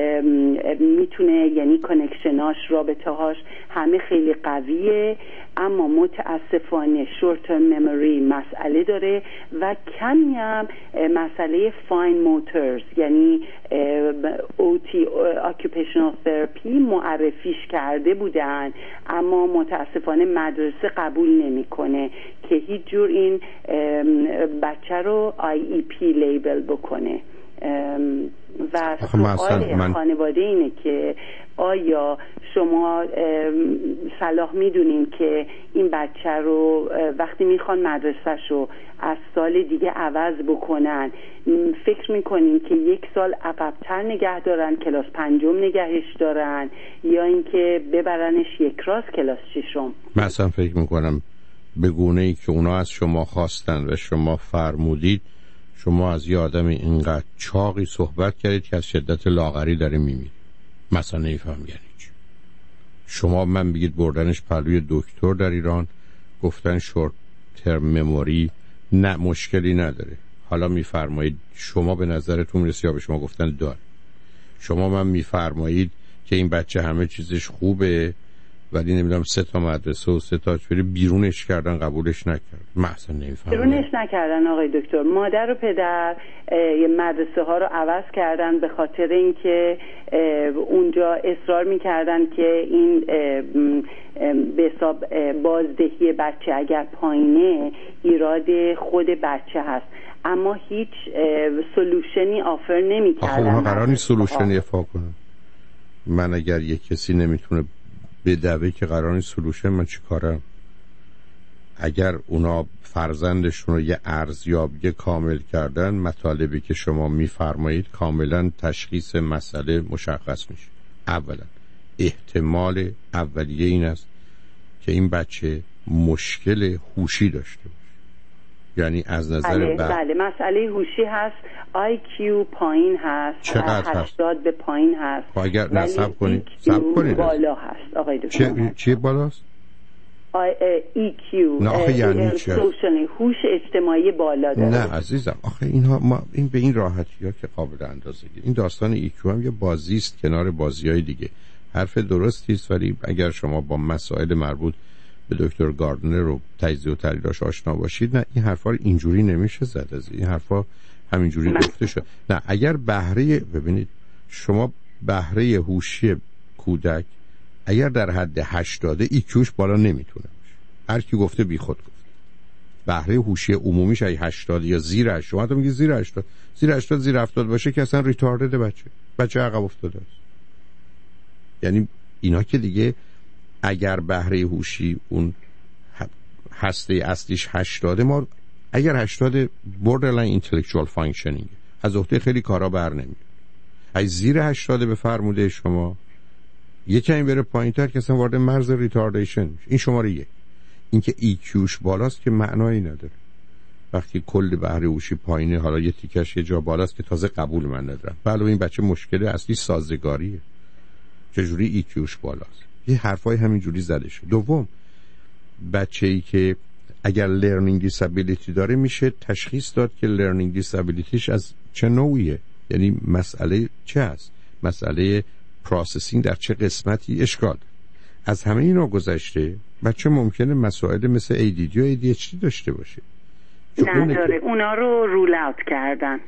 میتونه یعنی کانکشناش، رابطه هاش همه خیلی قویه، اما متاسفانه شورت ترم مموری مسئله داره و کمی هم مسئله فاین موتورز یعنی او تی Occupational Therapy معرفیش کرده بودن اما متاسفانه مدرسه قبول نمیکنه که هیچ جور این بچه رو آی ای پی لیبل بکنه و سوال من... خانواده اینه که آیا شما صلاح میدونین که این بچه رو وقتی میخوان مدرسه‌ش رو از سال دیگه عوض بکنن فکر میکنین که یک سال عقب‌تر نگه دارن کلاس پنجم نگهش دارن یا اینکه ببرنش یک راست کلاس ششم؟ من اصلا فکر میکنم به گونه‌ای که اونا از شما خواستن و شما فرمودید شما از یه آدم اینقدر چاقی صحبت کردید که از شدت لاغری داره میمید. مثلا نمیفهم یعنی چی. شما من بگید بردنش پلوی دکتر در ایران گفتن شورت ترم مموری نه مشکلی نداره. حالا میفرمایید شما به نظرتون میرسه یا به شما گفتن داره. شما من میفرمایید که این بچه همه چیزش خوبه ولی نمیدونم سه تا مدرسه و سه تا چوری بیرونش کردن قبولش نکرد. من اصلا نمیفهمم. بیرونش نکردن آقای دکتر. مادر و پدر یه مدرسه ها رو عوض کردن به خاطر اینکه اونجا اصرار میکردن که این به حساب بازدهی بچه اگر پایینه ایراد خود بچه هست اما هیچ سولوشنی آفر نمیکردن. آخه اونها قرار نیست سولوشنی افا کنن. من اگر یک کسی نمیتونه به دوی که قرار نیست سولوشن من چی کارم؟ اگر اونا فرزندشون رو یه ارزیابی کامل کردن مطالبی که شما میفرمایید کاملا تشخیص مسئله مشخص میشه. اولا احتمال اولیه این است که این بچه مشکل هوشی داشته باشه. یعنی از نظر بله, بله مسئله هوشی هست. آی کیو پایین هست. چقدر هشتاد به پایین هست. خب اگر نصب کنید سب کنید بالا هست آقای دکتر. چه چی بالاست؟ ای کیو نه آخه یعنی چه؟ هوش اجتماعی بالا داره. نه عزیزم آخه اینها ما این به این راحتی ها که قابل اندازه گیری. این داستان ای کیو هم یه بازی است کنار بازی‌های دیگه. حرف درستی است ولی اگر شما با مسائل مربوط به دکتر گاردنر رو تجزیه و تحلیلش آشنا باشید نه این حرفا رو اینجوری نمیشه زد. از این حرفا همینجوری گفته شد. نه اگر بهره ببینید شما بهره هوشی کودک اگر در حد هشتاد ایکیوش بالا نمیتونه باشه. هر کی گفته بی خود گفت. بهره هوشی عمومیش ای هشتاد یا زیر هشتاد. شما تو میگی زیر هشتاد. زیر هشتاد زیر هفتاد باشه که اصلا ریتاردد بچه. بچه عقب افتاده است. یعنی اینا که دیگه اگر بهره هوشی اون هسته اصلیش هشتاد ما اگر هشتاد borderline intellectual functioning از عهده خیلی کارا بر نمیاد. از زیر هشتاد به فرموده شما یه کمی بره پایین‌تر که اصلا وارد مرز ریتاردیشن میشه. این شماره یک. این که ای کیوش بالاست که معنایی نداره. وقتی کل بهره هوشی پایینه حالا یه تیکش یه جا بالاست که تازه قبول من ندارم. بله این بچه مشکل اصلی سازگاریه. چجوری ای کیوش بالاست؟ یه حرفای همینجوری زده شد. دوم بچه‌ای که اگر لرنینگ دیسابیلیتی داره میشه تشخیص داد که لرنینگ دیسابیلیتیش از چه نوعیه. یعنی مسئله چه است؟ مسئله پروسسینگ در چه قسمتی اشکال. از همه اینا گذشته بچه ممکنه مسائل مثل ای دی دی و ای دی اچ دی داشته باشه. نداره. اونا رو رول اوت کردن.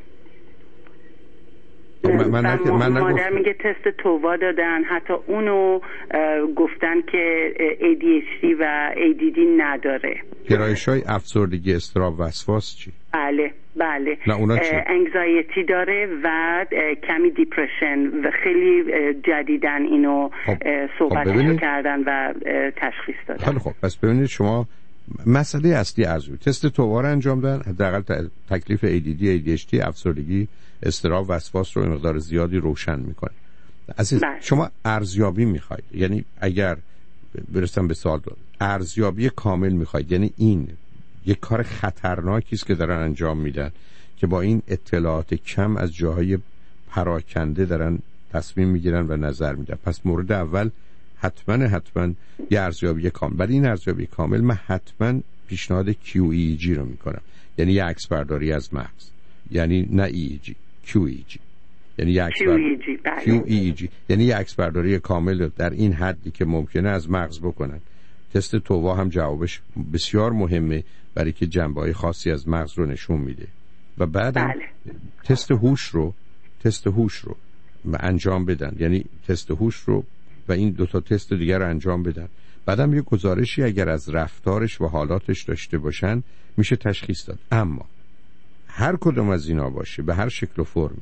من من نگه من مادر میگه تست تووا دادن حتی اونو گفتن که ای دی اچ دی و ای دی دی نداره. گرایش‌های افسردگی اضطراب وسواس چی؟ بله بله انگزایتی داره و کمی دیپرشن و خیلی جدیدن اینو خب. صحبتشو خب کردن و تشخیص دادن. خیلی خب پس ببینید شما مسئله اصلی ارزوی تست تووا رو انجام دادن حداقل تکلیف ای دی دی ای دی اچ دی افسردگی اضطراب وسواس رو مقدار زیادی روشن میکنه. عزیز بله. شما ارزیابی میخواید یعنی اگر برسم به سوال داد ارزیابی کامل میخواید یعنی این یک کار خطرناکی است که دارن انجام میدن که با این اطلاعات کم از جاهای پراکنده دارن تصمیم میگیرن و نظر میدن. پس مورد اول حتما حتما یه ارزیابی کامل. برای این ارزیابی کامل من حتما پیشنهاد کیو ای جی رو میکنم یعنی یه عکس برداری از مغز یعنی نه ای جی کیو ای جی یعنی یه عکس برداری کیو ای جی یعنی یه عکس برداری کامل در این حدی که ممکنه از مغز بکنن. تست تووا هم جوابش بسیار مهمه برای که جنبه‌های خاصی از مغز رو نشون میده و بعدم بله. تست هوش رو تست هوش رو انجام بدن یعنی تست هوش رو و این دو تا تست دیگر رو انجام بدن. بعدم یه گزارشی اگر از رفتارش و حالاتش داشته باشن میشه تشخیص داد. اما هر کدوم از اینا باشه به هر شکل و فرمی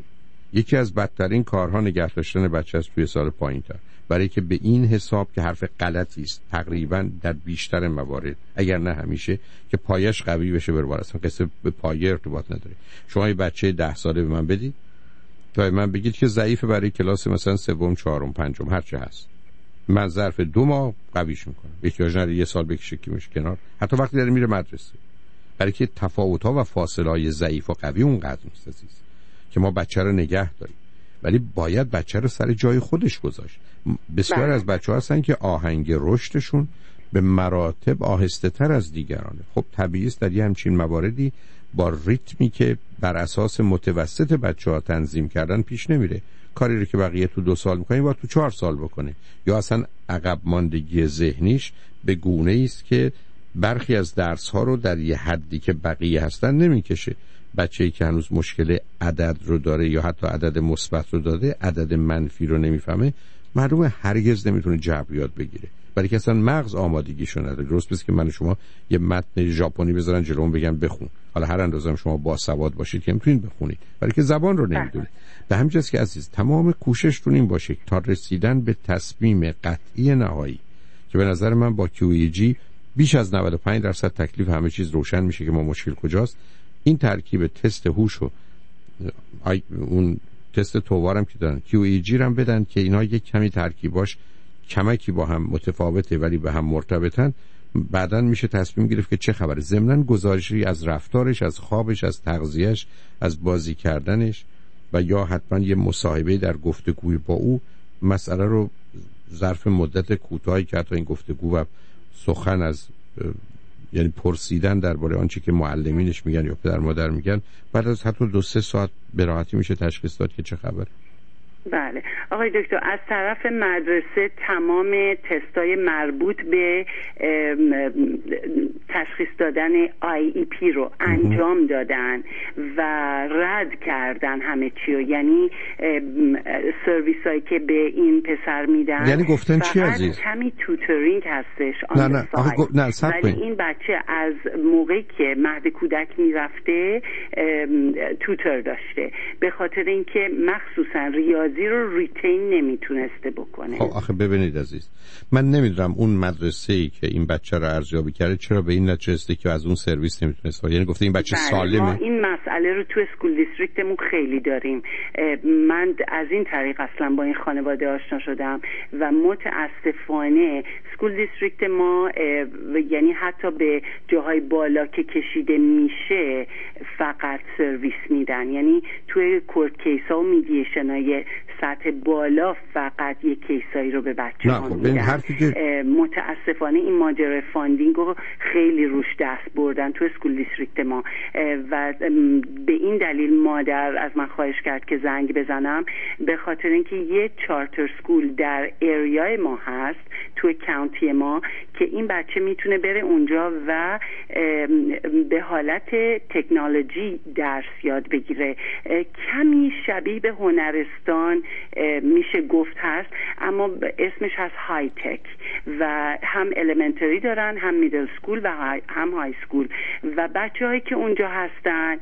یکی از بدترین کارها نگه داشتن بچه است توی سال پایین‌تر، برای که به این حساب که حرف غلطی است تقریبا در بیشتر موارد اگر نه همیشه که پایش قوی بشه بر بار، اصلا قصه به پایه ارتباط نداره. شما یه بچه ده ساله به من بدید تا من بگید که ضعیفه برای کلاس مثلا سوم چهارم پنجم هر چه هست، من ظرف دو ماه قویش میکنم، احتیاج نداره یه سال بکشه کیمش کنار، حتی وقتی داره میره مدرسه، برای که تفاوت‌ها و فاصله‌های ضعیف و قوی اونقدر نیست عزیز که ما بچه رو نگه داریم، ولی باید بچه رو سر جای خودش گذاشت. بسیار از بچه‌ها هستن که آهنگ رشدشون به مراتب آهسته تر از دیگرانه. خب طبیعی است در یه همچین مواردی با ریتمی که بر اساس متوسط بچه‌ها تنظیم کردن پیش نمیره. کاری رو که بقیه تو دو سال میکنه باید تو چهار سال بکنه، یا اصلا عقب ماندگی ذهنیش به گونه‌ای است که برخی از درس‌ها رو در یه حدی که بقیه هستن نمیکشه. بچه‌ای که هنوز مشکل عدد رو داره یا حتی عدد مثبت رو داره، عدد منفی رو نمیفهمه، معلومه هرگز نمیتونه جبر یاد بگیره، برای که اصلا مغز آمادگیشو نداره. درست بس که من شما یه متن ژاپنی بذارن جلوم بگم بخون، حالا هر اندازه شما باسواد باشید که میتونید بخونید، برای که زبان رو نمیدونید. به همین جاست که عزیز تمام کوششتون این باشه تا رسیدن به تصمیم قطعی نهایی که به نظر من با کیو ای جی بیش از نود و پنج درصد تکلیف همه چیز روشن میشه که ما مشکل کجاست. این ترکیب تست هوش و اون تست تووارم که دارن، کیو ای جی هم بدن که اینا یک کمی ترکیباش کمکی با هم متفاوته ولی به هم مرتبطن، بعدن میشه تصمیم گرفت که چه خبره. ضمناً گزارشی از رفتارش، از خوابش، از تغذیهش، از بازی کردنش و یا حتما یه مصاحبه در گفتگوی با او مسئله رو ظرف مدت کوتاهی که حتی این گفتگو و سخن از یعنی پرسیدن درباره آنچه که معلمینش میگن یا پدر مادر میگن، بعد از حتی دو سه ساعت به راحتی میشه تشخیص داد که چه خبره. بله آقای دکتر، از طرف مدرسه تمام تستای مربوط به تشخیص دادن آی ای پی رو انجام دادن و رد کردن همه چی رو، یعنی سرویس هایی که به این پسر میدن یعنی گفتن چی عزیز؟ کمی توترینگ هستش نه نه آخه گو... نه سب ولی این بچه از موقعی که مهد کودک میرفته توتر داشته، به خاطر اینکه مخصوصا ریاضی رو ریتین نمیتونسته بکنه. خب آخه ببینید عزیز، من نمیدونم اون مدرسه‌ای که این بچه رو ارزیابی کرده چرا به این نتیجه رسیده که از اون سرویس نمیتونست، یعنی گفته این بچه سالمه. ما این مسئله رو تو اسکول دیستریکتمون خیلی داریم. من از این طریق اصلا با این خانواده آشنا شدم و متاسفانه اسکول دیستریکت ما یعنی حتی به جاهای بالا که کشیده میشه فقط سرویس میدن، یعنی توی کورت کیسا و میدیشنای سطح بالا فقط یک کیسایی رو به بچه ها میدن. که... متاسفانه این ماجرای فاندینگ رو خیلی روش دست بردن تو اسکول دیستریکت ما و به این دلیل مادر از من خواهش کرد که زنگ بزنم، به خاطر اینکه یه چارتر سکول در اریای ما هست تو کانتی ما که این بچه میتونه بره اونجا و به حالت تکنولوژی درس یاد بگیره. کمی شبیه به هنرستان میشه گفت هست، اما اسمش هست های تک و هم الیمنتری دارن، هم میدل سکول و هم های سکول و بچه هایی که اونجا هستن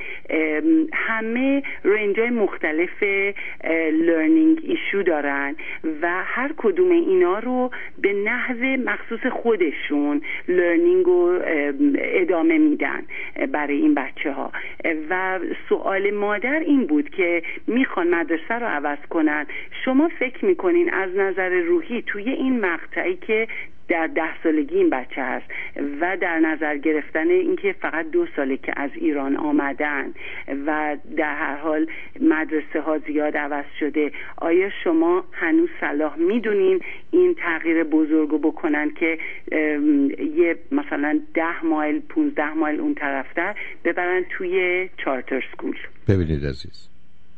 همه رنجای مختلف لرنینگ ایشو دارن و هر کدوم اینا رو به نحو مخصوص خودشون لرنینگ رو ادامه میدن برای این بچه ها. و سوال مادر این بود که میخوان مدرسه رو عوض کنن، شما فکر میکنین از نظر روحی توی این مقطعی که در ده سالگی این بچه هست و در نظر گرفتن اینکه فقط دو ساله که از ایران آمدن و در هر حال مدرسه ها زیاد عوض شده، آیا شما هنوز صلاح میدونین این تغییر بزرگ رو بکنن که یه مثلا ده مایل پونزده مایل اون طرفتر ببرن توی چارتر سکول؟ ببینید عزیز،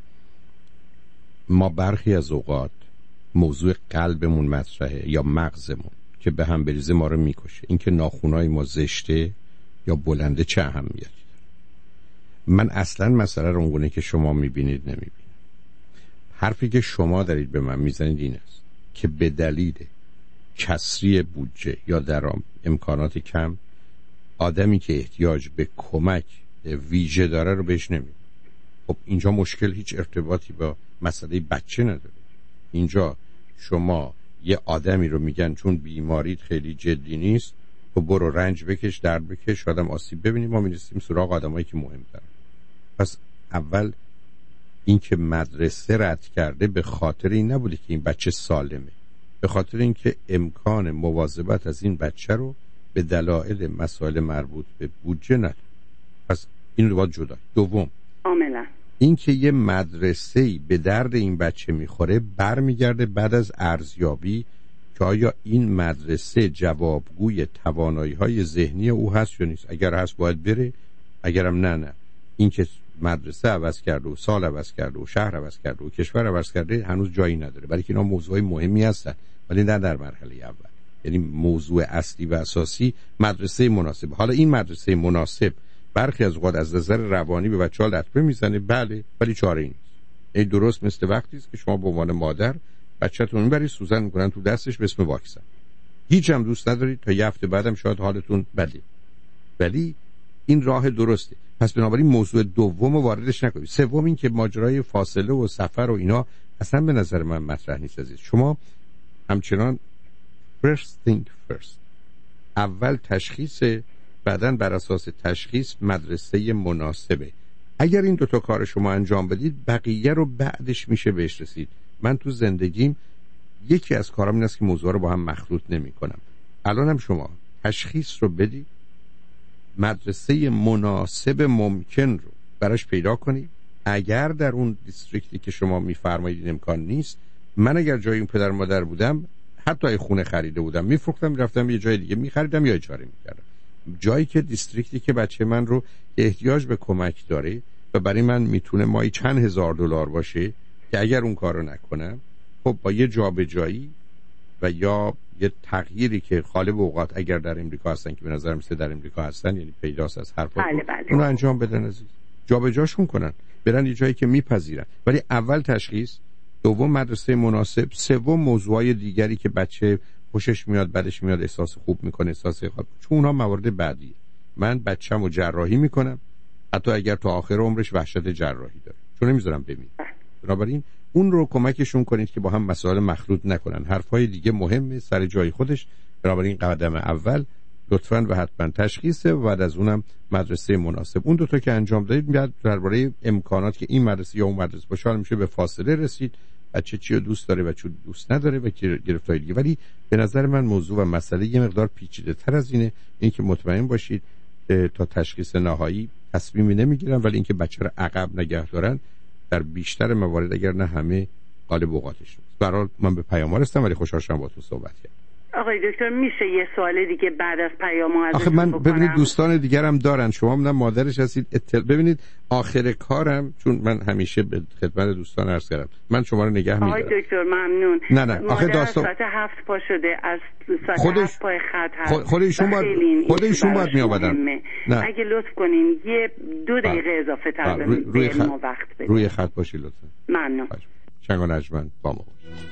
ما برخی از اوقات موضوع قلبمون مطرحه یا مغزمون که به هم بریزه ما رو میکشه. این که ناخونای ما زشته یا بلنده چه اهمیتی؟ من اصلا مسئله رو اونگونه که شما میبینید نمیبینم. حرفی که شما دارید به من میزنید این است که به دلیل کسری بودجه یا درآمد امکانات کم، آدمی که احتیاج به کمک ویژه داره رو بهش نمیدید. خب اینجا مشکل هیچ ارتباطی با مسئله بچه نداره. اینجا شما یه آدمی رو میگن چون بیماریت خیلی جدی نیست تو برو رنج بکش، درد بکش، آدم آسیب ببینیم، ما میرسیم سراغ آدمایی که مهم‌تر. پس اول این که مدرسه رد کرده به خاطر این نبوده که این بچه سالمه، به خاطر اینکه امکان مواظبت از این بچه رو به دلایل مسائل مربوط به بودجه نداره. پس این رو باید جدا. دوم، کاملا این که یه مدرسه‌ای به درد این بچه میخوره برمیگرده بعد از ارزیابی که آیا این مدرسه جوابگوی توانایی‌های ذهنی او هست یا نیست. اگر هست باید بره، اگرم نه نه. این که مدرسه عوض کرده و سال عوض کرده و شهر عوض کرده و کشور عوض کرده هنوز جایی نداره، برای که اینا موضوعی مهمی هستن ولی نه در مرحله اول. یعنی موضوع اصلی و اساسی مدرسه مناسب. حالا این مدرسه مناسب برخی از اوقات از نظر روانی به بچه‌ها لطمه میزنه، بله، ولی چاره ای نیست. این درست مثل وقتی است که شما به عنوان مادر بچه‌تون میبرید سوزن میکنن تو دستش به اسم واکسن، هیچ هم دوست ندارید، تا یه هفته بعدم شاید حالتون بده، ولی این راه درسته. پس بنابراین موضوع دوم رو واردش نکنید. سوم این که ماجرای فاصله و سفر و اینا اصلا به نظر من مطرح نیست عزیز. شما همچنان first think first، اول تشخیص، بعداً بر اساس تشخیص مدرسه مناسبه. اگر این دوتا کار شما انجام بدید بقیه رو بعدش میشه بهش رسید. من تو زندگیم یکی از کارام این است که موضوع رو با هم مخلوط نمی کنم. الان هم شما تشخیص رو بدید، مدرسه مناسب ممکن رو براش پیدا کنید. اگر در اون دیستریکتی که شما میفرمایید این امکان نیست، من اگر جای اون پدر مادر بودم حتی ای خونه خریده بودم میفروختم میرفتم یه جای دیگه میخریدم یا اجاره میکردم. جایی که دیستریکتی که بچه من رو احتیاج به کمک داره و برای من میتونه مایی چند هزار دلار باشه که اگر اون کارو نکنم خب با یه جابجایی و یا یه تغییری که غالب اوقات اگر در امریکا هستن که به نظر میسه در امریکا هستن، یعنی پیداست از حرفا، بله بله. اونو انجام بدن عزیز، جابجاشون کنن، برن یه جایی که میپذیرن. ولی اول تشخیص، دوم مدرسه مناسب، سوم موضوعای دیگری که بچه خوشش میاد، بعدش میاد، احساس خوب میکنه، احساس خوب، چون اونها موارد بعدیه. من بچه‌مو جراحی میکنم حتی اگر تا آخر عمرش وحشت جراحی داره، چون نمیذارم بمیره. بنابراین اون رو کمکشون کنید که با هم مسائل مخلوط نکنن. حرفای دیگه مهمه سر جای خودش. بنابراین قدم اول لطفاً و حتما تشخیصه و بعد از اونم مدرسه مناسب. اون دو تا که انجام دادید میاد درباره امکانات که این مدرسه یا اون مدرسه باشه میشه به فاصله رسید، بچه چی رو دوست داره و چی دوست نداره و گرفتاری دیگه. ولی به نظر من موضوع و مسئله یه مقدار پیچیده تر از اینه. این که مطمئن باشید تا تشخیص نهایی تصمیمی نمیگیرن، ولی اینکه بچه رو عقب نگه دارن در بیشتر موارد اگر نه همه غالب اوقاتش نیست. به هر حال من به پیام‌ها رسیدم ولی خوشحال شدم باهاتون صحبت کردم. آقای دکتر میشه یه سوال دیگه بعد از پیام‌ها ازتون آخه من بکنم؟ ببینید دوستان دیگرم دارن، شما هم مادرش هستید. اطلاع ببینید آخر کارم، چون من همیشه به خدمت دوستان عرض کردم من شما رو نگه می‌دارم. آقای دکتر ممنون. نه نه آخه داستان ساعت هفت پا شده، از ساعت خودش... هفت پای خط هست. خود ایشون باید خود ایشون باید میآمدن. اگه لطف کنین یه دو دقیقه اضافه تر روی, روی خط ما وقت بدید. روی خط باشید لطفا. ممنون. شنگ و نجمن با ما.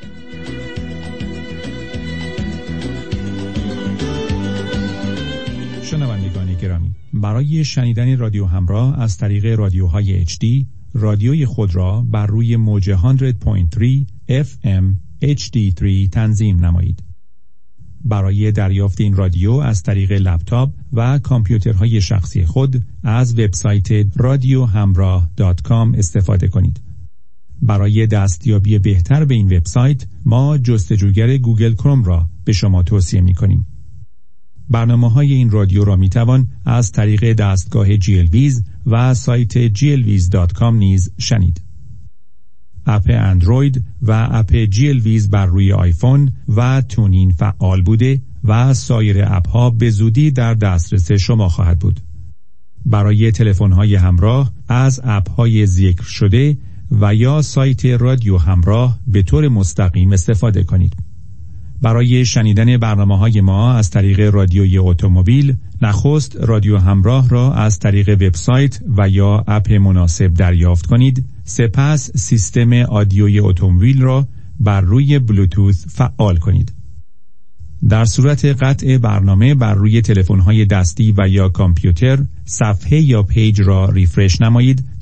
شنوندگان گرامی، برای شنیدن رادیو همراه از طریق رادیوهای اچ دی، رادیوی خود را بر روی موج صد و سه ممیز سه اف ام اچ دی سه تنظیم نمایید. برای دریافت این رادیو از طریق لپتاپ و کامپیوترهای شخصی خود از وبسایت رادیو همراه دات کام استفاده کنید. برای دستیابی بهتر به این وبسایت ما جستجوگر گوگل کروم را به شما توصیه می‌کنیم. برنامه‌های این رادیو را می‌توان از طریق دستگاه جی ال ویز و سایت جی ال ویز دات کام نیز شنید. اپ اندروید و اپ جی ال ویز بر روی آیفون و تونین فعال بوده و سایر اپ‌ها به زودی در دسترس شما خواهد بود. برای تلفن‌های همراه از اپ‌های ذکر شده و یا سایت رادیو همراه به طور مستقیم استفاده کنید. برای شنیدن برنامه‌های ما از طریق رادیوی اتومبیل، نخست رادیو همراه را از طریق وبسایت و یا اپ مناسب دریافت کنید. سپس سیستم آدیوی اتومبیل را بر روی بلوتوث فعال کنید. در صورت قطع برنامه بر روی تلفن‌های دستی و یا کامپیوتر، صفحه یا پیج را ریفرش نمایید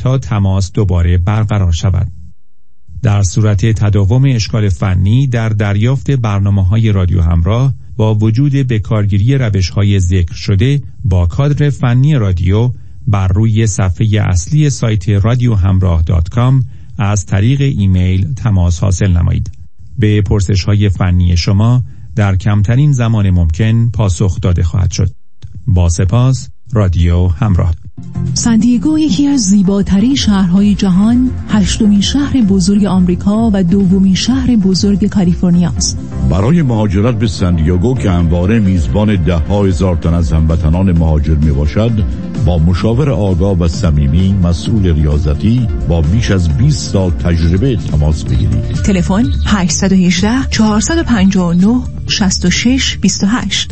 تا تماس دوباره برقرار شود. در صورت تداوم اشکال فنی در دریافت برنامه‌های رادیو همراه با وجود بکارگیری روش‌های ذکر شده با کادر فنی رادیو بر روی صفحه اصلی سایت رادیو همراه دات کام از طریق ایمیل تماس حاصل نمایید. به پرسش‌های فنی شما در کمترین زمان ممکن پاسخ داده خواهد شد. با سپاس. رادیو همراه. سان دیگو یکی از زیباترین شهرهای جهان، هشتمین شهر بزرگ آمریکا و دومین شهر بزرگ کالیفرنیا است. برای مهاجرت به سان دیگو که همواره میزبان ده ها هزار تن از هموطنان مهاجر می باشد، با مشاور آگاه و صمیمی مسئول ریاضتی با بیش از بیست سال تجربه تماس بگیرید. تلفن هشت یک هشت چهار پنج نه شش شش دو هشت.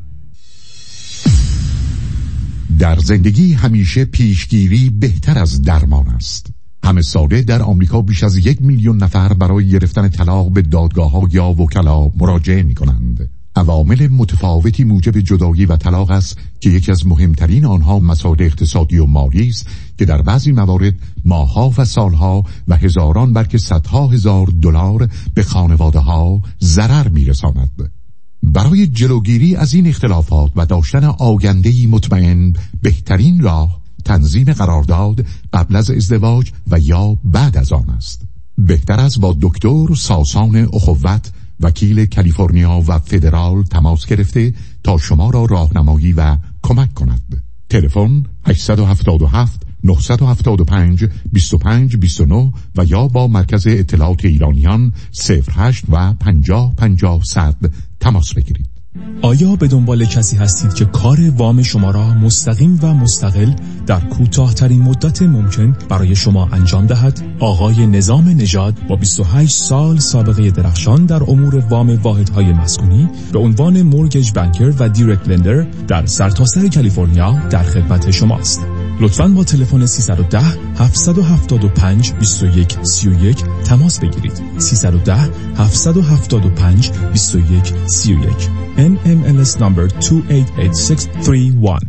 در زندگی همیشه پیشگیری بهتر از درمان است. همه ساله در آمریکا بیش از یک میلیون نفر برای گرفتن طلاق به دادگاه‌ها یا وکلا مراجعه می‌کنند. عوامل متفاوتی موجب جدایی و طلاق است که یکی از مهمترین آنها مسائل اقتصادی و مالی است که در بعضی موارد ماه‌ها و سالها و هزاران بلکه صدها هزار دلار به خانواده‌ها ضرر می‌رساند. برای جلوگیری از این اختلافات و داشتن آینده‌ای مطمئن، بهترین راه تنظیم قرارداد قبل از ازدواج و یا بعد از آن است. بهتر است با دکتر ساسان اخوت، وکیل کالیفرنیا و فدرال تماس گرفته تا شما را راهنمایی و کمک کند. تلفن هشت هفت هفت نه هفت پنج دو پنج دو نه و یا با مرکز اطلاعات ایرانیان صفر هشت و پنجاه پنجاه صد تماس بگیرید. آیا به دنبال کسی هستید که کار وام شما را مستقیم و مستقل در کوتاه‌ترین مدت ممکن برای شما انجام دهد؟ آقای نظام نژاد با بیست و هشت سال سابقه درخشان در امور وام واحدهای مسکونی به عنوان مورگیج بانکر و دایرکت لندر در سرتاسر کالیفرنیا در خدمت شماست. لطفاً با تلفن سیصد و ده هفت هفت پنج بیست و یک سی و یک تماس بگیرید. سیصد و ده هفت هفت پنج بیست و یک سی و یک. ان ام ال اس number دو هشت هشت شش سه یک.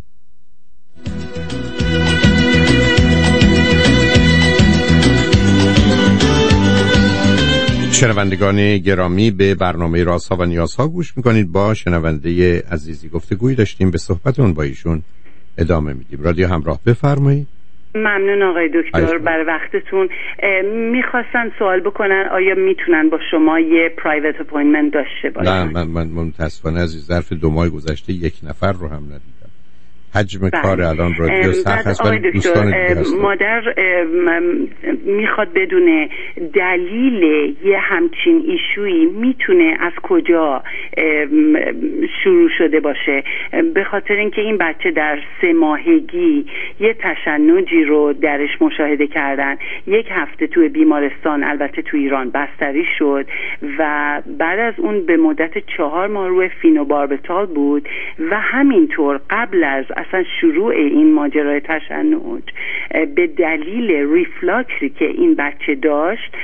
شنوندگان گرامی، به برنامه رازها و نیازها گوش میکنید. با شنونده عزیزی گفتگویی داشتیم، به صحبتون با ایشون ادامه میدیم. رادیو همراه، بفرمایید. ممنون آقای دکتر برای وقتتون. میخواستن سوال بکنن آیا میتونن با شما یه پرایوت اپوینتمنت داشته باشن؟ نه، من من متاسفانه عزیز ظرف دو ماه گذشته یک نفر رو هم ندیدم. حجم بله. کار الان رادیو سخت هست. آقای دکتر، مادر میخواد بدونه دلیل یه همچین ایشویی میتونه از کجا شروع شده باشه، به خاطر اینکه این بچه در سه ماهگی یه تشنجی رو درش مشاهده کردن. یک هفته توی بیمارستان، البته تو ایران، بستری شد و بعد از اون به مدت چهار ماه روی فینوباربیتال بود و همینطور قبل از اصلا شروع این ماجرای تشنج به دلیل ریفلاکسی که این بچه داشت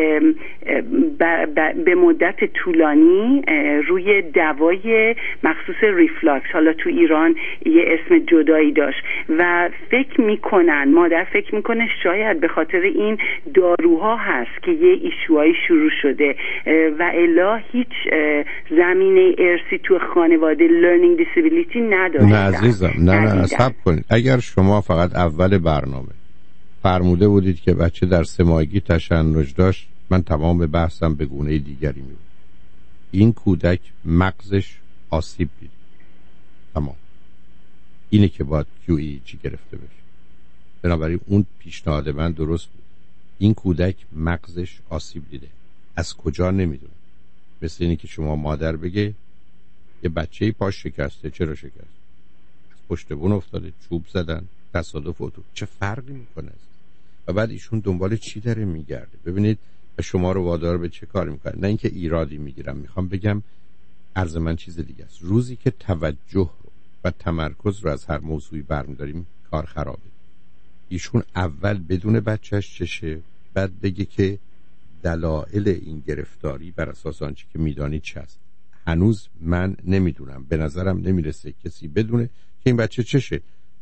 به مدت طولانی روی دوای مخصوص ریفلاکس، حالا تو ایران یه اسم جدایی داشت و فکر میکنن، مادر فکر میکنه شاید به خاطر این داروها هست که یه ایشوهای شروع شده و الا هیچ زمینه ارثی تو خانواده لرنینگ دیسیبیلیتی نداشتن. نه عزیزم، نه نه صبر کنید. اگر شما فقط اول برنامه فرموده بودید که بچه در سه ماهگی تشنج داشت، من تمام بحثم به گونه دیگری می‌بود. این کودک مغزش آسیب دید. تمام. اینه که باید کیو ای جی گرفته بشه. بنابراین اون پیشنهاد من درست بود. این کودک مغزش آسیب دیده. از کجا نمیدونه. مثل اینه که شما مادر بگه یه بچه‌ای پاش شکسته. چرا شکست؟ پشت بون افتاده، چوب زدن، تصادف افتاد. چه فرقی میکنه؟ و بعد ایشون دنبال چی داره میگرده؟ ببینید، شما رو وادار به چه کار میکنه؟ نه اینکه ایرادی میگیرم، میخوام بگم عرض من چیز دیگه است. روزی که توجه رو و تمرکز رو از هر موضوعی برمیداریم کار خرابه. ایشون اول بدون بچهش چشه، بعد بگه که دلایل این گرفتاری بر اساس آنچه که میدانی چه است. هنوز من نمیدونم، به نظرم نمیرسه کسی بدونه که این بچه چشه.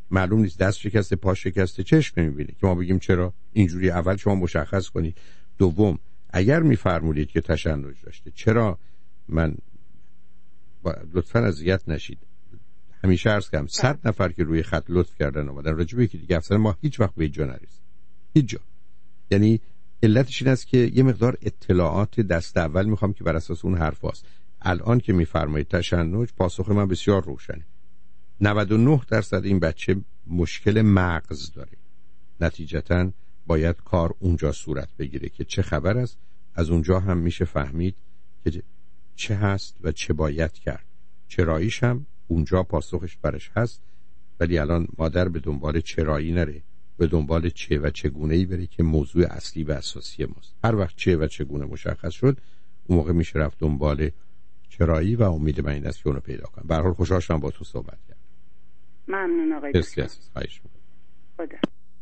معلوم نیست دست شکسته، پا شکسته، چشم نمیبینه که ما بگیم چرا اینجوری. اول شما مشخص کنید. دوم اگر میفرمودید که تشنج داشته، چرا من با... لطفاً اذیت نشید. همیشه عرض کردم صد نفر که روی خط لطف کردن اومدن راجع به یکی دیگه افسر ما هیچ وقت به جا نرسید، هیچ جا. یعنی علتش این است که یه مقدار اطلاعات دست اول میخوام که بر اساس اون حرف هاست. الان که میفرمایید تشنج، پاسخ من بسیار روشنه. نود و نه درصد این بچه مشکل مغز داره، نتیجتاً باید کار اونجا صورت بگیره که چه خبر است. از اونجا هم میشه فهمید که چه هست و چه باید کرد. چراییش هم اونجا پاسخش برش هست. ولی الان مادر به دنبال چرایی نره، به دنبال چه و چگونه‌ای بره که موضوع اصلی و اساسی ماست. هر وقت چه و چگونه مشخص شد، اون موقع میشه رفت دنبال چرایی و امید من این است که اونو پیدا کنم. به هر حال خوشحال شدم با تو صحبت کردم. ممنون آقای دکتر. خواهش می‌کنم. خدا.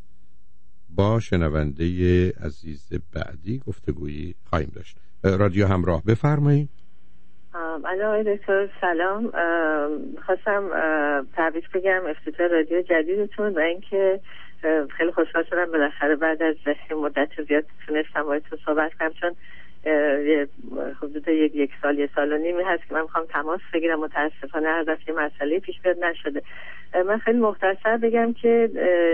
با شنونده عزیز بعدی گفتگویی خواهیم داشت. رادیو همراه، بفرمایید. آقای دکتر سلام. خواستم تبریک بگم افتتاح رادیو جدیدتون و اینکه خیلی خوشحال شدم بالاخره بعد از مدت زیاد تونستم باهاتون صحبت کنم، چون حدود یک یک سال یک سال و نیمی هست که من میخوام تماس بگیرم. متاسفانه هر دفعه مسئله پیش بیاد نشده. من خیلی مختصر بگم که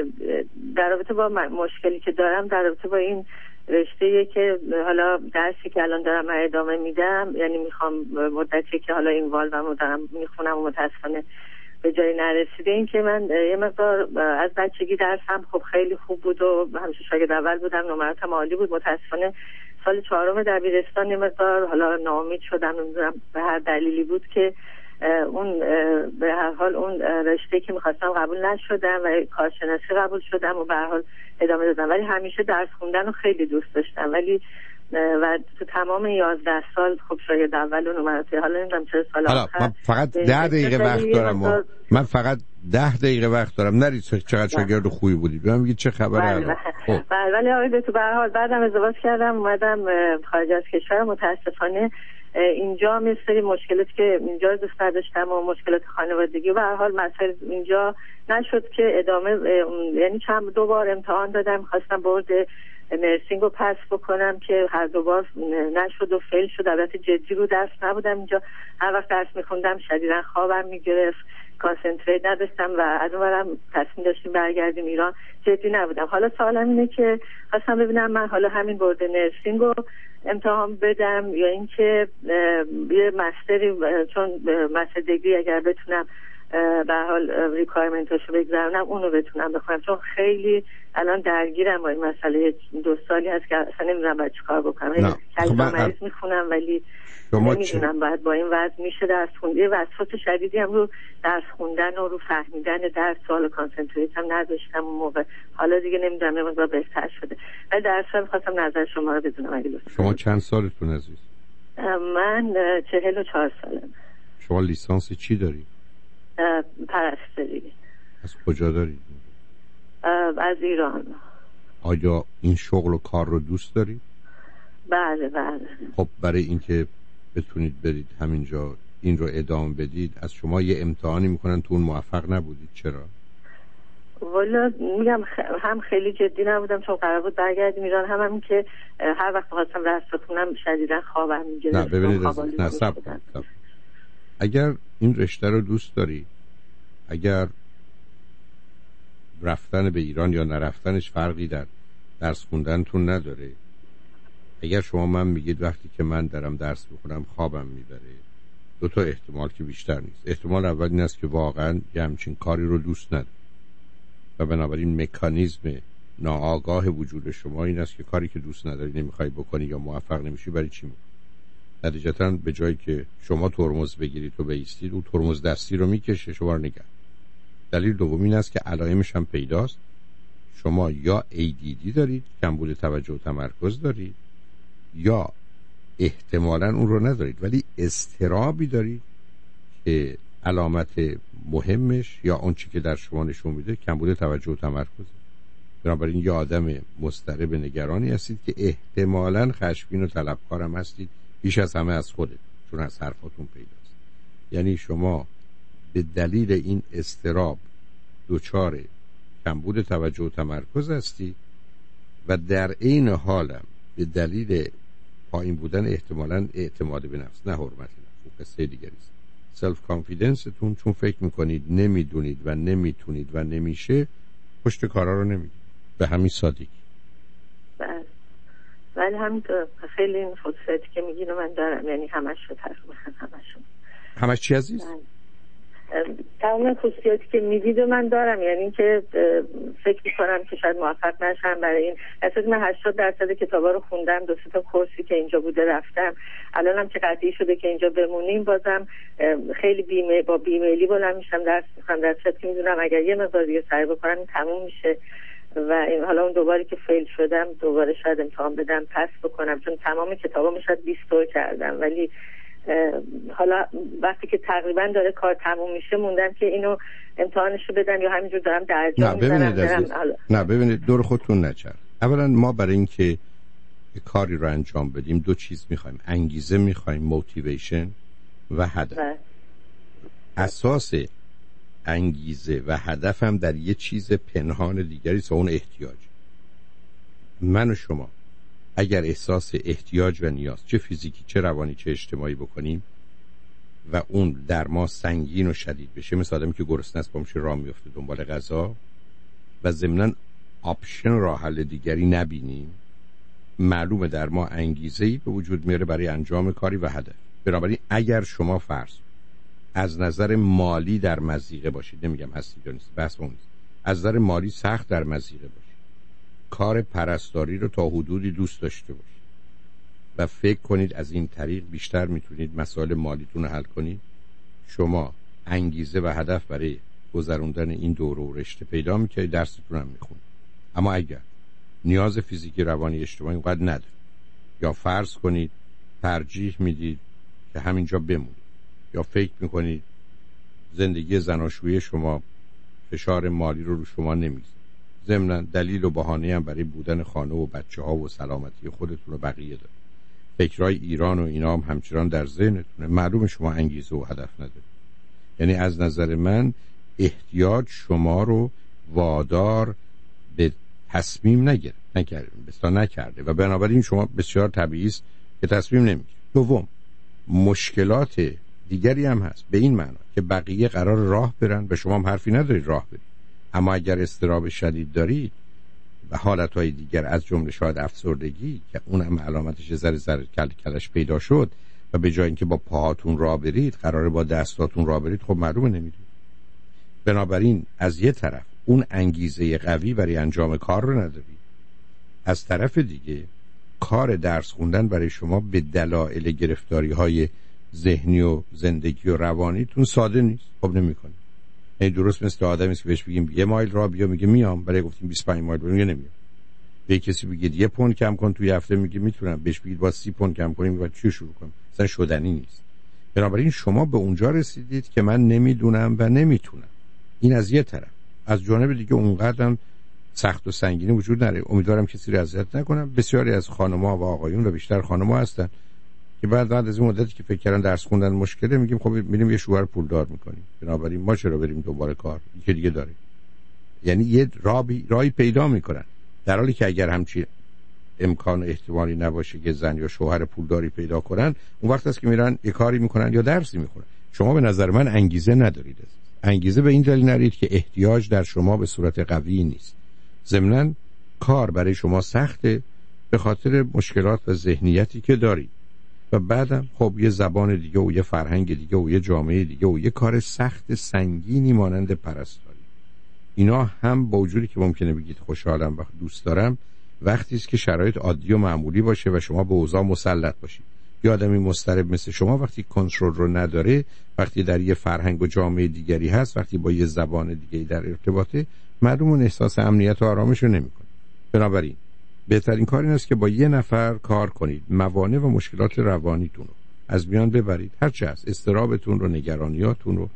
در رابطه با مشکلی که دارم در رابطه با این رشته‌ای که حالا درسی که الان دارم ادامه میدم، یعنی میخوام مدتی که حالا این والوم دارم میخونم و متاسفانه به جایی نرسیده. این که من یه مقدار از بچگی درسم خب خیلی خوب بود و همیشه شاگرد اول بودم، نمراتم عالی بود. متاسفانه سال چهارم دبیرستان یه مقدار حالا ناامید شدم، نمیدونم به هر دلیلی بود که اون به هر حال اون رشته که میخواستم قبول نشدم و کارشناسی قبول شدم و به هر حال ادامه دادم. ولی همیشه درس خوندن رو خیلی دوست داشتم، ولی و تو تمام یازده سال خب شاید اول و نمراتی حالا نمیدونم چه سال آخر. من فقط ده دقیقه وقت دارم و من فقط ده دقیقه وقت دارم. نرید چقدر شاگرد خوبی بودی به من میگید چه خبره. بله بله. ولی آقای تو به هر حال بعدم ازدواج کردم اومدم خارج از کشور. متاسفانه اینجا مثل مشکلاتی که اینجا دوست داشتم و مشکلات خانوادگی و به هر حال مسائل اینجا نشد که ادامه، یعنی چند دو بار امتحان دادم، خواستم بورد نرسینگ رو پس بکنم که هر دو بار نشد و فیل شد. البته جدی رو درس نبودم اینجا، هر وقت درس میخوندم شدیداً خوابم میگرفت، کانسنتریت نداشتم و از اونورم تصمیم داشتیم برگردیم ایران، جدی نبودم. حالا سوالم اینه که خواستم ببینم من حالا همین بورد نرسینگ رو امتحان بدم یا اینکه یه مستری، چون مستر دیگری اگر بتونم به حال ریکوایرمنتاشو بگذارونم اونو بتونم بخونم، چون خیلی الان درگیرم با این مسئله. دو سالی هست که اصلا نمیدونم باید چیکار بکنم. کلمه مریض میخونم ولی نمیدونم باید با این وضع میشه درس خوندن. وسواس شدیدی هم رو درس خوندن و رو فهمیدن درس سوال کانسنتریت هم نداشتم اون موقع. حالا دیگه نمیدونم یه مقدار بهتر شده. ولی در اصل می‌خواستم نظر شما رو بدونم اگه لطفا. شما چند سالتون عزیز؟ من چهل و چهار سالم. شما لیسانس چی داری؟ پرستاری. از کجا داری؟ از ایران. آیا این شغل و کار رو دوست داری؟ بله بله. خب برای اینکه بتونید برید همینجا این رو ادامه بدید از شما یه امتحانی میکنن تو اون موفق نبودید، چرا؟ والا میگم هم خیلی جدی نبودم چون قرار بود برگردیم ایران، هم همین که هر وقت خواستم درس بخونم شدیداً خوابم میگرفت. نه ببینید از... نه سب سب. اگر این رشته رو دوست داری، اگر رفتن به ایران یا نرفتنش فرقی در درس خوندنتون نداره، اگر شما من میگید وقتی که من دارم درس بخونم خوابم میبره، دو تا احتمال که بیشتر نیست. احتمال اول این است که واقعا یه همچین کاری رو دوست نداری و بنابراین مکانیزم ناآگاه وجود شما این است که کاری که دوست نداری نمیخوای بکنی یا موفق نمیشی، برای چی میکنی؟ نتیجتاً به جایی که شما ترمز بگیرید و بایستید، اون ترمز دستی رو میکشه شما رو نگه. دلیل دوم این است که علائمش هم پیداست. شما یا ای دی دی دارید، کمبود توجه و تمرکز دارید، یا احتمالاً اون رو ندارید ولی اضطرابی دارید که علامت مهمش یا اون چی که در شما نشون میده کمبود توجه و تمرکز. بنابراین یه آدم مضطرب نگرانی هستید که احتمالاً خشمگین و طلبکارم هستید بیش از همه از خودت، چون از حرفاتون پیداست. یعنی شما به دلیل این اضطراب دچار کمبود توجه و تمرکز هستی و در عین حالم به دلیل پایین بودن احتمالاً اعتماد به نفس، نه حرمت نفس، اون قصه دیگری است، سلف کانفیدنستون، چون فکر میکنید نمیدونید و نمیتونید و نمیشه، پشت کارا رو نمیدید. به همین سادگی. بله. ولی همینطور خیلی این خصوصیتی که میگین من دارم، یعنی همش رو تقریبا همشون. همش چی عزیز؟ تمام خصوصیاتی که میدید من دارم، یعنی که فکر میکنم که شاید موفق نشم برای این. اصلا من هشتاد درصد کتابا رو خوندم، دو سه تا کورسی که اینجا بوده رفتم، الانم که قطعی شده که اینجا بمونیم بازم خیلی بیمه با بیمیلی بلند میشم درس میخوام، در صورتی که میدونم اگر یه مقدار دیگه سعی بکنم این تموم میشه و این حالا اون دوباره که فیل شدم دوباره شاید امتحان بدم پس بکنم، چون تمام کتابا شاید بیست طور کردم، ولی حالا وقتی که تقریبا داره کار تموم میشه موندم که اینو امتحانشو بدم یا همینجور دارم درجا میزنم. نه ببینید دور خودتون نچر. اولا ما برای اینکه کاری رو انجام بدیم دو چیز میخوایم، انگیزه میخوایم، موتیویشن و هدف. بله. اساس انگیزه و هدف هم در یه چیز پنهان دیگری است، اون احتیاج. من و شما اگر احساس احتیاج و نیاز چه فیزیکی چه روانی چه اجتماعی بکنیم و اون در ما سنگین و شدید بشه، مثل آدمی که گرسنه است پامش راه میفته دنبال غذا و ضمناً آپشن راه حل دیگری نبینیم، معلومه در ما انگیزه‌ای به وجود میاره برای انجام کاری و هدف. بنابراین اگر شما فرض از نظر مالی در مضیقه باشید، نمیگم هستید یا نیست، بحث اون نیست، از نظر مالی سخت در مضیقه باشید، کار پرستاری رو تا حدودی دوست داشته باشید و فکر کنید از این طریق بیشتر میتونید مسائل مالیتون رو حل کنید، شما انگیزه و هدف برای گذروندن این دوره و رشته پیدا میکنید، درستون هم میخونید. اما اگر نیاز فیزیکی روانی اجتماعی اونقدر ندارید یا فرض کنید ترجیح میدید که همینجا بمونید یا فکر میکنید زندگی زناشویی شما فشار مالی رو رو شما نمیگذاره، ضمناً دلیل و بهانه هم برای بودن خانه و بچه ها و سلامتی خودتون و بقیه داره، فکرای ایران و اینا هم همچنان در ذهنتونه، معلومه شما انگیزه و هدف نداره. یعنی از نظر من احتیاج شما رو وادار به تصمیم نگیره نکرده بستا نکرده و بنابراین شما بسیار طبیعی است که تصمیم نمیگیرید. دوم، مشکلات دیگری هم هست به این معنا که بقیه قرار راه برن و شما هم حرفی ندارید راه برید، اما اگر اضطراب شدید دارید و حالتهای دیگر از جمله شاید افسردگی که اونم علامتش ذره ذره کل کلش پیدا شد و به جای اینکه با پاهاتون راه برید قراره با دستاتون راه برید، خب معلومه نمیدونید. بنابراین از یه طرف اون انگیزه قوی برای انجام کار رو ندارید، از طرف دیگه کار درس خوندن برای شما به دلایل گرفتاری های ذهنی و زندگی و روانیتون ساده نیست، خب نمیکنه. یعنی درست مثل آدمی که بهش بگیم یه مایل راه بیا میگه میام، برای گفتیم بیست و پنج مایل میگه نمیام. به کسی بگید یه پوند کم کن توی هفته میگه میتونم، بهش بگید با سی پوند کم کنیم میگه چی شروع کنم، اصلا شدنی نیست. بنابراین شما به اونجا رسیدید که من نمیدونم و نمیتونم. این از یه طرف. از جانب دیگه اونقدرم سخت و سنگینی وجود نداره. امیدوارم کسی رو اذیت نکنم. بسیاری از خانم‌ها و آقایون و بیشتر خانم‌ها هستن که بعد بعد از این مدتی که فکر کردن درس خوندن مشکله میگیم خب میریم یه شوهر پولدار میکنیم، بنابراین ما چرا بریم دوباره کار یکی دیگه داره. یعنی یه راهی راهی پیدا میکنن، در حالی که اگر همچین امکان و احتمالی نباشه که زن یا شوهر پولداری پیدا کنن، اون وقت است که میرن یه کاری میکنن یا درسی میخونن. شما به نظر من انگیزه ندارید. انگیزه به این دلیل ندارید که احتیاج در شما به صورت قوی نیست، ضمناً کار برای شما سخته به خاطر مشکلات و ذهنیتی که دارید و بعدم خب یه زبان دیگه و یه فرهنگ دیگه و یه جامعه دیگه و یه کار سخت سنگینی مانند پرستاری. اینا هم با وجودی که ممکنه بگید خوشحالم و دوست دارم، وقتی است که شرایط عادی و معمولی باشه و شما به اوضاع مسلط باشید. یه آدمی مضطرب مثل شما وقتی کنترل رو نداره، وقتی در یه فرهنگ و جامعه دیگری هست، وقتی با یه زبان دیگری در ارتباطه، معلومه احساس امنیت و آرامش رو نمی‌کنه. بنابراین بهترین کار این است که با یه نفر کار کنید، موانع و مشکلات روانیتون رو از میان ببرید، هر چه هست، اضطرابتون رو، نگرانیاتون رو،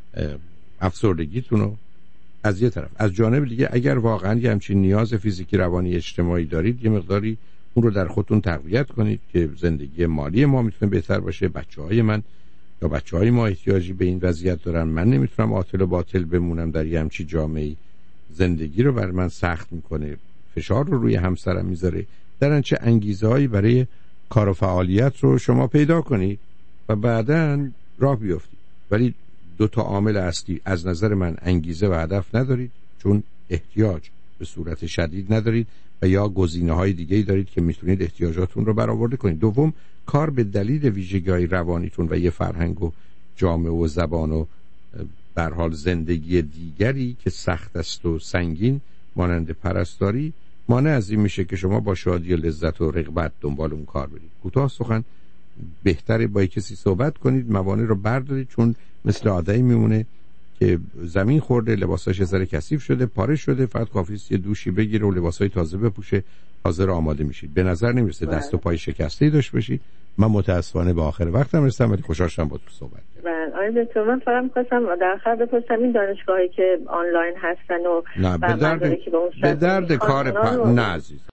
افسردگیتون رو. از یه طرف از جانب دیگه اگر واقعا یه همچین نیاز فیزیکی روانی اجتماعی دارید، یه مقداری اون رو در خودتون تقویت کنید که زندگی مالی ما میتونه بهتر باشه، بچه‌های من یا بچهای ما احتیاجی به این وضعیت دارن. من نمیتونم عاطل و باطل بمونم در یه همچی جامعه‌ای. زندگی رو بر من سخت میکنه، فشار رو روی همسرم میذاره. در چه انگیزه‌هایی برای کار و فعالیت رو شما پیدا کنید و بعداً راه بیافتید. ولی دو تا عامل اصلی از نظر من انگیزه و هدف ندارید، چون احتیاج به صورت شدید ندارید و یا گزینه‌های دیگه‌ای دارید که میتونید احتیاجاتون رو برآورده کنید. دوم، کار به دلیل ویژگی‌های روانیتون و یه فرهنگ و جامعه و زبان و به هر حال زندگی دیگری که سخت است و سنگین مانند پرستاری مانع از این میشه که شما با شادی و لذت و رغبت دنبال اون کار برید. کوتاه سخن، بهتره با کسی صحبت کنید، موانع رو بردارید، چون مثل آدمی میمونه که زمین خورده، لباساش یه ذره کثیف شده، پاره شده، فقط کافیه یه دوشی بگیره و لباسای تازه بپوشه، حاضر آماده میشید. به نظر نمیرسه دست و پای شکسته‌ای داشته باشید. من متاسفانه به آخر وقتم رسیدم، ولی خوشحال شدم با تو صحبت کردم. بله آقای دکتر، من فقط می‌خواستم در آخر بپرسم این دانشگاهی که آنلاین هستن و نه به درد, به درد کار پ... نه عزیز